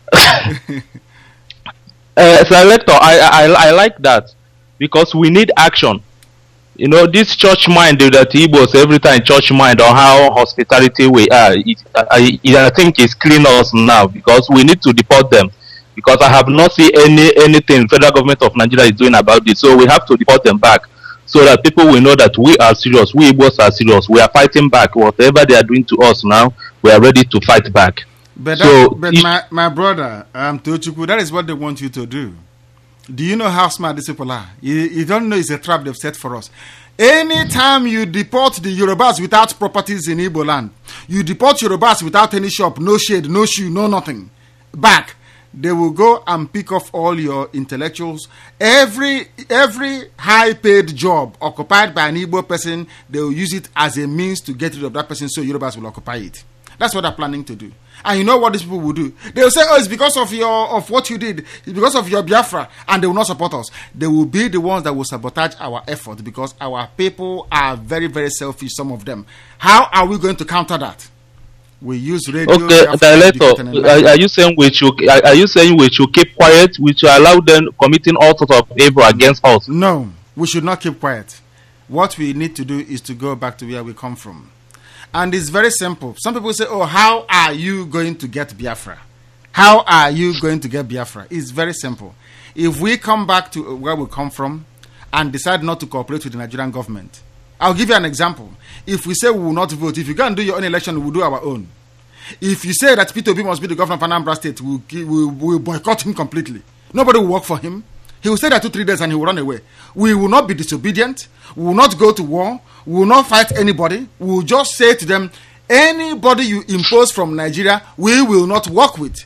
[SPEAKER 12] Director, I like that because we need action. You know, this church mind that Igbos every time church mind on how hospitality we are, I think it's killing us now because we need to deport them. Because I have not seen anything federal government of Nigeria is doing about this. So we have to deport them back so that people will know that we are serious. We Igbos are serious. We are fighting back. Whatever they are doing to us now, we are ready to fight back.
[SPEAKER 2] But, my brother, Tochukwu, that is what they want you to do. Do you know how smart these people are? You don't know it's a trap they've set for us. Anytime you deport the Yorubas without properties in Igbo land, you deport Yorubas without any shop, no shade, no shoe, no nothing, back, they will go and pick off all your intellectuals. Every high-paid job occupied by an Igbo person, they will use it as a means to get rid of that person so Yorubas will occupy it. That's what they're planning to do. And you know what these people will do? They will say, oh, it's because of what you did. It's because of your Biafra. And they will not support us. They will be the ones that will sabotage our effort because our people are very, very selfish, some of them. How are we going to counter that? We use radio.
[SPEAKER 12] Okay, Director, are you saying we should keep quiet? We should allow them committing all sorts of evil against us?
[SPEAKER 2] No, we should not keep quiet. What we need to do is to go back to where we come from. And it's very simple. Some people say, oh, how are you going to get Biafra? How are you going to get Biafra? It's very simple. If we come back to where we come from and decide not to cooperate with the Nigerian government, I'll give you an example. If we say we will not vote, if you go and do your own election, we'll do our own. If you say that P2B must be the governor of Anambra State, we'll boycott him completely. Nobody will work for him. He will stay there 2-3 days and he will run away. We will not be disobedient. We will not go to war. We will not fight anybody. We will just say to them, anybody you impose from Nigeria, we will not work with.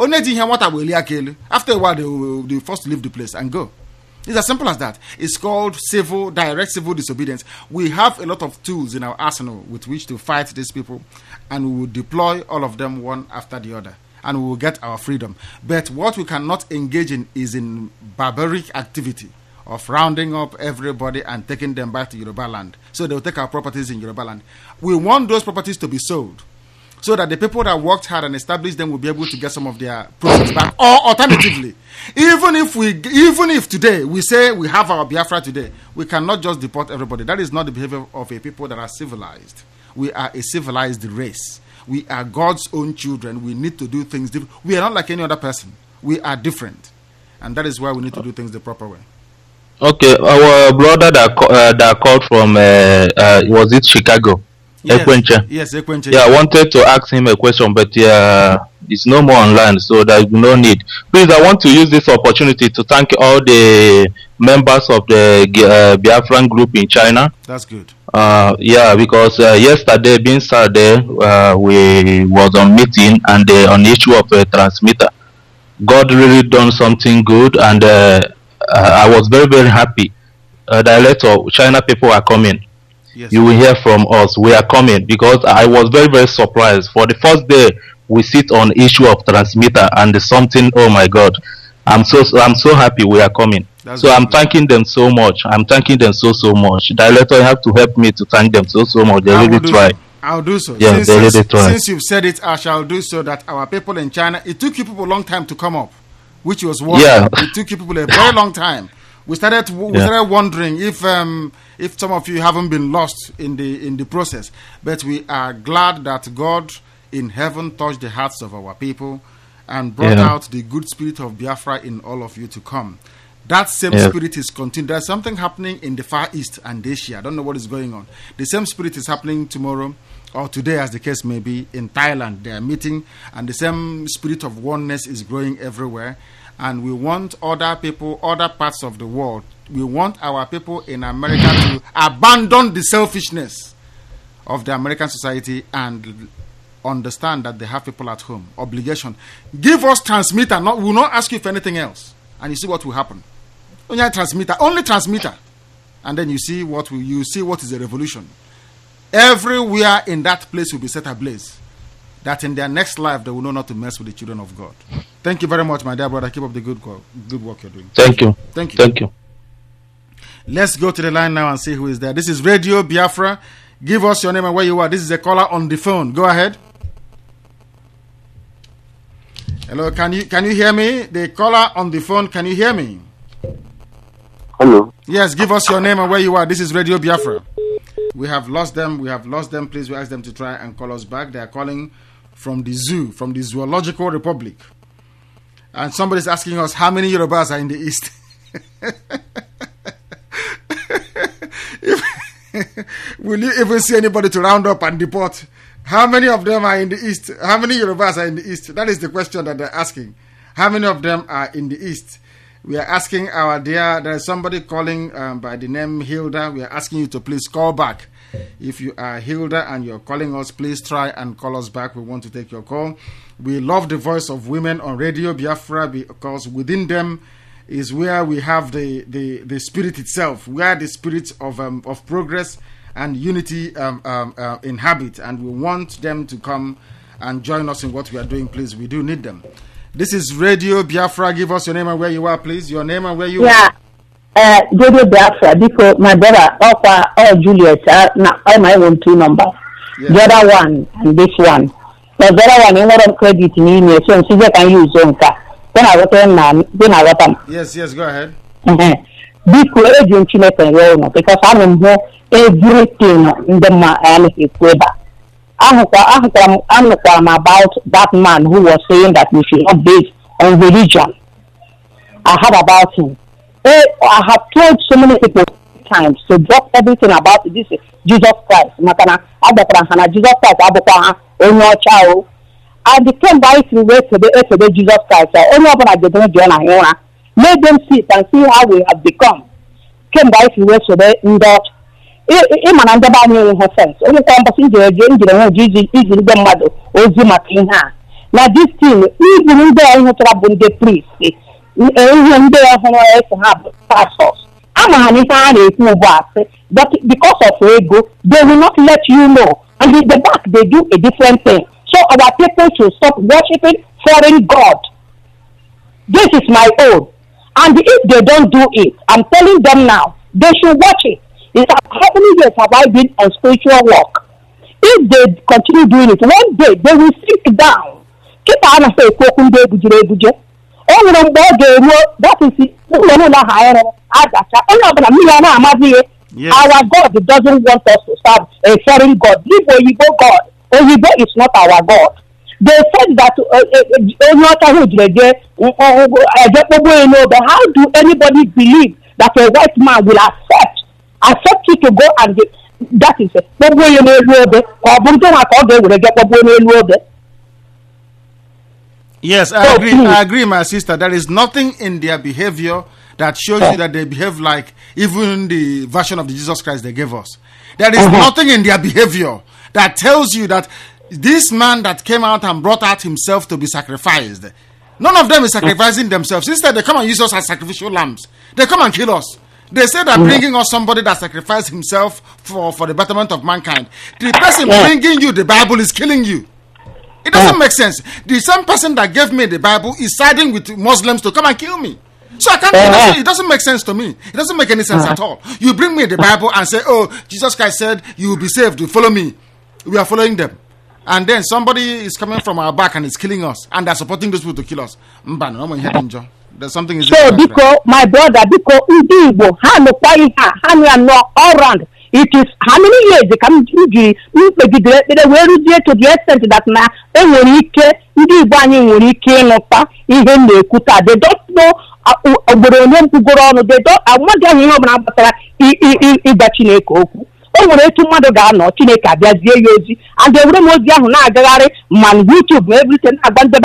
[SPEAKER 2] After a while, they will be forced to leave the place and go. It's as simple as that. It's called direct civil disobedience. We have a lot of tools in our arsenal with which to fight these people, and we will deploy all of them one after the other, and we will get our freedom. But what we cannot engage in is in barbaric activity of rounding up everybody and taking them back to Yoruba land. So they will take our properties in Yoruba land. We want those properties to be sold so that the people that worked hard and established them will be able to get some of their profits back. Or alternatively, even if today we say we have our Biafra today, we cannot just deport everybody. That is not the behavior of a people that are civilized. We are a civilized race. We are God's own children. We need to do things different. We are not like any other person. We are different. And that is why we need to do things the proper way.
[SPEAKER 12] Okay, our brother that called from, was it Chicago?
[SPEAKER 2] Yes,
[SPEAKER 12] Ekwenche.
[SPEAKER 2] Yes, Ekwenche.
[SPEAKER 12] Yeah, I wanted to ask him a question, but it's no more online, so there's no need. Please, I want to use this opportunity to thank all the members of the Biafran group in China.
[SPEAKER 2] That's good.
[SPEAKER 12] Yeah, because yesterday, being Saturday, we was on meeting and on the issue of a transmitter. God really done something good, and I was very, very happy. Director, China people are coming. Yes. You will hear from us. We are coming because I was very, very surprised. For the first day, we sit on issue of transmitter and something. Oh my God, I'm so happy we are coming. That's so I'm thanking them so much. I'm thanking them so much. Director, you have to help me to thank them so much. They really try.
[SPEAKER 2] I'll do so.
[SPEAKER 12] Yeah, they really try.
[SPEAKER 2] Since you've said it, I shall do so. That our people in China, it took you people a long time to come up, which was worrying. Yeah. It took you people a very long time. We started wondering if some of you haven't been lost in the process, but we are glad that God in heaven touched the hearts of our people and brought out the good spirit of Biafra in all of you to come. That same spirit is continued. There's something happening in the Far East and Asia. I don't know what is going on. The same spirit is happening tomorrow or today, as the case may be, in Thailand. They are meeting, and the same spirit of oneness is growing everywhere. And we want other people, other parts of the world, we want our people in America to abandon the selfishness of the American society and understand that they have people at home. Obligation. Give us transmitter. We will not ask you for anything else. and you see what will happen. Only transmitter, and then you see what is a revolution. Everywhere in that place will be set ablaze. That in their next life they will know not to mess with the children of God. Thank you very much, my dear brother. Keep up the good work you're doing.
[SPEAKER 12] Thank you.
[SPEAKER 2] Let's go to the line now and see who is there. This is Radio Biafra. Give us your name and where you are. This is a caller on the phone. Go ahead. Hello, can you hear me? The caller on the phone, can you hear me?
[SPEAKER 13] Hello.
[SPEAKER 2] Yes, give us your name and where you are. This is Radio Biafra. We have lost them. Please, we ask them to try and call us back. They are calling from the zoo, from the Zoological Republic. And somebody's asking us how many Yorubas are in the East. Will you even see anybody to round up and deport? How many of them are in the East? How many Yorubas are in the East? That is the question that they're asking. How many of them are in the East? We are asking there is somebody calling by the name Hilda. We are asking you to please call back. If you are Hilda and you're calling us, please try and call us back. We want to take your call. We love the voice of women on Radio Biafra because within them is where we have the spirit itself, where the spirit of progress and unity inhabit, and we want them to come and join us in what we are doing. Please, we do need them. This is Radio Biafra. Give us your name and where you are, please. Your name and where you are.
[SPEAKER 14] Radio Biafra, because my brother offer Juliet, I my own 2 numbers. Yes. The other one and this one. The other one, you want credit in email, so you can use on car. Then I got them.
[SPEAKER 2] Yes, go ahead.
[SPEAKER 14] Because agent because I know everything in the man I'm about that man who was saying that we should not base on religion. I heard about him. I have told so many people times to drop everything about this Jesus Christ. Jesus Christ, and they came by to wait for the Jesus Christ. Only open at the door, made them sit and see how we have become. Came by to wait for the indoor. Iman and the bani in her sense. Only time passing the Jesus is the mother or Zuma in her. Now, this thing, even in there, in the trouble, the priest, even there, have pastors. I'm a but because of ego, they will not let you know. And in the back, they do a different thing. So our people should stop worshiping foreign God. This is my own. And if they don't do it, I'm telling them now, they should watch it. It's how many years have I been on spiritual work? If they continue doing it, one day they will sit down. Keep on say, that is it. Our God doesn't want us to serve a foreign God. Leave Oyibo God. Oyibo is not our God. They said that but how do anybody believe that a white man will accept you to go and that is it.
[SPEAKER 2] Yes, I agree, my sister. There is nothing in their behavior that shows you that they behave like even the version of the Jesus Christ they gave us. There is nothing in their behavior that tells you that this man that came out and brought out himself to be sacrificed, none of them is sacrificing themselves. Instead, they come and use us as sacrificial lambs. They come and kill us. They say that bringing us somebody that sacrificed himself for the betterment of mankind. The person bringing you the Bible is killing you. It doesn't make sense. The same person that gave me the Bible is siding with Muslims to come and kill me. So I can't. It doesn't make sense to me. It doesn't make any sense at all. You bring me the Bible and say, "Oh, Jesus Christ said you will be saved. You follow me." We are following them, and then somebody is coming from our back and is killing us, and they're supporting those people to kill us. There's something.
[SPEAKER 14] So, because my brother, because all around. It is how many years they come to the to the extent that now they don't know they don't I want them and they man YouTube everything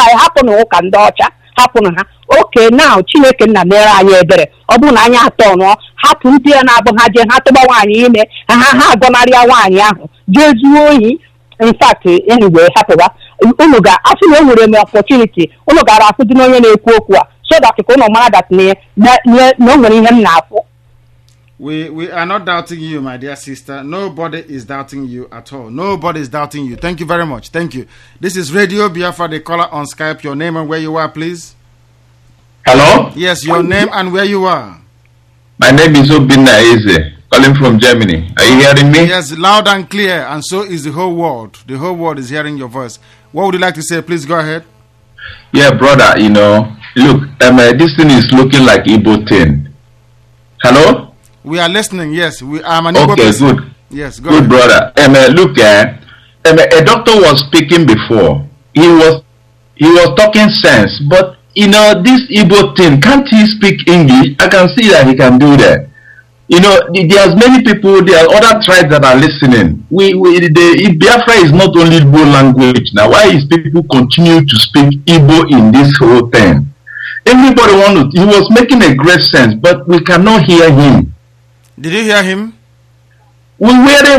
[SPEAKER 14] happen. Okay, now Chineke na mere anyị ebere ọ bụ na anyị atọ nọ hapụ ndị ya na-abụ ha je ha tụba nwaanyị ime ha agọnarịa nwaanyị ahụ jezuo ohi. In fact, anyway, hapụwa unu ga-asị na enwere m opportunity unu gara afụ dị n'onye na-ekwu okwu a so that you can know that nobody him now.
[SPEAKER 2] We are not doubting you, my dear sister. Nobody is doubting you at all. Nobody is doubting you. Thank you very much. Thank you. This is Radio Biafra, the caller on Skype. Your name and where you are, please.
[SPEAKER 15] Hello?
[SPEAKER 2] Yes, your name and where you are.
[SPEAKER 15] My name is Obinna Eze, calling from Germany. Are you hearing me?
[SPEAKER 2] Yes, loud and clear, and so is the whole world. The whole world is hearing your voice. What would you like to say? Please go ahead.
[SPEAKER 15] Yeah, brother, look, this thing is looking like Igbo thing. Hello?
[SPEAKER 2] We are listening, yes. We are an Igbo
[SPEAKER 15] Okay,
[SPEAKER 2] person.
[SPEAKER 15] good.
[SPEAKER 2] Yes, go
[SPEAKER 15] good,
[SPEAKER 2] ahead.
[SPEAKER 15] brother. Look, a doctor was speaking before. He was talking sense, but this Igbo thing, can't he speak English? I can see that he can do that. There's many people, there are other tribes that are listening. The Biafra is not only Igbo language. Now, why is people continue to speak Igbo in this whole thing? Everybody he was making a great sense, but we cannot hear him.
[SPEAKER 2] Did you hear him?
[SPEAKER 15] This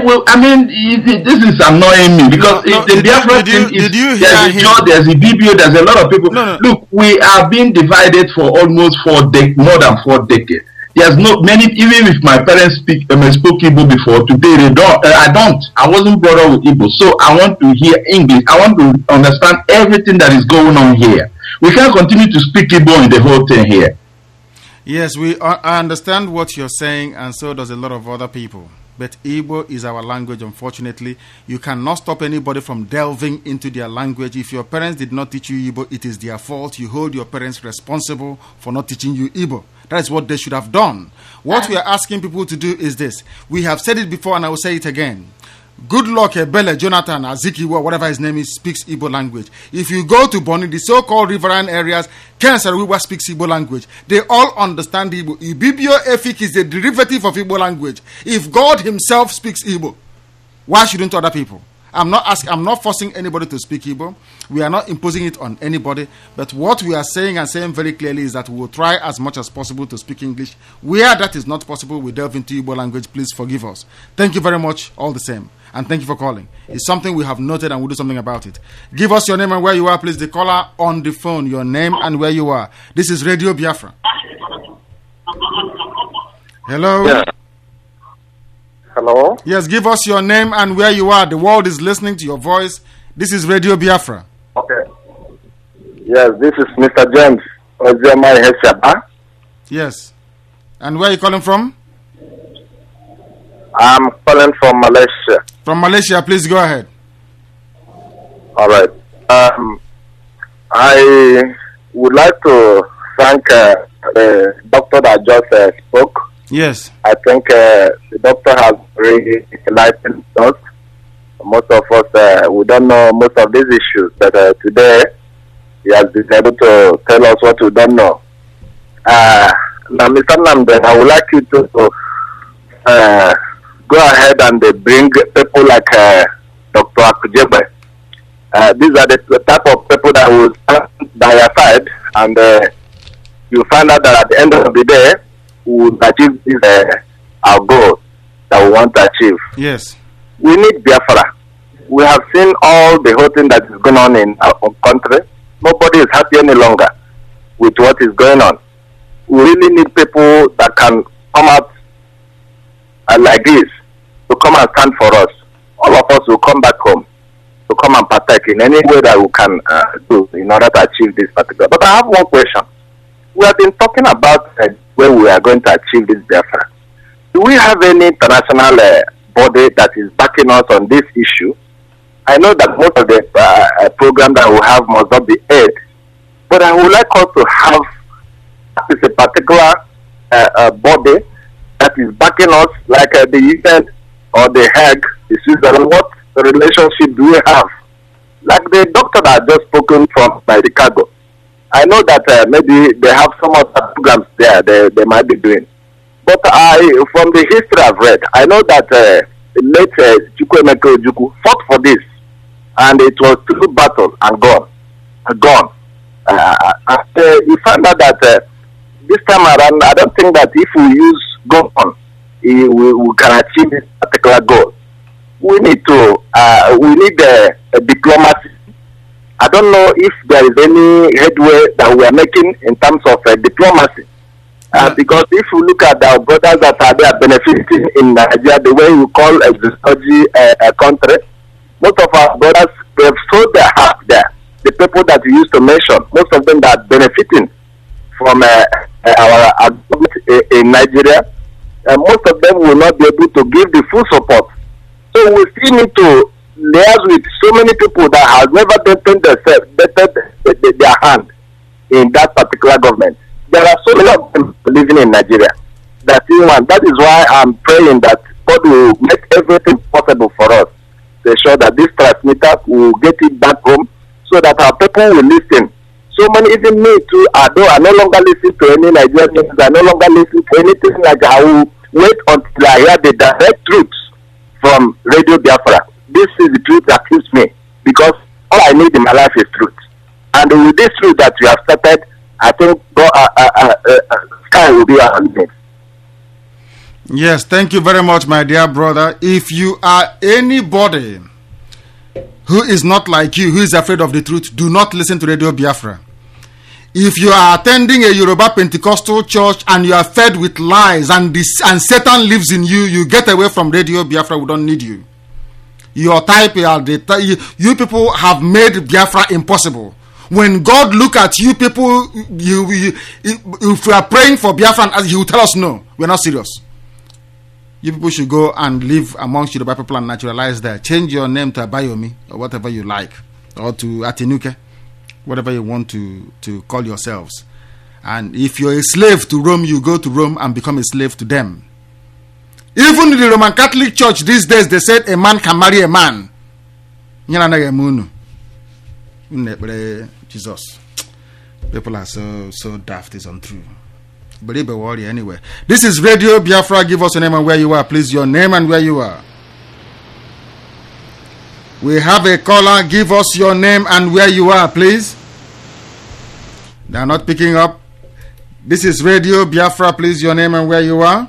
[SPEAKER 15] is annoying me because the Biafra thing is there's a BBO, there's a lot of people.
[SPEAKER 2] No.
[SPEAKER 15] Look, we are being divided for almost more than 4 decades. There's even if my parents spoke Igbo before, today they don't. I wasn't brought up with Igbo, so I want to hear English. I want to understand everything that is going on here. We can't continue to speak Igbo in the whole thing here.
[SPEAKER 2] Yes, I understand what you're saying, and so does a lot of other people. But Igbo is our language, unfortunately. You cannot stop anybody from delving into their language. If your parents did not teach you Igbo, it is their fault. You hold your parents responsible for not teaching you Igbo. That is what they should have done. What we are asking people to do is this. We have said it before, and I will say it again. Good luck, Ebele, Jonathan, Azikiwa, whatever his name is, speaks Igbo language. If you go to Bonny, the so-called riverine areas, Ken Sarawiwa speaks Igbo language. They all understand Igbo. Ibibio Efik is a derivative of Igbo language. If God himself speaks Igbo, why shouldn't other people? I'm not forcing anybody to speak Igbo. We are not imposing it on anybody. But what we are saying and saying very clearly is that we will try as much as possible to speak English. Where that is not possible, we delve into Igbo language. Please forgive us. Thank you very much, all the same. And thank you for calling. It's something we have noted and we'll do something about it. Give us your name and where you are, please. The caller on the phone, your name and where you are. This is Radio Biafra. Hello?
[SPEAKER 16] Yeah. Hello?
[SPEAKER 2] Yes, give us your name and where you are. The world is listening to your voice. This is Radio Biafra.
[SPEAKER 16] Okay. Yes, this is Mr. James Ozemai Heshaba.
[SPEAKER 2] Yes. And where are you calling from?
[SPEAKER 16] I'm calling from Malaysia.
[SPEAKER 2] From Malaysia, please go ahead.
[SPEAKER 16] All right. I would like to thank the doctor that just spoke.
[SPEAKER 2] Yes.
[SPEAKER 16] I think the doctor has really enlightened us. Most of us, we don't know most of these issues, but today he has been able to tell us what we don't know. Now, Mr. Namden, I would like you to go ahead and bring people like Dr. Akujebe. These are the type of people that will stand by your side, and you find out that at the end of the day, we will achieve this, our goal that we want to achieve.
[SPEAKER 2] Yes.
[SPEAKER 16] We need Biafra. We have seen all the whole thing that is going on in our country. Nobody is happy any longer with what is going on. We really need people that can come out like this, to come and stand for us. All of us will come back home to come and partake in any way that we can do in order to achieve this particular. But I have one question. We have been talking about where we are going to achieve this Biafra. Do we have any international body that is backing us on this issue? I know that most of the program that we have must not be aired, but I would like us to have a particular body that is backing us, like the UN or the Hague, the Switzerland. What relationship do we have? Like the doctor that just spoken from by Chicago. I know that maybe they have some other programs there they might be doing. But from the history I've read, I know that the late Chukwuemeka Ojukwu fought for this, and it was through battle and gone. You find out that this time around, I don't think that if we use gun, we can achieve this particular goal. We need to, we need a diplomacy I don't know if there is any headway that we are making in terms of diplomacy. Because if you look at our brothers that are there benefiting in Nigeria, the way you call a country, most of our brothers, they have sold their heart there. The people that you used to mention, most of them that are benefiting from our government in Nigeria, most of them will not be able to give the full support. So we still need to liaise with so many people that have never taken their hand in that particular government. There are so many of them living in Nigeria. That is why I'm praying that God will make everything possible for us to ensure that this transmitter will get it back home so that our people will listen. So many, even me too, I no longer listen to any Nigerian news. I no longer listen to anything like I will wait until I hear the direct truth from Radio Biafra. This is the truth that keeps me, because all I need in my life is truth. And with this truth that we have started, I think sky will be our limit.
[SPEAKER 2] Yes, thank you very much, my dear brother. If you are anybody who is not like you, who is afraid of the truth, do not listen to Radio Biafra. If you are attending a Yoruba Pentecostal church and you are fed with lies and Satan lives in you, you get away from Radio Biafra. We don't need you. Your type, you people have made Biafra impossible. When God look at you people, if we are praying for Biafra, He will tell us no, we're not serious. You people should go and live amongst Yoruba people and naturalize there. Change your name to Abayomi or whatever you like, or to Atinuke, whatever you want to call yourselves. And if you're a slave to Rome, you go to Rome and become a slave to them. Even in the Roman Catholic Church these days, they said a man can marry a man. Jesus, people are so daft, it's untrue. Believe a worry anyway. This is Radio Biafra. Give us your name and where you are, please. Your name and where you are. We have a caller. Give us your name and where you are, please. They are not picking up. This is Radio Biafra. Please, your name and where you are.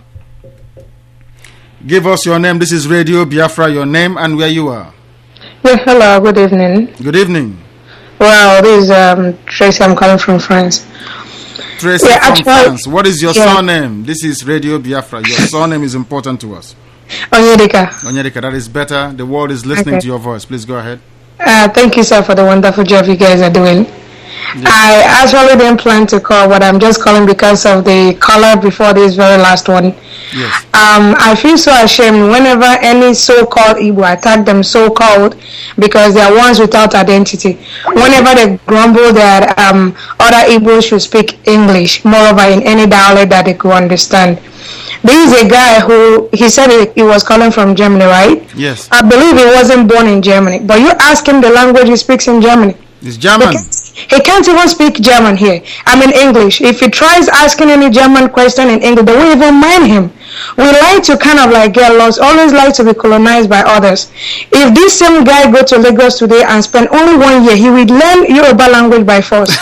[SPEAKER 2] Give us your name. This is Radio Biafra. Your name and where you are.
[SPEAKER 17] Yeah, hello. Good evening.
[SPEAKER 2] Good evening.
[SPEAKER 17] Well, this is Tracy. I'm calling from France.
[SPEAKER 2] Tracy from France. What is your surname? This is Radio Biafra. Your surname is important to us.
[SPEAKER 17] Onyedika.
[SPEAKER 2] Onyedika, that is better. The world is listening to your voice. Please go ahead.
[SPEAKER 17] Thank you, sir, for the wonderful job you guys are doing. Yes. I actually didn't plan to call, but I'm just calling because of the caller before this very last one.
[SPEAKER 2] Yes.
[SPEAKER 17] I feel so ashamed whenever any so-called Igbo attack them so-called because they are ones without identity. Whenever they grumble that other Igbos should speak English, moreover in any dialect that they could understand. This is a guy who, he said he was calling from Germany, right?
[SPEAKER 2] Yes.
[SPEAKER 17] I believe he wasn't born in Germany, but you ask him the language he speaks in Germany.
[SPEAKER 2] It's German.
[SPEAKER 17] He can't even speak German here. I mean English. If he tries asking any German question in English, they won't even mind him. We like to kind of like get lost, always like to be colonized by others. If this same guy go to Lagos today and spend only 1 year, he will learn Yoruba language by force.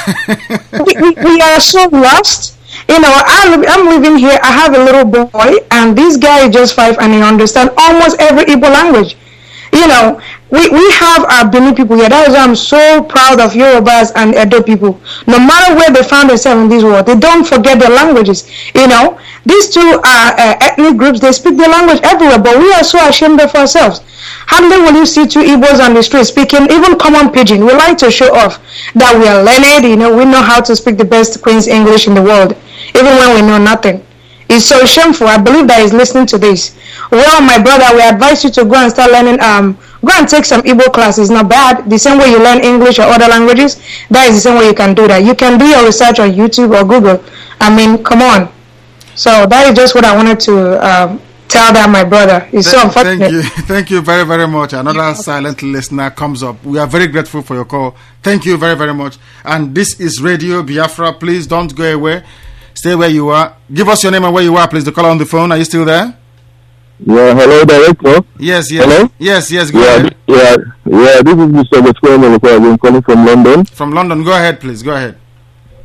[SPEAKER 17] we are so lost. You know, I'm living here, I have a little boy, and this guy is just 5 and he understands almost every Igbo language. You know, we have our Benin people here. That is why I'm so proud of Yorubas and Edo people. No matter where they found themselves in this world, they don't forget their languages. You know, these two ethnic groups, they speak their language everywhere, but we are so ashamed of ourselves. How many will you see two Igbos on the street speaking even common pidgin? We like to show off that we are learned, you know, we know how to speak the best Queen's English in the world, even when we know nothing. It's so shameful. I believe that he's listening to this. Well, my brother, we advise you to go and start learning, go and take some Igbo classes. Not bad. The same way you learn English or other languages, that is the same way you can do that. You can do your research on YouTube or Google. I mean, come on. So that is just what I wanted to tell that my brother. It's so unfortunate.
[SPEAKER 2] Thank you very, very much. Another silent listener comes up. We are very grateful for your call. Thank you very, very much. And this is Radio Biafra. Please don't go away. Stay where you are. Give us your name and where you are, please. The caller on the phone. Are you still there?
[SPEAKER 18] Yeah, hello, director.
[SPEAKER 2] Yes.
[SPEAKER 18] Hello?
[SPEAKER 2] Yes, go ahead.
[SPEAKER 18] Yeah, this is Mr. Between. I'm calling from London.
[SPEAKER 2] From London. Go ahead, please. Go ahead.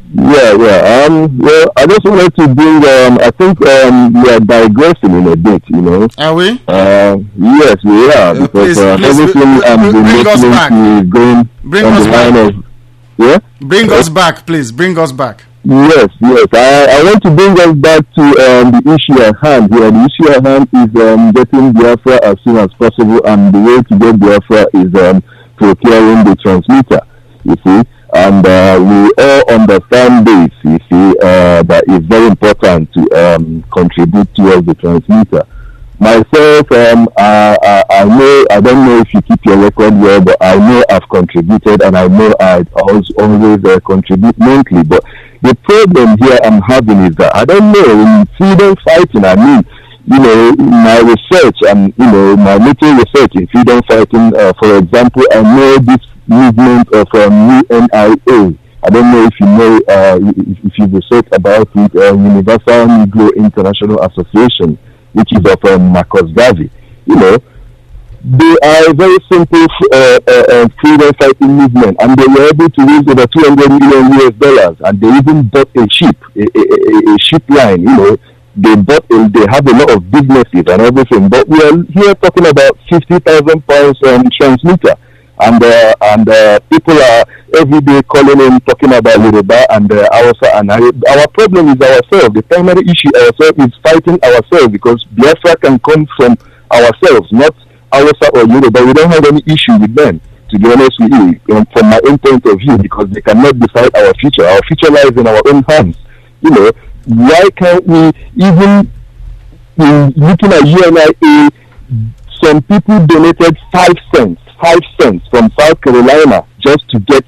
[SPEAKER 18] Well, I just wanted to bring. I think we are digressing in a bit.
[SPEAKER 2] Are we?
[SPEAKER 18] Yes, we are, because everything I'm listening to going on the line of. Yeah.
[SPEAKER 2] Bring us back, please. Bring us back.
[SPEAKER 18] Yes. I want to bring us back to the issue at hand here. The issue at hand is getting Biafra as soon as possible, and the way to get Biafra is procuring the transmitter. You see. And we all understand this, you see, that it's very important to contribute towards the transmitter. Myself, I know, I don't know if you keep your record well, but I know I've contributed, and I know I always contribute monthly. But the problem here I'm having is that I don't know, in freedom fighting, I mean, my research and, my little research in freedom fighting, for example, I know this movement of UNIA. I don't know if you know, if you've researched about it, Universal Negro International Association, which is of Marcus Garvey. They are a very simple freedom fighting movement, and they were able to raise over $200 million, and they even bought a ship, a ship line. They have a lot of businesses and everything, but we are here talking about £50,000 transmitter. And people are every day calling in, talking about Yoruba and Hausa, and our problem is ourselves. The primary issue ourselves is fighting ourselves, because Biafra can come from ourselves, not Hausa or Yoruba. We don't have any issue with them, to be honest with you, from my own point of view, because they cannot decide our future. Our future lies in our own hands. Why can't we, even in looking at UNIA, some people donated 5 cents from South Carolina just to get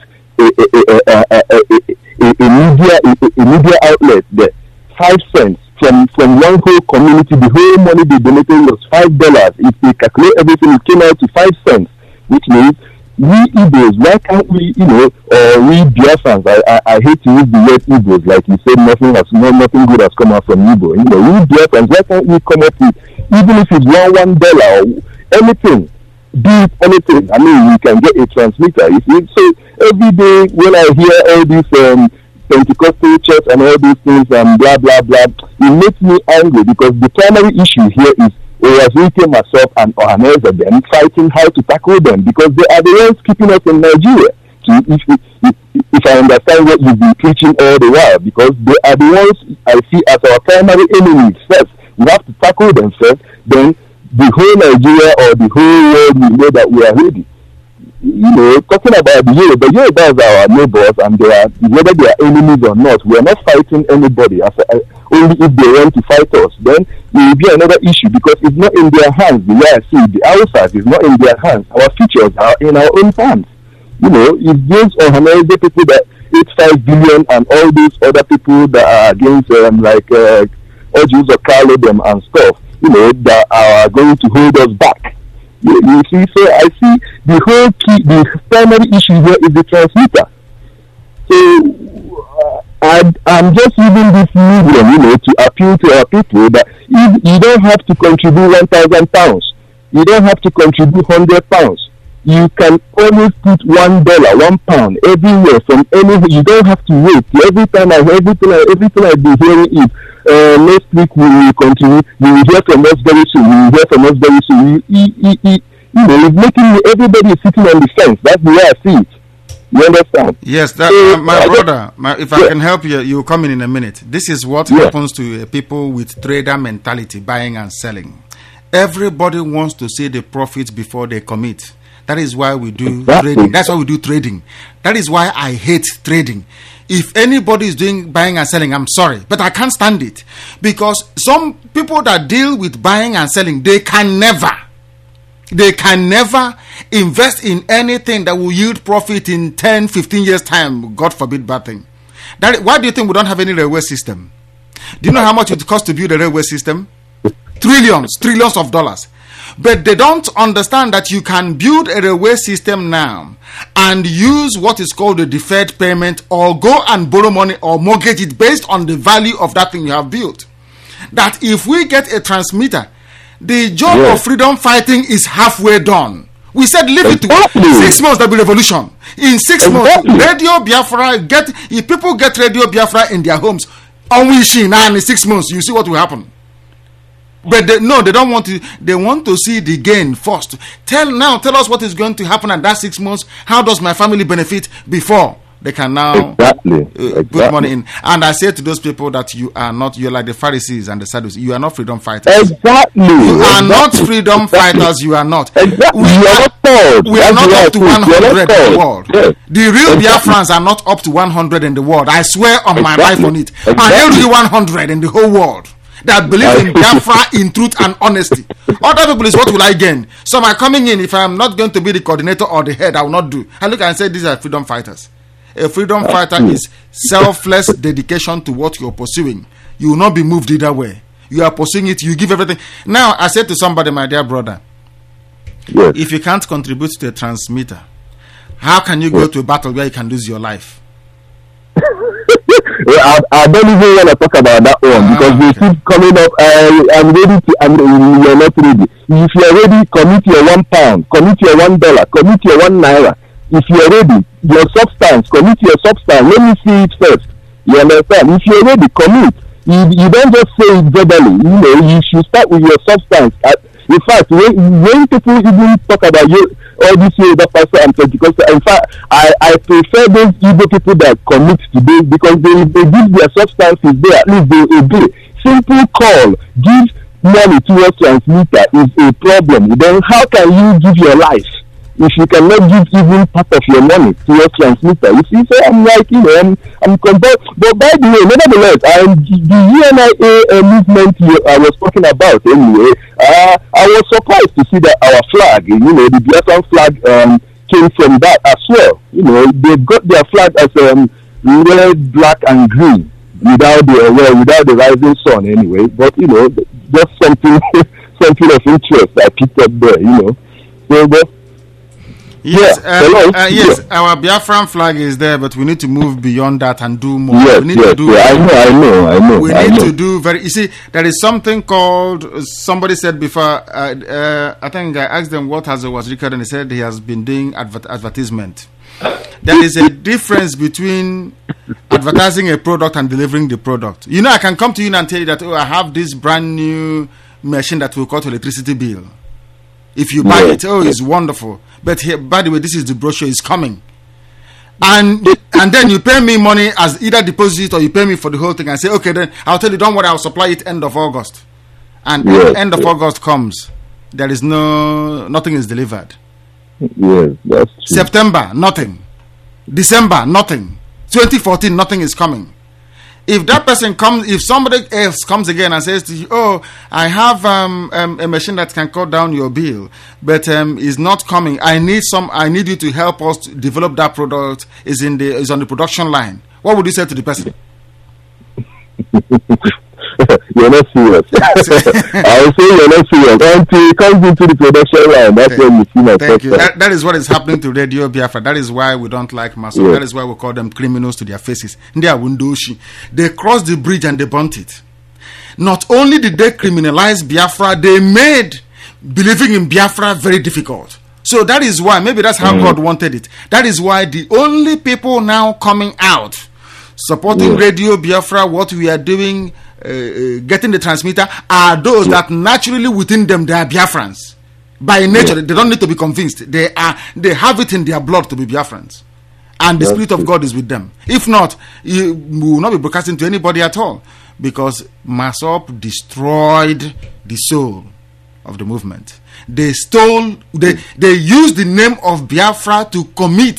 [SPEAKER 18] a media outlet there. 5 cents from one whole community. The whole money they donated was $5. If they calculate everything, it came out to 5 cents, which means we Igbos, why can't we, we Biafrans, I hate to use the word Igbos, like you said, nothing good has come out from Igbo. We Biafrans, why can't we come up with, even if it's $1 or anything, be it anything, I mean, we can get a transmitter. You see? So every day when I hear all these Pentecostal church and all these things and blah blah blah, it makes me angry, because the primary issue here is Orazike, myself, and Ohaneze, them fighting how to tackle them, because they are the ones keeping us in Nigeria. If I understand what you've been preaching all the while, because they are the ones I see as our primary enemies first. We have to tackle them first, then the whole Nigeria or the whole world will know that we are ready. Talking about the Yorubas are our neighbors, and they are, whether they are enemies or not, we are not fighting anybody. Only if they want to fight us, then it will be another issue, because it's not in their hands. The way I see it, the outside is not in their hands. Our futures are in our own hands. It's those Ohaneze people that 85 billion and all these other people that are against like Ojus or them and stuff, that are going to hold us back. You see, so I see the whole key, the primary issue here is the transmitter. So I'm just using this medium, to appeal to our people that you don't have to contribute £1,000. You don't have to contribute £100. You can always put $1, £1 everywhere from anywhere. You don't have to wait. Every time everything I've been hearing is next week we will continue. You will hear from us very soon. It's making everybody sitting on the fence. That's the way I see it. You understand?
[SPEAKER 2] Yes, my brother. If I can help you, you'll come in a minute. This is what happens to people with trader mentality, buying and selling. Everybody wants to see the profits before they commit. That is why we do trading. That's why we do trading. That is why I hate trading. If anybody is doing buying and selling, I'm sorry, but I can't stand it, because some people that deal with buying and selling, they can never invest in anything that will yield profit in 10, 15 years time. God forbid bad thing. Why do you think we don't have any railway system? Do you know how much it costs to build a railway system? Trillions of dollars. But they don't understand that you can build a railway system now and use what is called a deferred payment, or go and borrow money or mortgage it based on the value of that thing you have built. That if we get a transmitter, the job of freedom fighting is halfway done. We said leave it to 6 months, there'll be revolution. In 6 months, Radio Biafra, if people get Radio Biafra in their homes, in 6 months, you see what will happen. But they don't want to. They want to see the gain first. Tell us what is going to happen at that 6 months. How does my family benefit before they can now put money in? And I say to those people that you're like the Pharisees and the Sadducees. You are not freedom fighters.
[SPEAKER 18] Exactly.
[SPEAKER 2] You are not freedom fighters. You are not.
[SPEAKER 18] Exactly.
[SPEAKER 2] We are not up to 100 in the world. Yes. The real Biafrans are not up to 100 in the world. I swear on my life on it. And every 100 in the whole world that believe in Biafra in truth and honesty. Other people is what will I gain? Some are coming in. If I am not going to be the coordinator or the head, I will not do. I look and say these are freedom fighters. A freedom fighter is selfless dedication to what you're pursuing. You will not be moved either way. You are pursuing it. You give everything. Now, I said to somebody, my dear brother, if you can't contribute to a transmitter, how can you go to a battle where you can lose your life?
[SPEAKER 18] I don't even want to talk about that one because they keep coming up. I'm ready to. You're not ready. If you're ready, commit your £1, commit your $1, commit your £1. If you're ready, your substance, commit your substance. Let me see it first. You understand? If you're ready, commit. You don't just say it verbally. You should start with your substance. In fact, when people even talk about all this the pastor and Pentecost, in fact, I prefer those Igbo people that commit today because they give their substances there, at least they obey. Simple call, give money towards transmitter is a problem. Then how can you give your life if you cannot give even part of your money towards transmitter? You see, so I'm like, I'm convinced. But by the way, nevertheless, the UNIA movement I was talking about anyway, I was surprised to see that our flag, the Biafran flag came from that as well. They've got their flag as red, black, and green without the rising sun anyway. But, just something of interest I picked up there, So, but,
[SPEAKER 2] yes, yes. Our Biafran flag is there, but we need to move beyond that and do more.
[SPEAKER 18] Yes,
[SPEAKER 2] we need to do.
[SPEAKER 18] I know.
[SPEAKER 2] We need to do You see, there is something called. Somebody said before. I think I asked them what was recorded, and they said he has been doing advertisement. There is a difference between advertising a product and delivering the product. I can come to you and tell you that I have this brand new machine that will cut electricity bill. If you buy it, it's wonderful. But here, by the way, this is the brochure is coming, and then you pay me money as either deposit or you pay me for the whole thing. I say, okay, then I'll tell you, don't worry, I'll supply it end of August. And end of August comes, there is nothing is delivered.
[SPEAKER 18] Yes, that's true.
[SPEAKER 2] September, nothing. December, nothing. 2014, nothing is coming. If that person comes, if somebody else comes again and says to you, I have a machine that can cut down your bill, but is not coming. I need you to help us to develop that product. Is on the production line. What would you say to the person?
[SPEAKER 18] You're not serious. I will say you're not serious until it comes into the production line. That's when you see my
[SPEAKER 2] Thank you. That is what is happening to Radio Biafra. That is why we don't like Maso. That is why we call them criminals to their faces. They are Wundoshi. They crossed the bridge and they burnt it. Not only did they criminalize Biafra, they made believing in Biafra very difficult. So that is why, maybe that's how God wanted it. That is why the only people now coming out supporting Radio Biafra, what we are doing, getting the transmitter, are those that naturally within them they are Biafrans. By nature, they don't need to be convinced. They have it in their blood to be Biafrans. And the Spirit of God is with them. If not, we will not be broadcasting to anybody at all. Because Masop destroyed the soul of the movement. They used the name of Biafra to commit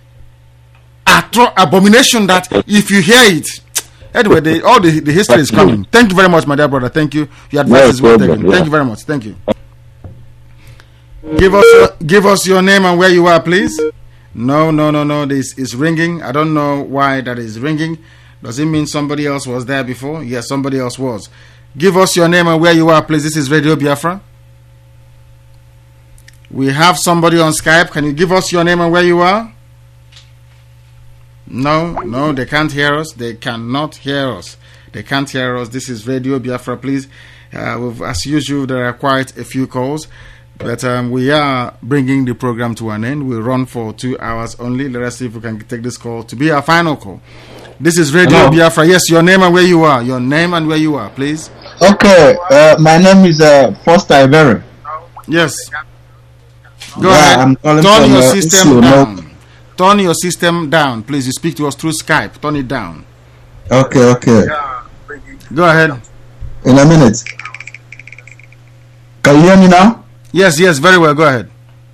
[SPEAKER 2] abomination that if you hear it, anyway, the history is coming. Thank you very much, my dear brother. Thank you. Your advice is well taken. Thank you very much. Thank you. Give us your name and where you are, please. No. This is ringing. I don't know why that is ringing. Does it mean somebody else was there before? Yes, somebody else was. Give us your name and where you are, please. This is Radio Biafra. We have somebody on Skype. Can you give us your name and where you are? No, they can't hear us. They cannot hear us. They can't hear us. This is Radio Biafra, please. As usual, there are quite a few calls. But we are bringing the program to an end. We'll run for 2 hours only. Let us see if we can take this call to be our final call. This is Radio Biafra. Yes, your name and where you are. Your name and where you are, please.
[SPEAKER 19] Okay, my name is Foster Iberi.
[SPEAKER 2] Yes. Go ahead.
[SPEAKER 19] I'm calling
[SPEAKER 2] Turn
[SPEAKER 19] from,
[SPEAKER 2] your system
[SPEAKER 19] Oslo,
[SPEAKER 2] down. Turn your system down, please. You speak to us through Skype. Turn it down.
[SPEAKER 19] Okay.
[SPEAKER 2] Go ahead.
[SPEAKER 19] In a minute. Can you hear me now?
[SPEAKER 2] Yes, very well. Go ahead.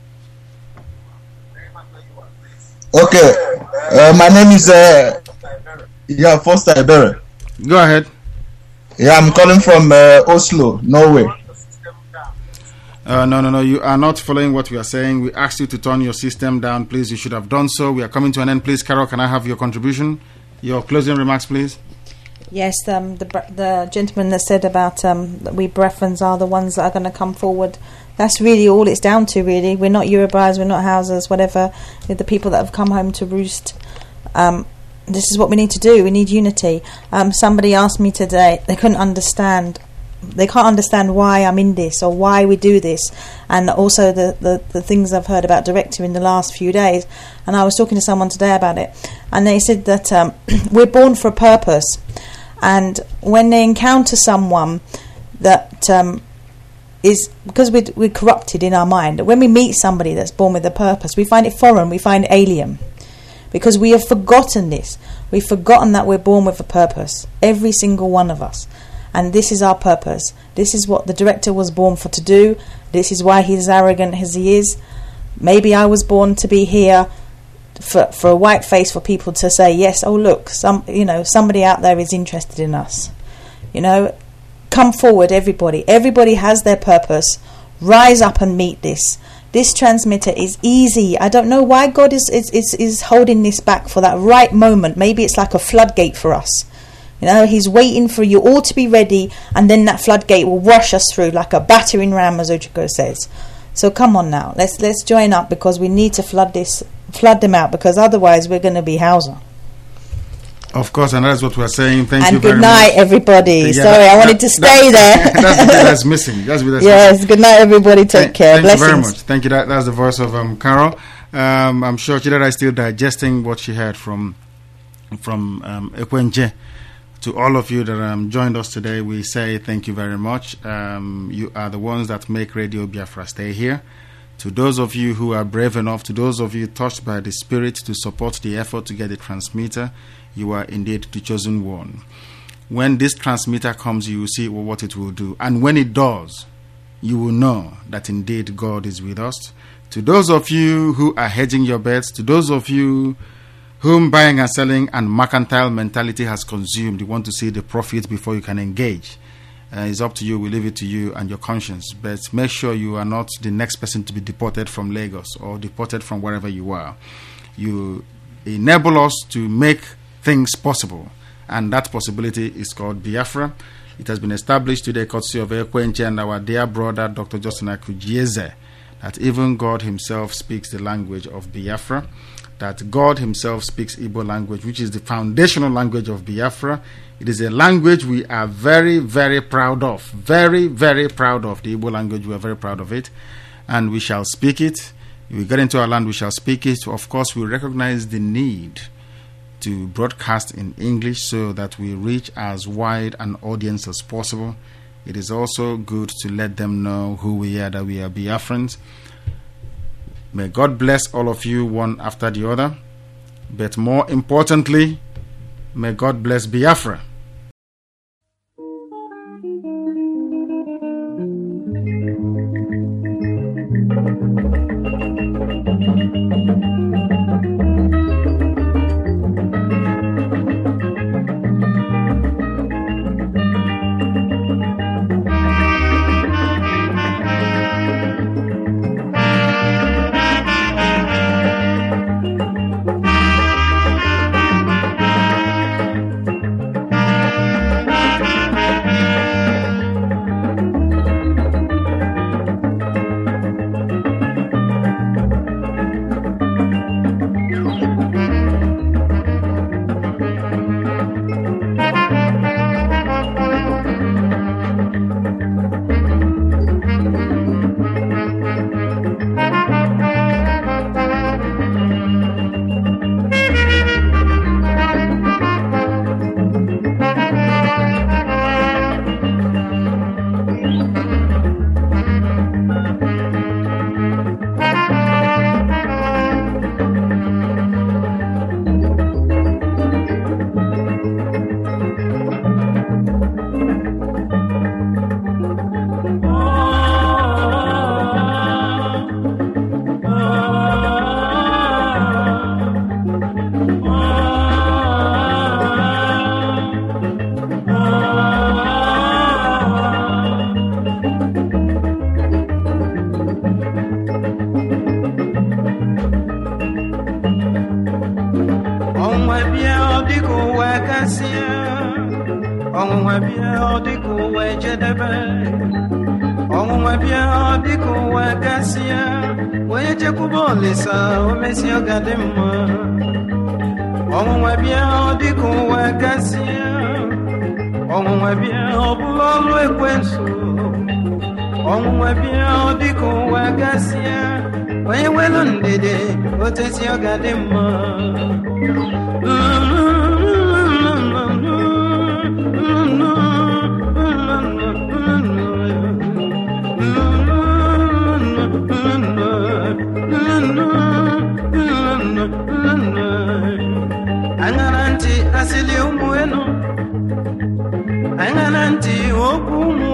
[SPEAKER 19] Okay. My name is Foster Iberi.
[SPEAKER 2] Go ahead.
[SPEAKER 19] Yeah, I'm calling from Oslo, Norway.
[SPEAKER 2] No. You are not following what we are saying. We asked you to turn your system down, please. You should have done so. We are coming to an end. Please, Carol, can I have your contribution? Your closing remarks, please.
[SPEAKER 3] Yes, the gentleman that said about that we Biafrans are the ones that are going to come forward. That's really all it's down to, really. We're not Yorubas, we're not Hausas, whatever. We're the people that have come home to roost. This is what we need to do. We need unity. Somebody asked me today, they can't understand why I'm in this or why we do this, and also the things I've heard about Director in the last few days. And I was talking to someone today about it, and they said that we're born for a purpose, and when they encounter someone that is, because we're corrupted in our mind, when we meet somebody that's born with a purpose, we find it foreign, we find it alien, because we have forgotten this. We've forgotten that we're born with a purpose, every single one of us. And this is our purpose. This is what the Director was born for to do. This is why he's arrogant as he is. Maybe I was born to be here for a white face, for people to say, yes, oh look, somebody out there is interested in us. Come forward, everybody. Everybody has their purpose. Rise up and meet this. This transmitter is easy. I don't know why God is holding this back for that right moment. Maybe it's like a floodgate for us. He's waiting for you all to be ready, and then that floodgate will rush us through like a battering ram, as Ojiko says. So come on now, let's join up, because we need to flood them out, because otherwise we're going to be Hausa.
[SPEAKER 2] Of course, and that's what we're saying. Thank you
[SPEAKER 3] and
[SPEAKER 2] very
[SPEAKER 3] good night,
[SPEAKER 2] much.
[SPEAKER 3] Everybody.
[SPEAKER 2] Yeah,
[SPEAKER 3] Sorry, I wanted to stay there.
[SPEAKER 2] That's the bit that's missing.
[SPEAKER 3] Yes,
[SPEAKER 2] missing.
[SPEAKER 3] Good night, everybody. Take care.
[SPEAKER 2] Thank you
[SPEAKER 3] Blessings.
[SPEAKER 2] very much. Thank you. That's the voice of Carol. I'm sure Chidera is still digesting what she heard from Ekwenje. To all of you that joined us today, we say thank you very much. You are the ones that make Radio Biafra stay here. To those of you who are brave enough, to those of you touched by the Spirit to support the effort to get the transmitter, you are indeed the chosen one. When this transmitter comes, you will see what it will do. And when it does, you will know that indeed God is with us. To those of you who are hedging your bets, to those of you whom buying and selling and mercantile mentality has consumed, you want to see the profit before you can engage. It's up to you. We leave it to you and your conscience. But make sure you are not the next person to be deported from Lagos or deported from wherever you are. You enable us to make things possible, and that possibility is called Biafra. It has been established today, courtesy of Ekwenche and our dear brother, Dr. Justin Akujieze, that even God himself speaks the language of Biafra, that God himself speaks Igbo language, which is the foundational language of Biafra. It is a language we are very, very proud of. Very, very proud of the Igbo language. We are very proud of it, and we shall speak it. If we get into our land, we shall speak it. Of course, we recognize the need to broadcast in English so that we reach as wide an audience as possible. It is also good to let them know who we are, that we are Biafrans. May God bless all of you one after the other. But more importantly, may God bless Biafra.
[SPEAKER 1] ọnwa bịa ọ dịka ụwa kasịa ọnwụnwa bịa ọ dịka ụwa ejedebe ọnwụnwa bịa ọ dịka ụwa kasịa onye chekwuba Olisa o mesịa ọ ga dị mma ọnwụnwa bịa ọ dịka ụwa kasịa ọnwụnwa bịa ọ bụla ọlụ ekwensu ọnwụnwa bịa ọ dịka ụwa gasịa onye nwelu ndede otesi ọ ga dị mma aṅara ntị asịlị ụmụ enu aṅara ntị okwu ụmụ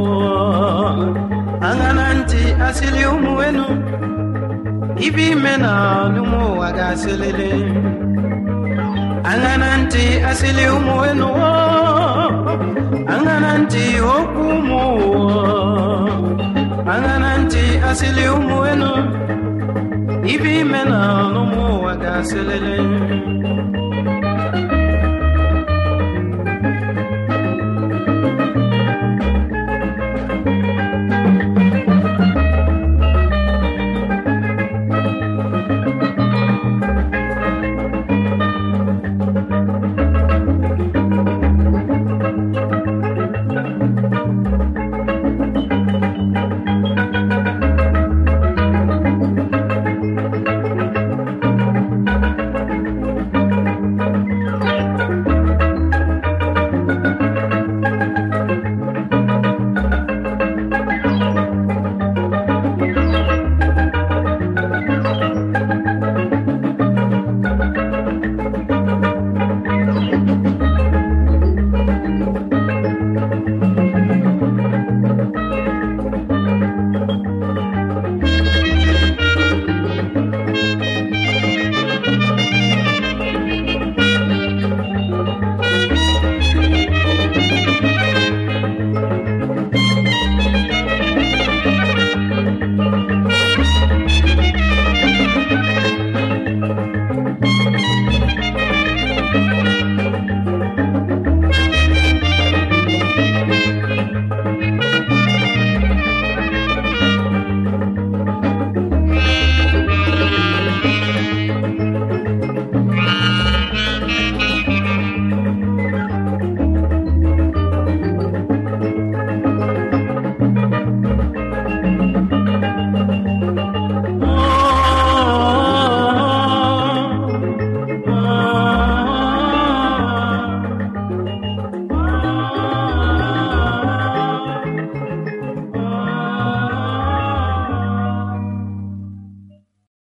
[SPEAKER 1] aṅara ntị asịlị ụmụ enu ibe ime na n'ụmụ ụwa ga-asịlịlị aṅara ntị asịlị ụmụ enu aṅara ntị okwu ụmụ aṅara ntị asịlị ụmụ enu ibe ime na n'ụmụ ụwa ga-asịlịlị